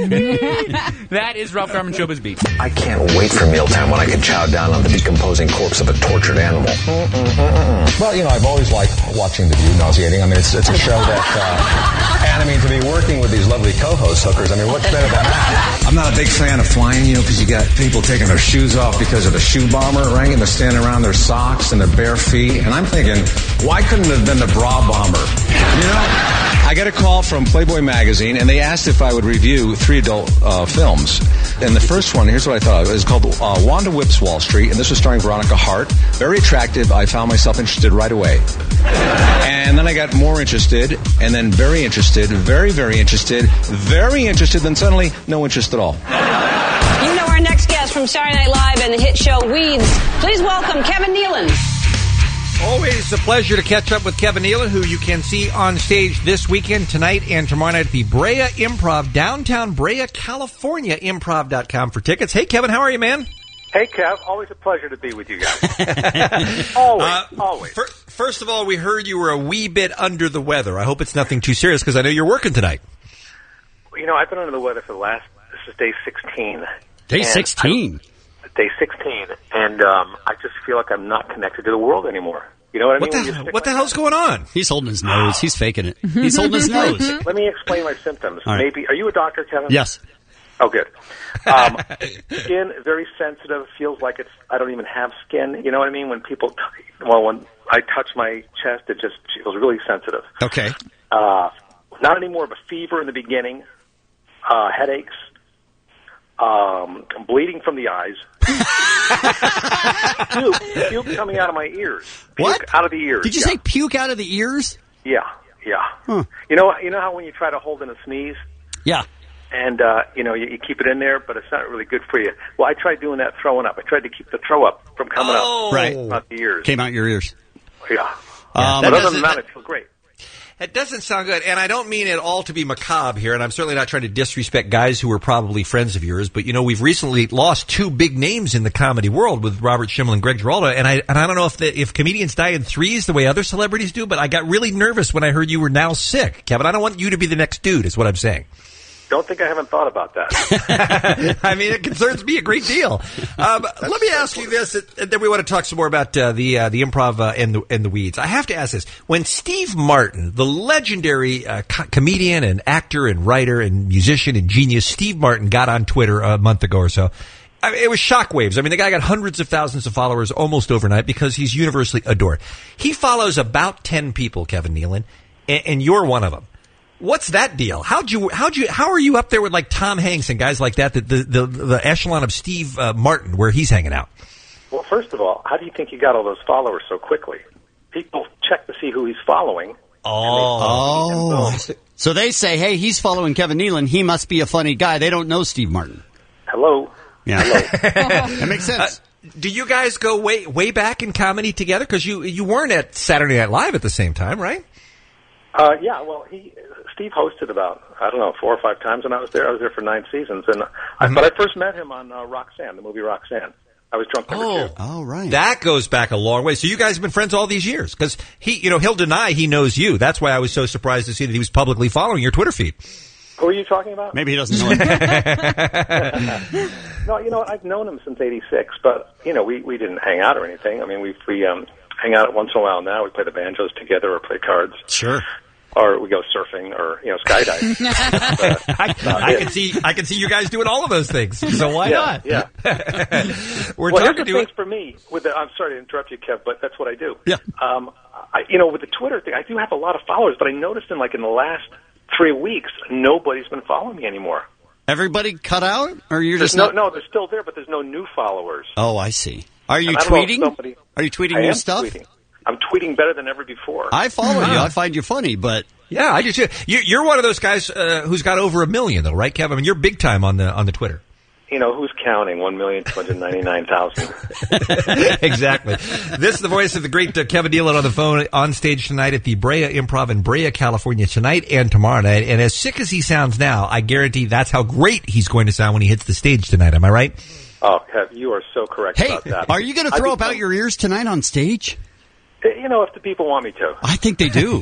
That is Ralph Garman Showbiz Beat. I can't wait for mealtime when I can chow down on the decomposing corpse of a tortured animal. Well, you know, I've always liked watching The View, nauseating. I mean, it's, it's a show that, uh, and I mean, to be working with these lovely co-host hookers, I mean, what's better than that? I'm not a big fan of flying, you know, because you got people taking their shoes off because of the shoe bomber, right? And they're standing around their socks and their bare feet. And I'm thinking, why couldn't it have been the bra bomber? You know? I got a call from Playboy magazine, and they asked if I would review three adult uh, films. And the first one, here's what I thought. It was called uh, Wanda Whips Wall Street, and this was starring Veronica Hart. Very attractive. I found myself interested right away. And then I got more interested, and then very interested, very, very interested, very interested, then suddenly no interest at all. You know our next guest from Saturday Night Live and the hit show Weeds. Please welcome Kevin Nealon. Always a pleasure to catch up with Kevin Nealon, who you can see on stage this weekend, tonight, and tomorrow night at the Brea Improv, downtown Brea, California, improv dot com for tickets. Hey, Kevin, how are you, man? Hey, Kev. Always a pleasure to be with you guys. always, Uh, always. fir- first of all, we heard you were a wee bit under the weather. I hope it's nothing too serious, because I know you're working tonight. You know, I've been under the weather for the last, this is day sixteen. Day And sixteen? I- day sixteen. And um, I just feel like I'm not connected to the world anymore. You know what I What mean? the, When you stick what the like hell's going on? He's holding his nose. He's faking it. He's holding his nose. Let me explain my symptoms. All right. Maybe, are you a doctor, Kevin? Yes. Oh, good. Um, skin is very sensitive. Feels like it's. I don't even have skin. You know what I mean? When people, t- well, when I touch my chest, it just feels really sensitive. Okay. Uh, not any more of a fever in the beginning, uh, headaches, um, bleeding from the eyes, puke, puke coming out of my ears. Puke What? Out of the ears. Did you yeah. say puke out of the ears? Yeah, yeah. Huh. You know, you know how when you try to hold in a sneeze, Yeah. and uh, you know you, you keep it in there, but it's not really good for you. Well, I tried doing that throwing up. I tried to keep the throw up from coming Oh. up, Right. out the ears. Came out your ears. Yeah. Um, but that other doesn't- than that, I feel great. It doesn't sound good, and I don't mean it all to be macabre here, and I'm certainly not trying to disrespect guys who were probably friends of yours, but, you know, we've recently lost two big names in the comedy world with Robert Schimmel and Greg Giraldo, and I and I don't know if the, if comedians die in threes the way other celebrities do, but I got really nervous when I heard you were now sick. Kevin, I don't want you to be the next dude, is what I'm saying. Don't think I haven't thought about that. I mean, it concerns me a great deal. Um, let me ask you this, and then we want to talk some more about uh, the uh, the improv uh, and the and the weeds. I have to ask this: when Steve Martin, the legendary uh, co- comedian and actor and writer and musician and genius, Steve Martin, got on Twitter a month ago or so, I mean, it was shockwaves. I mean, the guy got hundreds of thousands of followers almost overnight because he's universally adored. He follows about ten people, Kevin Nealon, and, and you're one of them. What's that deal? How'd you, how'd you, how are you up there with like Tom Hanks and guys like that, the, the, the, the echelon of Steve uh, Martin where he's hanging out? Well, first of all, how do you think you got all those followers so quickly? People check to see who he's following. Oh. So they say, hey, he's following Kevin Nealon. He must be a funny guy. They don't know Steve Martin. Hello. Yeah. That makes sense. Uh, do you guys go way, way back in comedy together? Because you, you weren't at Saturday Night Live at the same time, right? Uh, yeah, well, he Steve hosted about, I don't know, four or five times when I was there. I was there for nine seasons. and I, But I first met him on uh, Roxanne, the movie Roxanne. I was drunk number Oh, two. oh, right. That goes back a long way. So you guys have been friends all these years? Because he, you know, he'll deny he knows you. That's why I was so surprised to see that he was publicly following your Twitter feed. Who are you talking about? Maybe he doesn't know it. No, you know, I've known him since eighty-six, but, you know, we, we didn't hang out or anything. I mean, we, we um, hang out once in a while now. We play the banjos together or play cards. Sure. Or we go surfing or, you know, skydiving. uh, I, I can see, I can see you guys doing all of those things. So why yeah, not? Yeah. We're well, talking here's the to things for me. With the, I'm sorry to interrupt you, Kev, but that's what I do. Yeah. Um, I, you know, with the Twitter thing, I do have a lot of followers, but I noticed in like in the last three weeks, nobody's been following me anymore. Everybody cut out, or you're There's just no, not? no, they're still there, but there's no new followers. Oh, I see. Are you And I don't know if tweeting? somebody- Are you tweeting I new am stuff? Tweeting. I'm tweeting better than ever before. I follow you. I find you funny, but Yeah, I do too. You, you're one of those guys uh, who's got over a million, though, right, Kevin? I mean, you're big time on the on the Twitter. You know, who's counting? One million two hundred ninety-nine thousand. Exactly. This is the voice of the great uh, Kevin Nealon on the phone on stage tonight at the Brea Improv in Brea, California, tonight and tomorrow night. And as sick as he sounds now, I guarantee that's how great he's going to sound when he hits the stage tonight. Am I right? Oh, Kev, you are so correct hey, about that. are you going to I throw up become- out your ears tonight on stage? You know, if the people want me to. I think they do.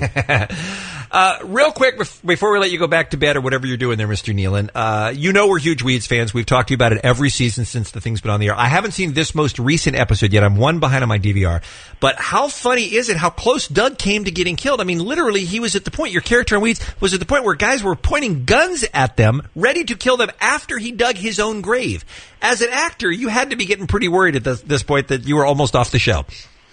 Uh, real quick, bef- before we let you go back to bed or whatever you're doing there, Mister Nealon, uh, you know we're huge Weeds fans. We've talked to you about it every season since the thing's been on the air. I haven't seen this most recent episode yet. I'm one behind on my D V R. But how funny is it how close Doug came to getting killed? I mean, literally, he was at the point, your character on Weeds was at the point where guys were pointing guns at them, ready to kill them after he dug his own grave. As an actor, you had to be getting pretty worried at this, this point that you were almost off the show.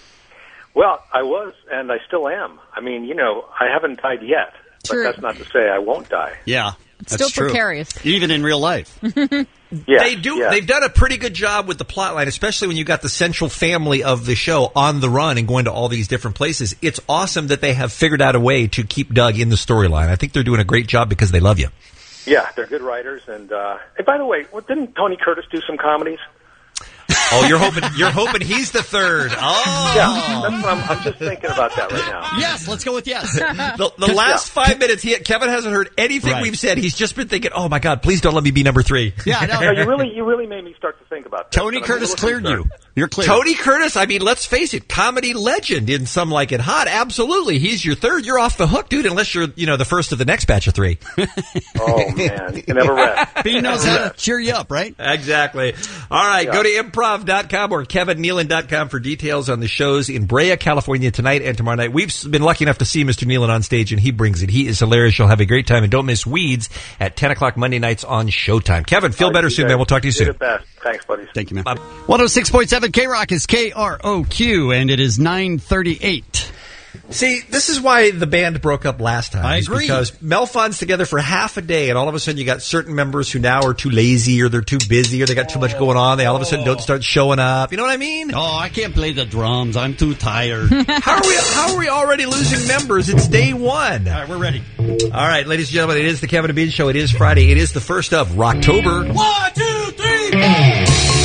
Well, I was, and I still am. I mean, you know, I haven't died yet, True. but that's not to say I won't die. Yeah, It's that's still true. precarious. Even in real life. Yeah, they do. yeah. They've done a pretty good job with the plot line, especially when you got the central family of the show on the run and going to all these different places. It's awesome that they have figured out a way to keep Doug in the storyline. I think they're doing a great job because they love you. Yeah, they're good writers. And, uh, and by the way, well, didn't Tony Curtis do some comedies? Oh, you're hoping you're hoping he's the third. Oh, Yeah, that's what I'm, I'm just thinking about that right now. Yes, let's go with yes. the, the last five minutes, he, Kevin hasn't heard anything Right. we've said. He's just been thinking, "Oh my God, please don't let me be number three." Yeah, no, No, you really, you really made me start to think about that. Tony And I'm a Curtis little cleared concerned. you. You're clear. Tony Curtis, I mean, let's face it, comedy legend in Some Like It Hot. Absolutely. He's your third. You're off the hook, dude, unless you're, you know, the first of the next batch of three. Oh, man. You can never rest. He knows how to cheer you up, right? Exactly. All right. Yeah. Go to improv dot com or kevin nealon dot com for details on the shows in Brea, California tonight and tomorrow night. We've been lucky enough to see Mister Nealon on stage, and he brings it. He is hilarious. You'll have a great time. And don't miss Weeds at ten o'clock Monday nights on Showtime. Kevin, feel All right, better you soon, guys. man. We'll talk to you You're soon. the best. Thanks, buddies. Thank you, man. one oh six point seven K-Rock is K R O Q, and it is nine thirty-eight. See, this is why the band broke up last time. I is agree. Because Mel Fun's together for half a day, and all of a sudden you got certain members who now are too lazy, or they're too busy, or they got too much going on. They all of a sudden don't start showing up. You know what I mean? Oh, I can't play the drums. I'm too tired. How are we? How are we already losing members? It's day one. All right, we're ready. All right, ladies and gentlemen, it is the Kevin and Bean Show. It is Friday. It is the first of Rocktober. One, two, three.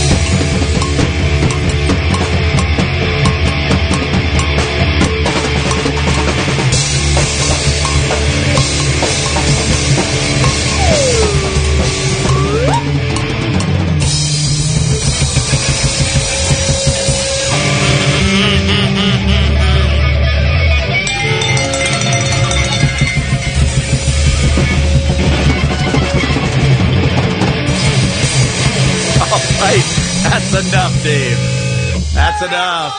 That's enough, Dave. That's enough.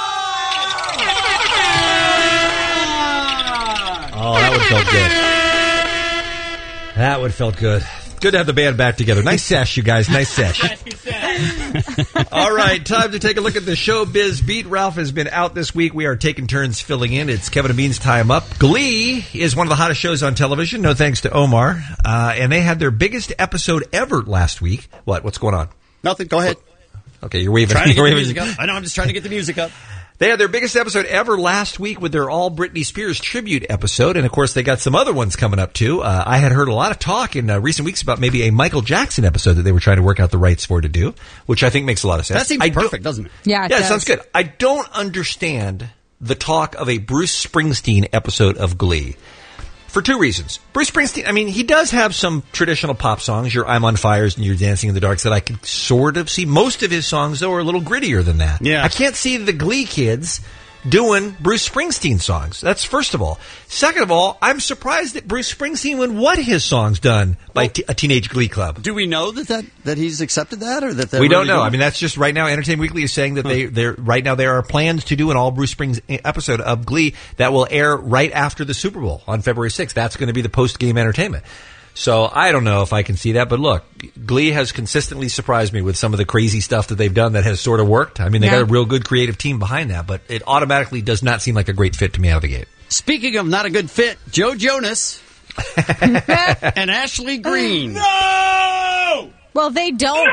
Oh, that would felt good. That would felt good. Good to have the band back together. Nice sesh, you guys. Nice sesh. All right, time to take a look at the Showbiz Beat. Ralph has been out this week. We are taking turns filling in. It's Kevin and Bean's time up. Glee is one of the hottest shows on television. No thanks to Omar. Uh, and they had their biggest episode ever last week. What? What's going on? Nothing. Go ahead. Okay, you're waving. Trying to get you're the waving. music up. I know, I'm just trying to get the music up. They had their biggest episode ever last week with their All Britney Spears tribute episode, and of course they got some other ones coming up too. Uh, I had heard a lot of talk in uh, recent weeks about maybe a Michael Jackson episode that they were trying to work out the rights for to do, which I think makes a lot of sense. That seems I perfect, doesn't it? Yeah, it yeah, does. it sounds good. I don't understand the talk of a Bruce Springsteen episode of Glee. For two reasons. Bruce Springsteen, I mean, he does have some traditional pop songs, your I'm on Fires and You're Dancing in the Darks, that I can sort of see. Most of his songs, though, are a little grittier than that. Yeah. I can't see the Glee kids doing Bruce Springsteen songs. That's first of all. Second of all, I'm surprised that Bruce Springsteen would want his songs done by t- a teenage Glee club. Do we know that, that, that he's accepted that, or that they're We don't really know. going- I mean, that's just right now. Entertainment Weekly is saying that they, they're right now there are plans to do an all Bruce Springsteen episode of Glee that will air right after the Super Bowl on February sixth. That's going to be the post game entertainment. So I don't know if I can see that, but look, Glee has consistently surprised me with some of the crazy stuff that they've done that has sort of worked. I mean, they Yeah. got a real good creative team behind that, but it automatically does not seem like a great fit to me out of the gate. Speaking of not a good fit, Joe Jonas and Ashley Green. No! Well, they don't.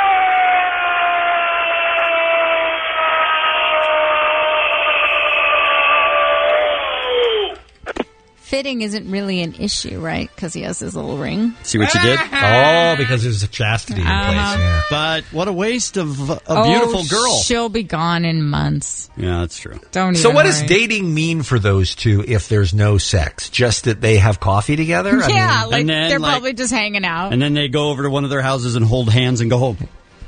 Fitting isn't really an issue, right? Because he has his little ring. See what you did? Oh, because there's a chastity in place. Uh-huh. Yeah. But what a waste of a Oh, beautiful girl. She'll be gone in months. Yeah, that's true. Don't even So what does worry. dating mean for those two if there's no sex? Just that they have coffee together? I Yeah, mean, like And then, they're like- probably just hanging out. And then they go over to one of their houses and hold hands and go home.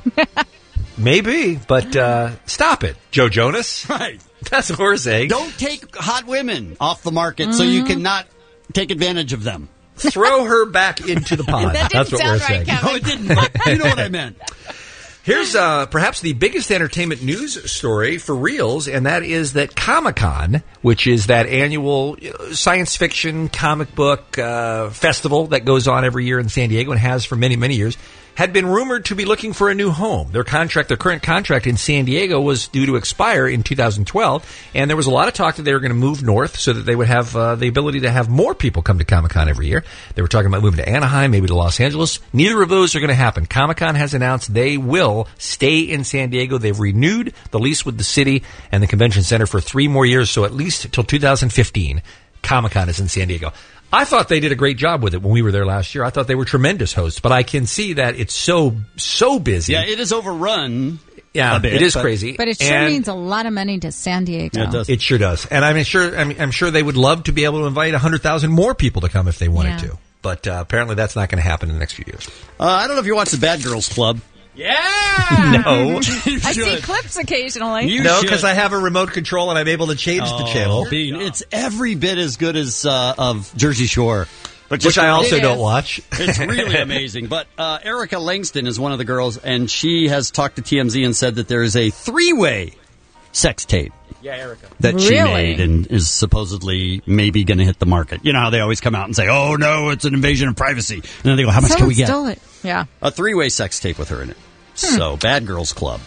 maybe, but uh, stop it, Joe Jonas. Right. That's what we're saying. Don't take hot women off the market so you cannot take advantage of them. Throw her back into the pond. That didn't That's what sound we're right, saying. Kevin. No, it didn't, but you know what I meant. Here's uh, perhaps the biggest entertainment news story for reals, and that is that Comic-Con, which is that annual uh, science fiction comic book uh, festival that goes on every year in San Diego and has for many, many years, had been rumored to be looking for a new home. Their contract, their current contract in San Diego was due to expire in two thousand twelve, and there was a lot of talk that they were going to move north so that they would have uh, the ability to have more people come to Comic-Con every year. They were talking about moving to Anaheim, maybe to Los Angeles. Neither of those are going to happen. Comic-Con has announced they will stay in San Diego. They've renewed the lease with the city and the convention center for three more years, so at least till two thousand fifteen, Comic-Con is in San Diego. I thought they did a great job with it when we were there last year. I thought they were tremendous hosts, but I can see that it's so, so busy. Yeah, it is overrun. Yeah, a bit, it is but- crazy. But it sure And means a lot of money to San Diego. Yeah, it does. It sure does. And I'm sure, I'm, I'm sure they would love to be able to invite one hundred thousand more people to come if they wanted Yeah. to. But uh, apparently that's not going to happen in the next few years. Uh, I don't know if you watch the Bad Girls Club. Yeah! No. You I see should. clips occasionally. You No, should. because I have a remote control and I'm able to change the channel. Oh, Bean, it's every bit as good as uh, of Jersey Shore. But just Which I also It don't is. watch. It's really amazing. But uh, Erica Langston is one of the girls, and she has talked to T M Z and said that there is a three-way sex tape Yeah, Erica. that she Really? made and is supposedly maybe going to hit the market. You know how they always come out and say, oh, no, it's an invasion of privacy. And then they go, how much can Someone we get? stole it. Yeah. A three-way sex tape with her in it. So, Bad Girls Club.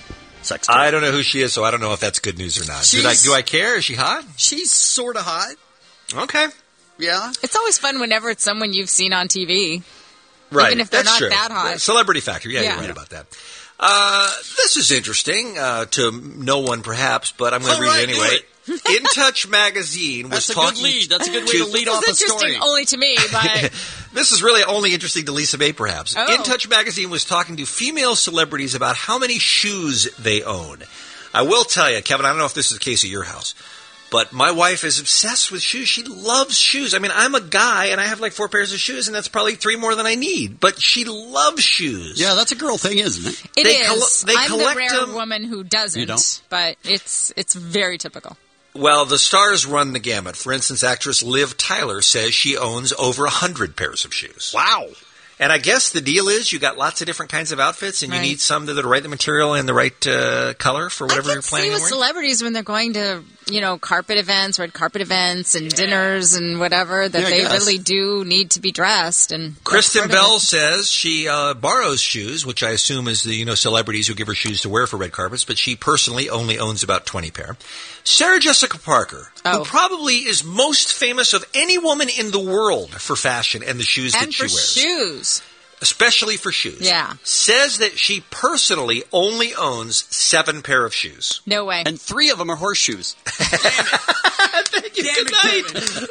sex tape. I don't know who she is, so I don't know if that's good news or not. Do I, She's- do I care? Is she hot? She's sort of hot. Okay. Yeah. It's always fun whenever it's someone you've seen on T V. Right. Even if they're That's not true. that hot. Celebrity factor. Yeah, Yeah. you're right about that. Uh, this is interesting uh, to no one, perhaps, but I'm going to All read right, it anyway. In Touch magazine was That's a talking. good lead. That's a good way to lead It's off a interesting story. only to me, but This is really only interesting to Lisa May, perhaps. Oh. In Touch magazine was talking to female celebrities about how many shoes they own. I will tell you, Kevin, I don't know if this is the case at your house, but my wife is obsessed with shoes. She loves shoes. I mean, I'm a guy, and I have like four pairs of shoes, and that's probably three more than I need. But she loves shoes. Yeah, that's a girl thing, isn't it? it They is. coll- they I'm the collect rare them- woman who doesn't, You don't? but it's it's very typical. Well, the stars run the gamut. For instance, actress Liv Tyler says she owns over one hundred pairs of shoes. Wow. And I guess the deal is you got lots of different kinds of outfits, and you Right. need some that are the right material and the right uh, color for whatever I you're can planning see on with wearing. celebrities when they're going to, you know, carpet events, red carpet events, and dinners and whatever, that Yeah, I they guess. really do need to be dressed. And that's Kristen part of Bell it. says she uh, borrows shoes, which I assume is the you know celebrities who give her shoes to wear for red carpets, but she personally only owns about twenty pair. Sarah Jessica Parker, Oh. who probably is most famous of any woman in the world for fashion and the shoes and that she for wears, shoes. especially for shoes, Yeah. says that she personally only owns seven pair of shoes. No way. And three of them are horseshoes. Thank you. Good night.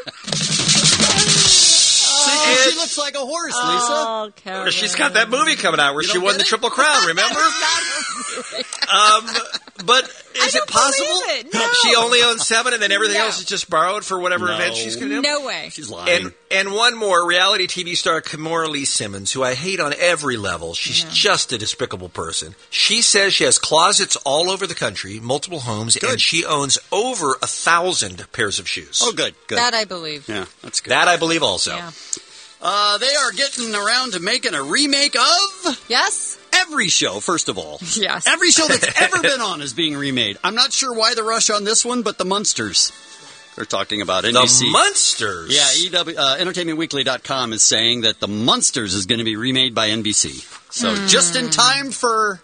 See, she looks like a horse, Lisa. Oh, Kevin. She's got that movie coming out where You she don't won get the it? Triple Crown, remember? um, but is it possible? believe it. No. She only owns seven and then everything No. else is just borrowed for whatever No. event she's going to do? No way. She's lying. And and one more, reality T V star Kimora Lee Simmons, who I hate on every level. She's just a despicable person. She says she has closets all over the country, multiple homes, and she owns over a thousand pairs of shoes. Oh, good, good. That I believe. Yeah, that's good. That I believe also. Yeah. Uh, they are getting around to making a remake of Yes? every show, first of all. Yes. Every show that's ever been on is being remade. I'm not sure why the rush on this one, but the Munsters. They're talking about N B C. The Munsters? Yeah, E W, uh, entertainment weekly dot com is saying that the Munsters is going to be remade by N B C. So Hmm. just in time for...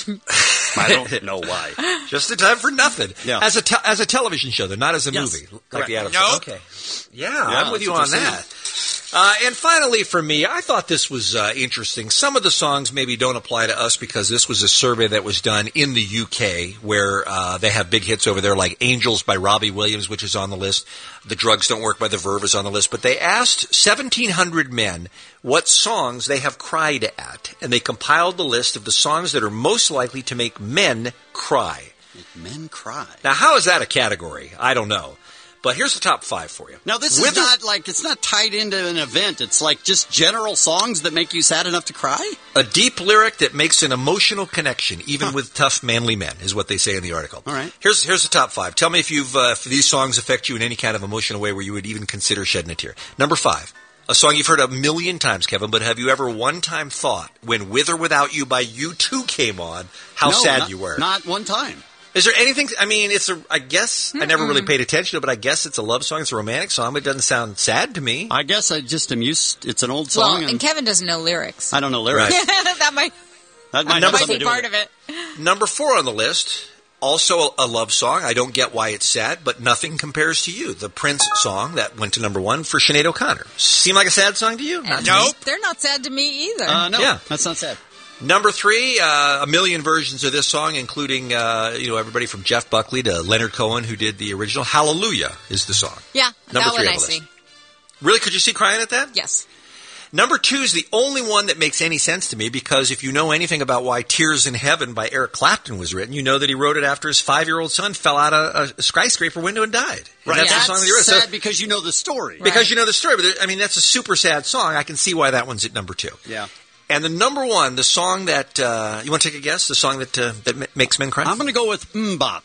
I don't know why. Just in time for nothing. Yeah. As a te- as a television show, though, not as a Yes. movie. Like Correct. the Addams. No. Okay. Yeah, I'm with that's you what on they're that. Uh, and finally, for me, I thought this was uh, interesting. Some of the songs maybe don't apply to us because this was a survey that was done in the U K where uh, they have big hits over there like Angels by Robbie Williams, which is on the list. The Drugs Don't Work by The Verve is on the list. But they asked seventeen hundred men what songs they have cried at, and they compiled the list of the songs that are most likely to make men cry. Make men cry. Now, how is that a category? I don't know. But here's the top five for you. Now, this With is the- not like, it's not tied into an event. It's like just general songs that make you sad enough to cry? A deep lyric that makes an emotional connection, even with tough, manly men, is what they say in the article. All right. Here's here's the top five. Tell me if you've uh, if these songs affect you in any kind of emotional way where you would even consider shedding a tear. Number five, a song you've heard a million times, Kevin, but have you ever one time thought when "With or Without You" by U two came on, how No, sad not- you were? Not one time. Is there anything? I mean, it's a. I guess I never really paid attention to it, but I guess it's a love song. It's a romantic song, but it doesn't sound sad to me. I guess I just am used. It's an old Well, song. and Kevin doesn't know lyrics. I don't know lyrics. that might, That might, that have might something be to do part with of it. Number four on the list, also a love song. I don't get why it's sad, but Nothing Compares to You, the Prince song that went to number one for Sinead O'Connor. Seem like a sad song to you? Not to me. They're not sad to me either. Uh, no, Yeah. that's not sad. Number three, uh, a million versions of this song, including uh, you know everybody from Jeff Buckley to Leonard Cohen, who did the original. Hallelujah is the song. Yeah, Number that three one on I the see. list. Really? Could you see crying at that? Yes. Number two is the only one that makes any sense to me because if you know anything about why Tears in Heaven by Eric Clapton was written, you know that he wrote it after his five-year-old son fell out of a skyscraper window and died. And Right. That's That's the song that he wrote. So- sad because you know the story. because you know the story. But there- I mean, that's a super sad song. I can see why that one's at number two. Yeah. And the number one, the song that uh, you want to take a guess, the song that uh, that m- makes men cry. I'm going to go with Mbop.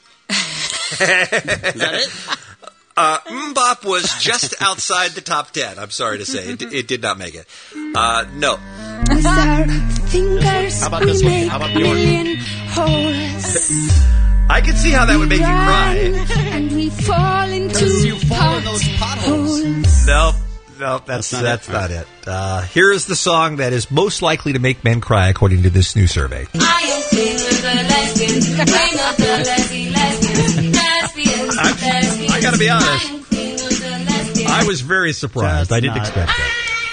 Is that it? Uh, Mbop was just outside the top ten. I'm sorry to say, it, it did not make it. Uh, no. With our fingers, How about we this one? make How about yours? million holes. I can see how that would make you cry. And we fall into You fall in those potholes. potholes. No, no, that's that's, not, it. Uh, here is the song that is most likely to make men cry, according to this new survey. I am king of the lesbians, king of the lesbian, lesbians, lesbians, lesbians. I gotta be honest. I am king of the lesbians. I was very surprised. That's I didn't not- expect that.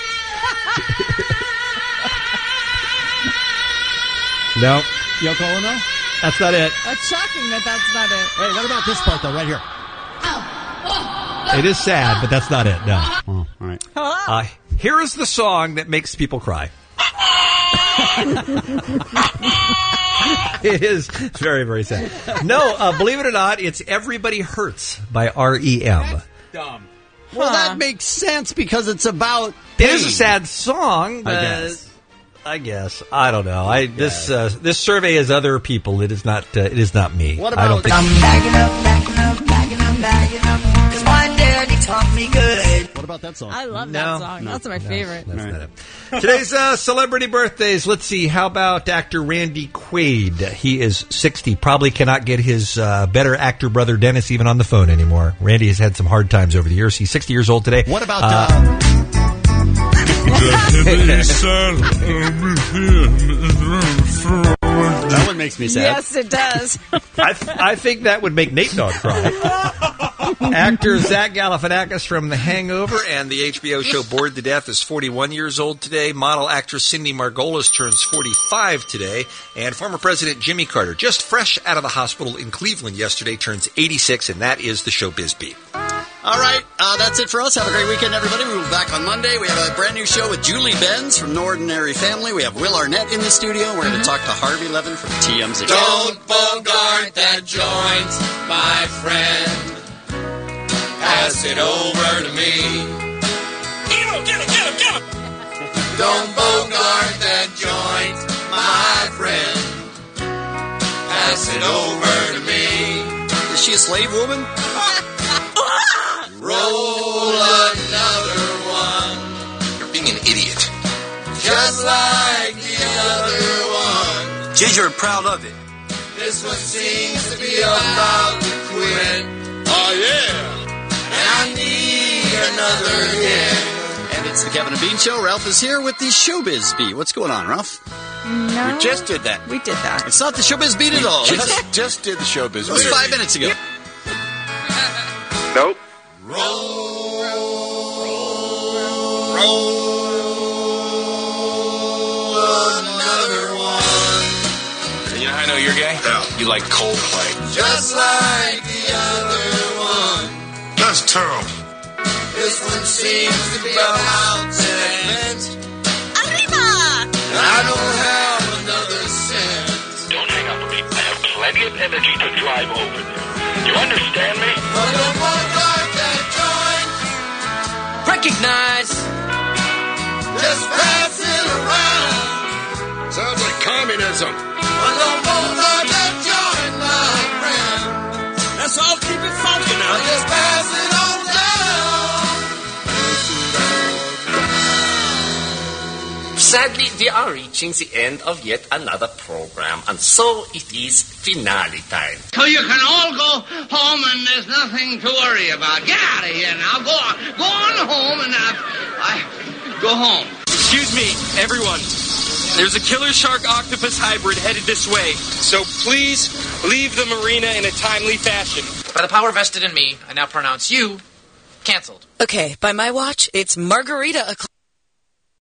No, Yoko Ono? that's not it. That's shocking that that's not it. Hey, what about this part, though, right here? It is sad, but that's not it. No. Oh, all right. Uh, here is the song that makes people cry. It is very, very sad. No, uh, believe it or not, it's Everybody Hurts by R E M. Dumb. Well, that makes sense because it's about It is a sad song, but I guess. I guess. I don't know. I this uh, this survey is other people. It is not. Uh, it is not me. What I don't about- think. I'm bagging up, bagging up, bagging up, bagging up. Cause my daddy taught me good. What about that song? I love No, that song. no, That's my no, favorite. That's not it. Today's uh, celebrity birthdays. Let's see. How about actor Randy Quaid? He is sixty. Probably cannot get his uh, better actor brother Dennis even on the phone anymore. Randy has had some hard times over the years. He's sixty years old today. What about Uh, uh, that one makes me sad. Yes, it does. I, th- I think that would make Nate Dogg cry. Actor Zach Galifianakis from The Hangover and the H B O show Bored to Death is forty-one years old today. Model actress Cindy Margolis turns forty-five today. And former President Jimmy Carter, just fresh out of the hospital in Cleveland yesterday, turns eighty-six, and that is the Showbiz Beat. All right, uh, that's it for us. Have a great weekend, everybody. We'll be back on Monday. We have a brand new show with Julie Benz from No Ordinary Family. We have Will Arnett in the studio. We're going to talk to Harvey Levin from T M Z. Don't bogart that joint, my friend. Pass it over to me. Get him, get him, get him, get him. Don't bogart that joint, my friend. Pass it over to me. Is she a slave woman? Roll another one. You're being an idiot. Just like the other one. Ginger, I'm proud of it. This one seems to be about to quit. Oh, yeah. I need another hit. And it's the Kevin and Bean Show. Ralph is here with the Showbiz Beat. What's going on, Ralph? No. We just did that. We did that. It's not the Showbiz Beat at all. Just, just did the Showbiz It was Beat. five minutes ago. Nope. Roll, roll another one. You know how I know you're gay? No. You like Coldplay. Just like the other one. That's terrible. This one seems to be about to end. Arriba! I don't have another cent. Don't hang up on me. I have plenty of energy to drive over there. You understand me? But don't bogart that joint. Recognize. Just pass it around. Sounds like communism. But don't bogart that joint, my friend. Let's all keep it funky now. Just pass it on down. Sadly, we are reaching the end of yet another program, and so it is finale time. So you can all go home and there's nothing to worry about. Get out of here now. Go on. Go on home and uh, I go home. Excuse me, everyone. There's a killer shark octopus hybrid headed this way, so please leave the marina in a timely fashion. By the power vested in me, I now pronounce you canceled. Okay, by my watch, it's Margarita o'clock.